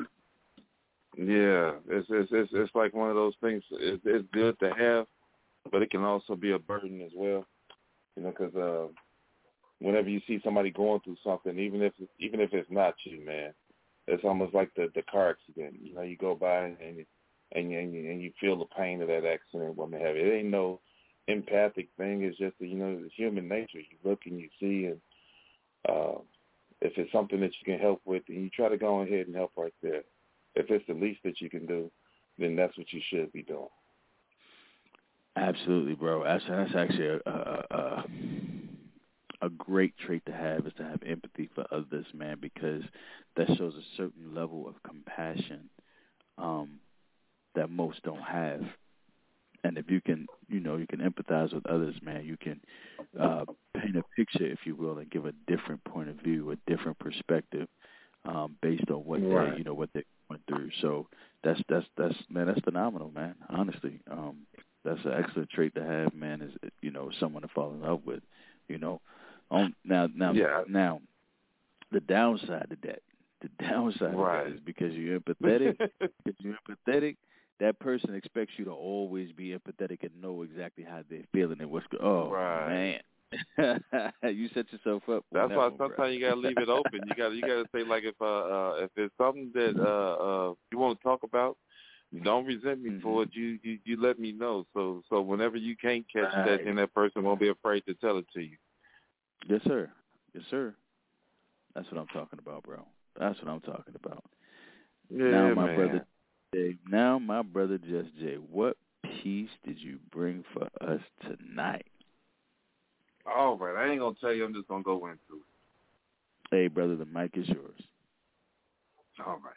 Yeah, it's it's it's it's like one of those things. It's, it's good to have, but it can also be a burden as well. You know, because uh, whenever you see somebody going through something, even if even if it's not you, man, it's almost like the, the car accident. You know, you go by and you, and you, and you and you feel the pain of that accident. What may have it. It ain't no empathic thing. It's just you know, it's human nature. You look and you see, and uh, if it's something that you can help with, then you try to go ahead and help right there. If it's the least that you can do, then that's what you should be doing. Absolutely, bro. That's, that's actually a, a, a, a great trait to have, is to have empathy for others, man, because that shows a certain level of compassion um, that most don't have. And if you can, you know, you can empathize with others, man, you can uh, paint a picture, if you will, and give a different point of view, a different perspective um, based on what right. they, you know, what they went through. So that's that's that's man, that's phenomenal, man. Honestly. Um, That's an excellent trait to have, man, is, you know, someone to fall in love with, you know. Um, now, now, yeah. now, the downside to that, the downside right. of that is because you're empathetic, because you're empathetic, that person expects you to always be empathetic and know exactly how they're feeling and what's going on. Oh, right. man. you set yourself up. That's that why one, sometimes bro. you gotta leave it open. You gotta you gotta say like if uh, uh if it's something that uh uh you want to talk about, don't resent me mm-hmm. for it. You, you you let me know. So so whenever you can't catch right. that, then that person won't be afraid to tell it to you. Yes, sir. Yes, sir. That's what I'm talking about, bro. That's what I'm talking about. Yeah, now, my man. brother, Jay, now my brother Just Jay, what piece did you bring for us tonight? All right, I ain't gonna tell you. I'm just gonna go into it. Hey, brother, the mic is yours. All right.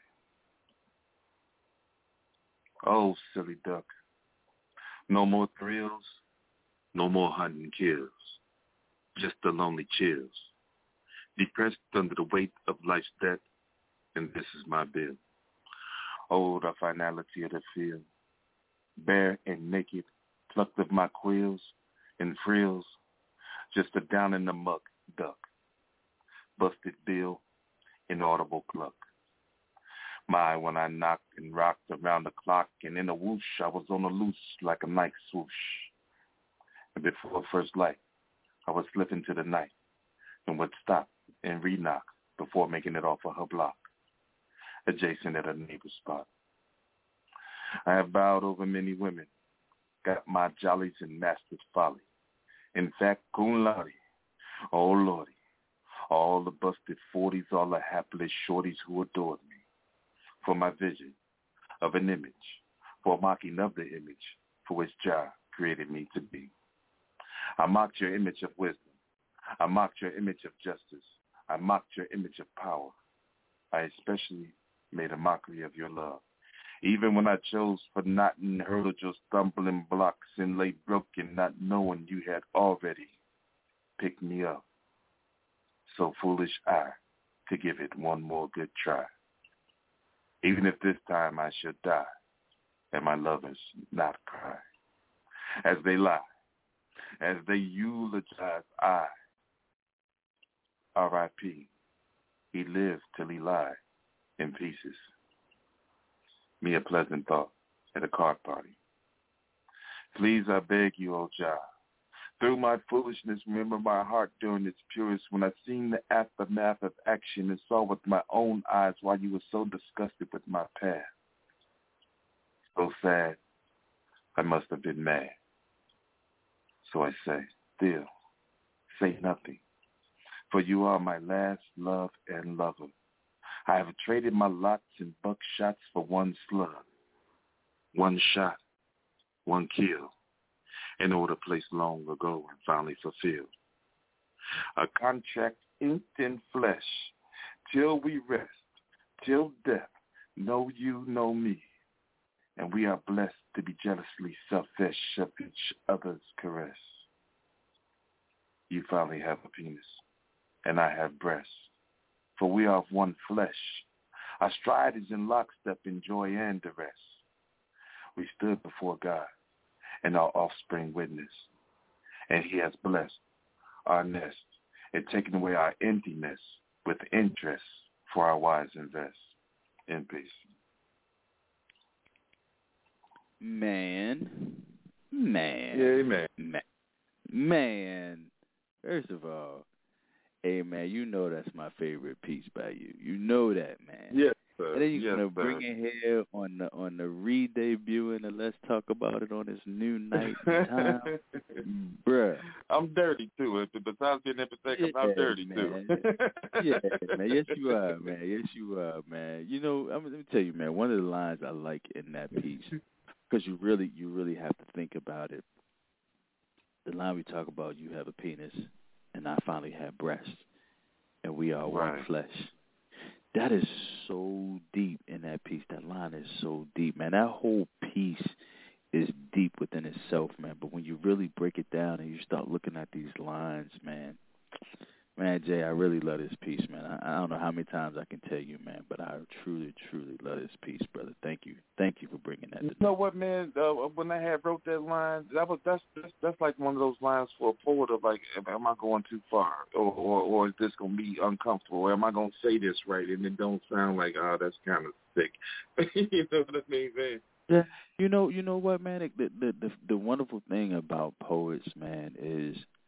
Oh, silly duck. No more thrills, no more hunting kills. Just the lonely chills. Depressed under the weight of life's debt, and this is my bill. Oh, the finality of the field. Bare and naked, plucked of my quills and frills, just a down in the muck duck. Busted bill, inaudible cluck. My, when I knocked and rocked around the clock, and in a whoosh, I was on the loose like a Nike swoosh. And before first light, I would slip into the night and would stop and re-knock before making it off of her block, adjacent at a neighbor's spot. I have bowed over many women, got my jollies and mastered folly. In fact, cum laude, oh lordy, all the busted forties, all the hapless shorties who adored me, for my vision of an image, for mocking of the image for which Jah created me to be. I mocked your image of wisdom. I mocked your image of justice. I mocked your image of power. I especially made a mockery of your love. Even when I chose for not and hurdled your stumbling blocks and lay broken, not knowing you had already picked me up. So foolish I to give it one more good try. Even if this time I should die, and my lovers not cry. As they lie, as they eulogize, I, R I P, he lived till he lied in pieces. Me a pleasant thought at a card party. Please, I beg you, O Jah, through my foolishness, remember my heart during its purest when I seen the aftermath of action and saw with my own eyes why you were so disgusted with my past. So sad, I must have been mad. So I say, still, say nothing, for you are my last love and lover. I have traded my lots and buckshots for one slug, one shot, one kill, an order placed long ago and finally fulfilled. A contract inked in flesh, till we rest, till death, know you, know me, and we are blessed to be jealously selfish of each other's caress. You finally have a penis, and I have breasts, for we are of one flesh. Our stride is in lockstep in joy and duress. We stood before God, and our offspring witness, and he has blessed our nest and taken away our emptiness with interest for our wives invest. In peace. Man, man, yeah, man, man, man. First of all, hey man, you know that's my favorite piece by you. You know that, man. Yes, sir. And then you're yes, gonna sir. bring it here on the on the re-debuting and let's talk about it on this new night and time, bruh. I'm dirty too. Besides being empathetic, yeah, I'm dirty man. too. Yeah, man. Yes, you are, man. Yes, you are, man. You know, I'm, let me tell you, man. One of the lines I like in that piece, because you really, you really have to think about it. The line we talk about, you have a penis, and I finally have breasts, and we are one right. flesh. That is so deep in that piece. That line is so deep, man. That whole piece is deep within itself, man. But when you really break it down and you start looking at these lines, man, man, Jay, I really love this piece, man. I, I don't know how many times I can tell you, man, but I truly, truly love this piece, brother. Thank you. Thank you for bringing that to me. You know what, man? Uh, when I had wrote that line, that was that's, that's that's like one of those lines for a poet of like, am I going too far, or or, or is this gonna be uncomfortable, or am I gonna say this right and it don't sound like, oh, that's kind of sick. You know what I mean, man? Yeah, you know, you know what, man? The, the the the wonderful thing about poets, man, is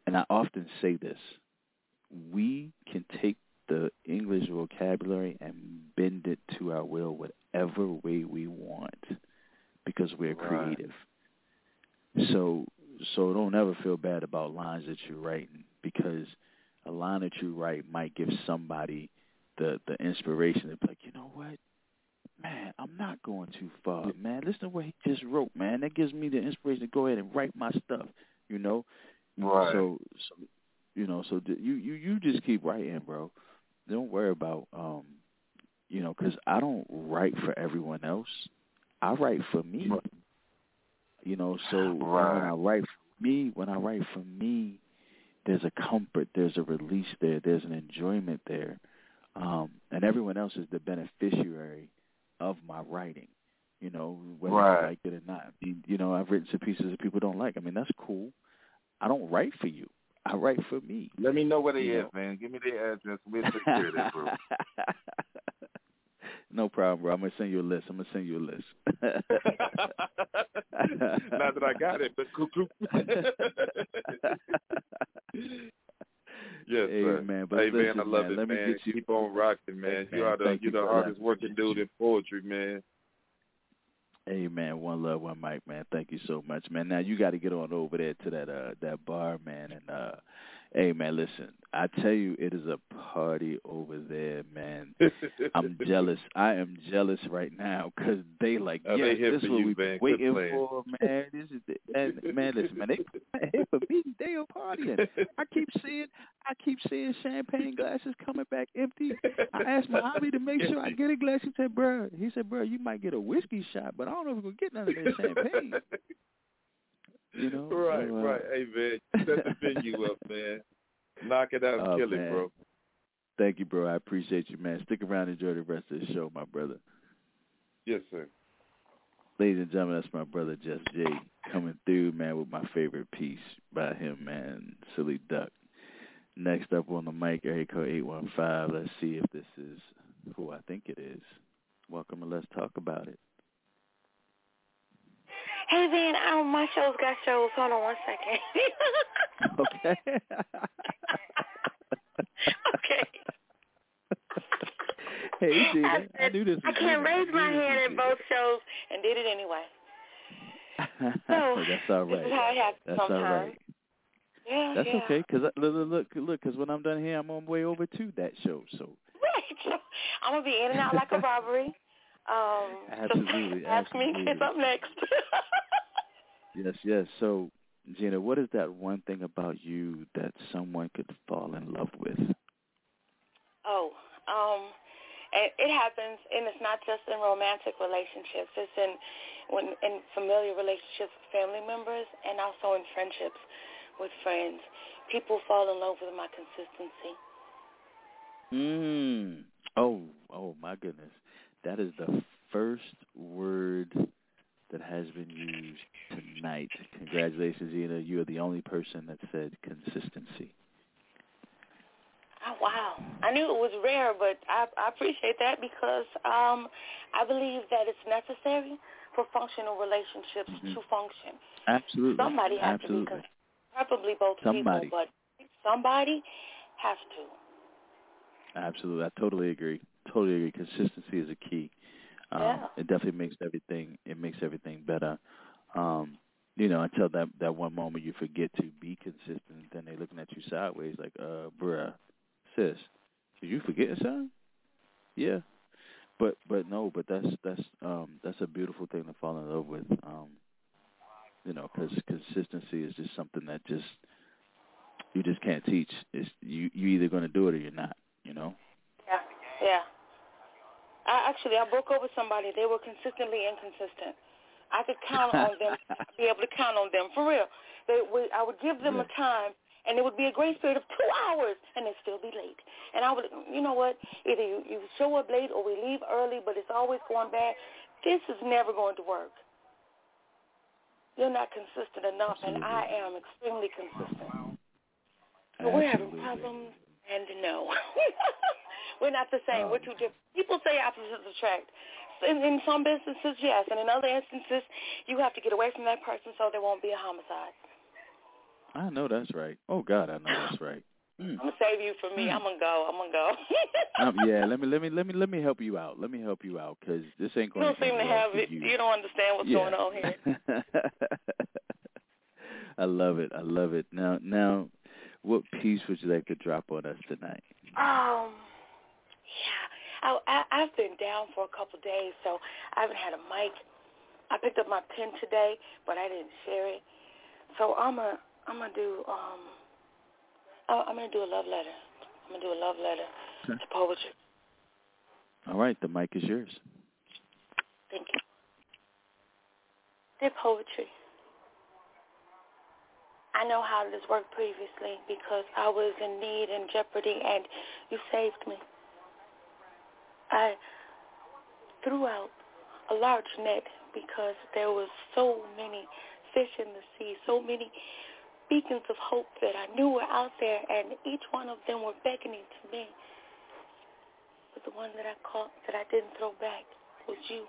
and I often say this, we can take the English vocabulary and bend it to our will whatever way we want because we're creative. Right. So so don't ever feel bad about lines that you're writing, because a line that you write might give somebody the, the inspiration to be like, you know what? Man, I'm not going too far, man. Listen to what he just wrote, man. That gives me the inspiration to go ahead and write my stuff, you know? Right. So, so you know, so you, you, you just keep writing, bro. Don't worry about, um, you know, because I don't write for everyone else. I write for me. Right. You know, so right. when I write for me, when I write for me, there's a comfort, there's a release there, there's an enjoyment there. Um, and everyone else is the beneficiary of my writing, you know, whether right. you like it or not. I mean, you know, I've written some pieces that people don't like. I mean, that's cool. I don't write for you. I write for me. Let me know where they you is, know? man. Give me their address. We'll take care of that, bro. No problem, bro. I'm going to send you a list. I'm going to send you a list. Not that I got it, but cuckoo. Yes, hey, sir. Man, but hey, listen, man, I love man, it, let man. Me get you. Keep on rocking, man. Hey, you are the, you you're the hardest working dude in poetry, man. Hey, man, one love, one mic, man. Thank you so much, man. Now you got to get on over there to that uh, that bar, man. And uh, hey, man, listen, I tell you, it is a party over there, man. I'm jealous. I am jealous right now because they like, oh, yes, they this is what you, we've been waiting for, man. This is the, man, man, listen, man, they here for me. They are partying. I keep seeing, I keep seeing champagne glasses coming back empty. I asked my hobby to make sure I get a glass. He said, bro, he said, bro, you might get a whiskey shot, but I don't know if we're gonna get none of that champagne. You know, right, so, uh, right. Hey, man, set the venue up, man. Knock it out and oh, kill man. it, bro. Thank you, bro. I appreciate you, man. Stick around and enjoy the rest of the show, my brother. Yes, sir. Ladies and gentlemen, that's my brother Just Jay coming through, man, with my favorite piece by him, man, Silly Duck. Next up on the mic, area code eight one five. Let's see if this is who I think it is. Welcome and let's talk about it. Hey, Van, um, my show's got shows. Hold on one second. Okay. Okay. Hey, Gina, I, said, I knew this was I can't Gina. raise my Gina. hand at both shows and did it anyway. So, that's all right. This is how it happens that's sometimes. all right. Yeah, That's yeah. okay, because look, look, look, look, because when I'm done here, I'm on my way over to that show. So Right. I'm going to be in and out like a robbery. Um, absolutely. so ask absolutely. me, kiss up next. Yes, yes. So, Gina, what is that one thing about you that someone could fall in love with? Oh, um, and it happens, and it's not just in romantic relationships. It's in when in familiar relationships with family members, and also in friendships with friends. People fall in love with my consistency. Mm. Oh, oh my goodness. That is the first word that has been used tonight. Congratulations, Gina. You are the only person that said consistency. Oh, wow. I knew it was rare, but I, I appreciate that because um, I believe that it's necessary for functional relationships mm-hmm. to function. Absolutely. Somebody has Absolutely. to be consistent. Preferably both somebody. people, but somebody has to. Absolutely. I totally agree. Totally agree. Consistency is a key. Um, yeah. It definitely makes everything, it makes everything better. Um, you know, until that, that one moment you forget to be consistent, then they're looking at you sideways like, uh, bruh, sis, are you forgetting something? Yeah. But but no, but that's that's um, that's a beautiful thing to fall in love with. Um, you know, because consistency is just something that just you just can't teach. It's you you either going to do it or you're not. You know. Yeah, yeah. I actually I broke up with somebody. They were consistently inconsistent. I could count on them, be able to count on them for real. They would, I would give them yeah. a time, and it would be a grace period of two hours, and they'd still be late. And I would, you know what? Either you, you show up late or we leave early, but it's always going bad. This is never going to work. You're not consistent enough, Absolutely. And I am extremely consistent. So we're having problems, and no. We're not the same. Um, we're too different. People say opposites attract. In, in some instances, yes, and in other instances, you have to get away from that person so there won't be a homicide. I know that's right. Oh God, I know that's right. Mm. I'm gonna save you for me. I'm gonna go. I'm gonna go. um, yeah, let me let me let me let me help you out. Let me help you out because this ain't You going don't to seem to well have for it. you. You don't understand what's yeah. going on here. I love it. I love it. Now, now, what piece would you like to drop on us tonight? Um, yeah, I, I I've been down for a couple of days, so I haven't had a mic. I picked up my pen today, but I didn't share it. So I'm a I'm gonna do um I'm gonna do a love letter. I'm gonna do a love letter okay. to poetry. All right, the mic is yours. Thank you. Dear poetry, I know how this worked previously because I was in need and jeopardy, and you saved me. I threw out a large net because there was so many fish in the sea, so many beacons of hope that I knew were out there, and each one of them were beckoning to me. But the one that I caught that I didn't throw back was you.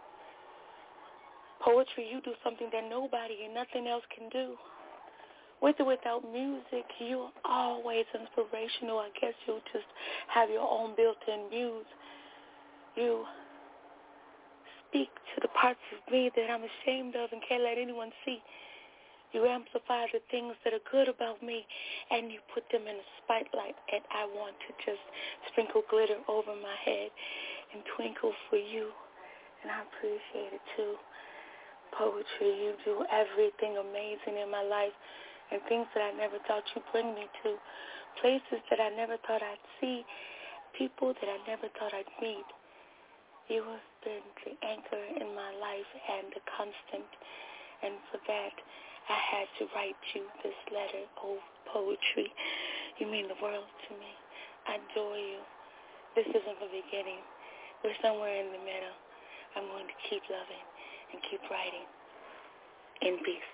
Poetry, you do something that nobody and nothing else can do. With or without music, you're always inspirational. I guess you just have your own built-in muse. You speak to the parts of me that I'm ashamed of and can't let anyone see. You amplify the things that are good about me, and you put them in a spotlight, and I want to just sprinkle glitter over my head and twinkle for you, and I appreciate it too. Poetry, you do everything amazing in my life, and things that I never thought you'd bring me to, places that I never thought I'd see, people that I never thought I'd meet. You have been the anchor in my life and the constant, and for that, I had to write you this letter of poetry. You mean the world to me. I adore you. This isn't the beginning. We're somewhere in the middle. I'm going to keep loving and keep writing. In peace.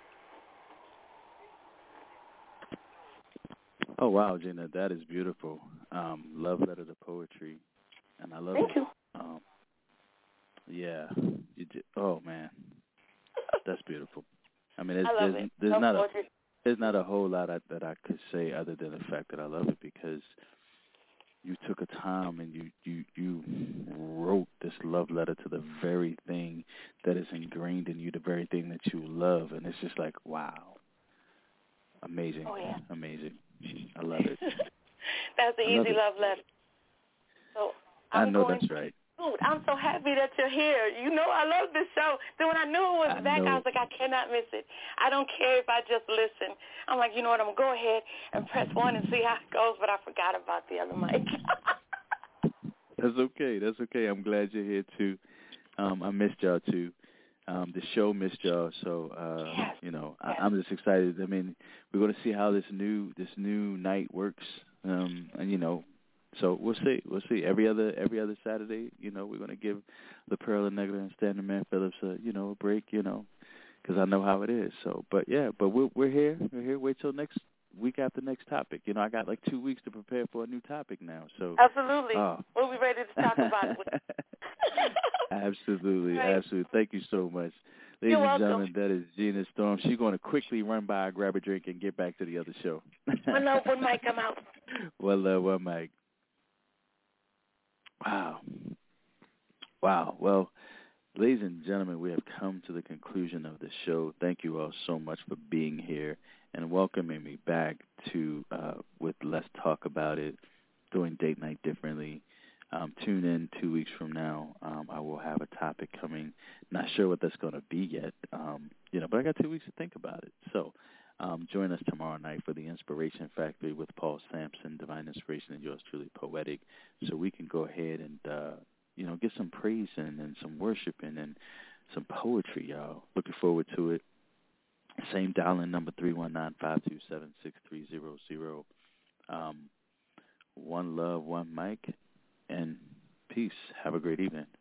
Oh, wow, Gina, that is beautiful. Um, love letter to poetry, and I love Thank it. you. Um, yeah. You did, oh, man. That's beautiful. I mean, it's, I love there's, it. there's love not poetry. a there's not a whole lot I, that I could say other than the fact that I love it because you took a time and you, you, you wrote this love letter to the very thing that is ingrained in you, the very thing that you love, and it's just like, wow. Amazing. Oh, yeah. Amazing. I love it. That's an I love easy it. love letter. So I'm I know going that's to, right. Dude, I'm so happy that you're here. You know I love this show. Then when I knew it was I back, know. I was like, I cannot miss it. I don't care if I just listen. I'm like, you know what, I'm going to go ahead and press one and see how it goes, but I forgot about the other mic. That's okay. That's okay. I'm glad you're here, too. Um, I missed y'all, too. Um, the show missed y'all, so, uh, yes. you know, yes. I, I'm just excited. I mean, we're going to see how this new this new night works, um, and, you know, so we'll see. We'll see. Every other every other Saturday, you know, we're going to give the Pearl and Negler and Standing Man Phillips, a, you know, a break, you know, because I know how it is. So, but, yeah, but we're, we're here. We're here. Wait till next week after next topic. You know, I got like two weeks to prepare for a new topic now. So Absolutely. Uh, we'll be ready to talk about it. Absolutely, right. absolutely. Thank you so much. Ladies You're and welcome. gentlemen, that is Gina Storm. She's going to quickly run by, grab a drink, and get back to the other show. One love, one mic, I'm out. One love, one mic. Wow. Wow. Well, ladies and gentlemen, we have come to the conclusion of the show. Thank you all so much for being here and welcoming me back to uh, with Let's Talk About It, doing Date Night Differently. Um, tune in two weeks from now. Um, I will have a topic coming. Not sure what that's going to be yet, um, you know, but I got two weeks to think about it. So um, join us tomorrow night for the Inspiration Factory with Paul Sampson, Divine Inspiration, and yours truly, Poetic, so we can go ahead and, uh, you know, get some praise in and some worship in and some poetry, y'all. Looking forward to it. Same dial-in number, three one nine, five two seven, six three zero zero. Um, one love, one mic. And peace. Have a great evening.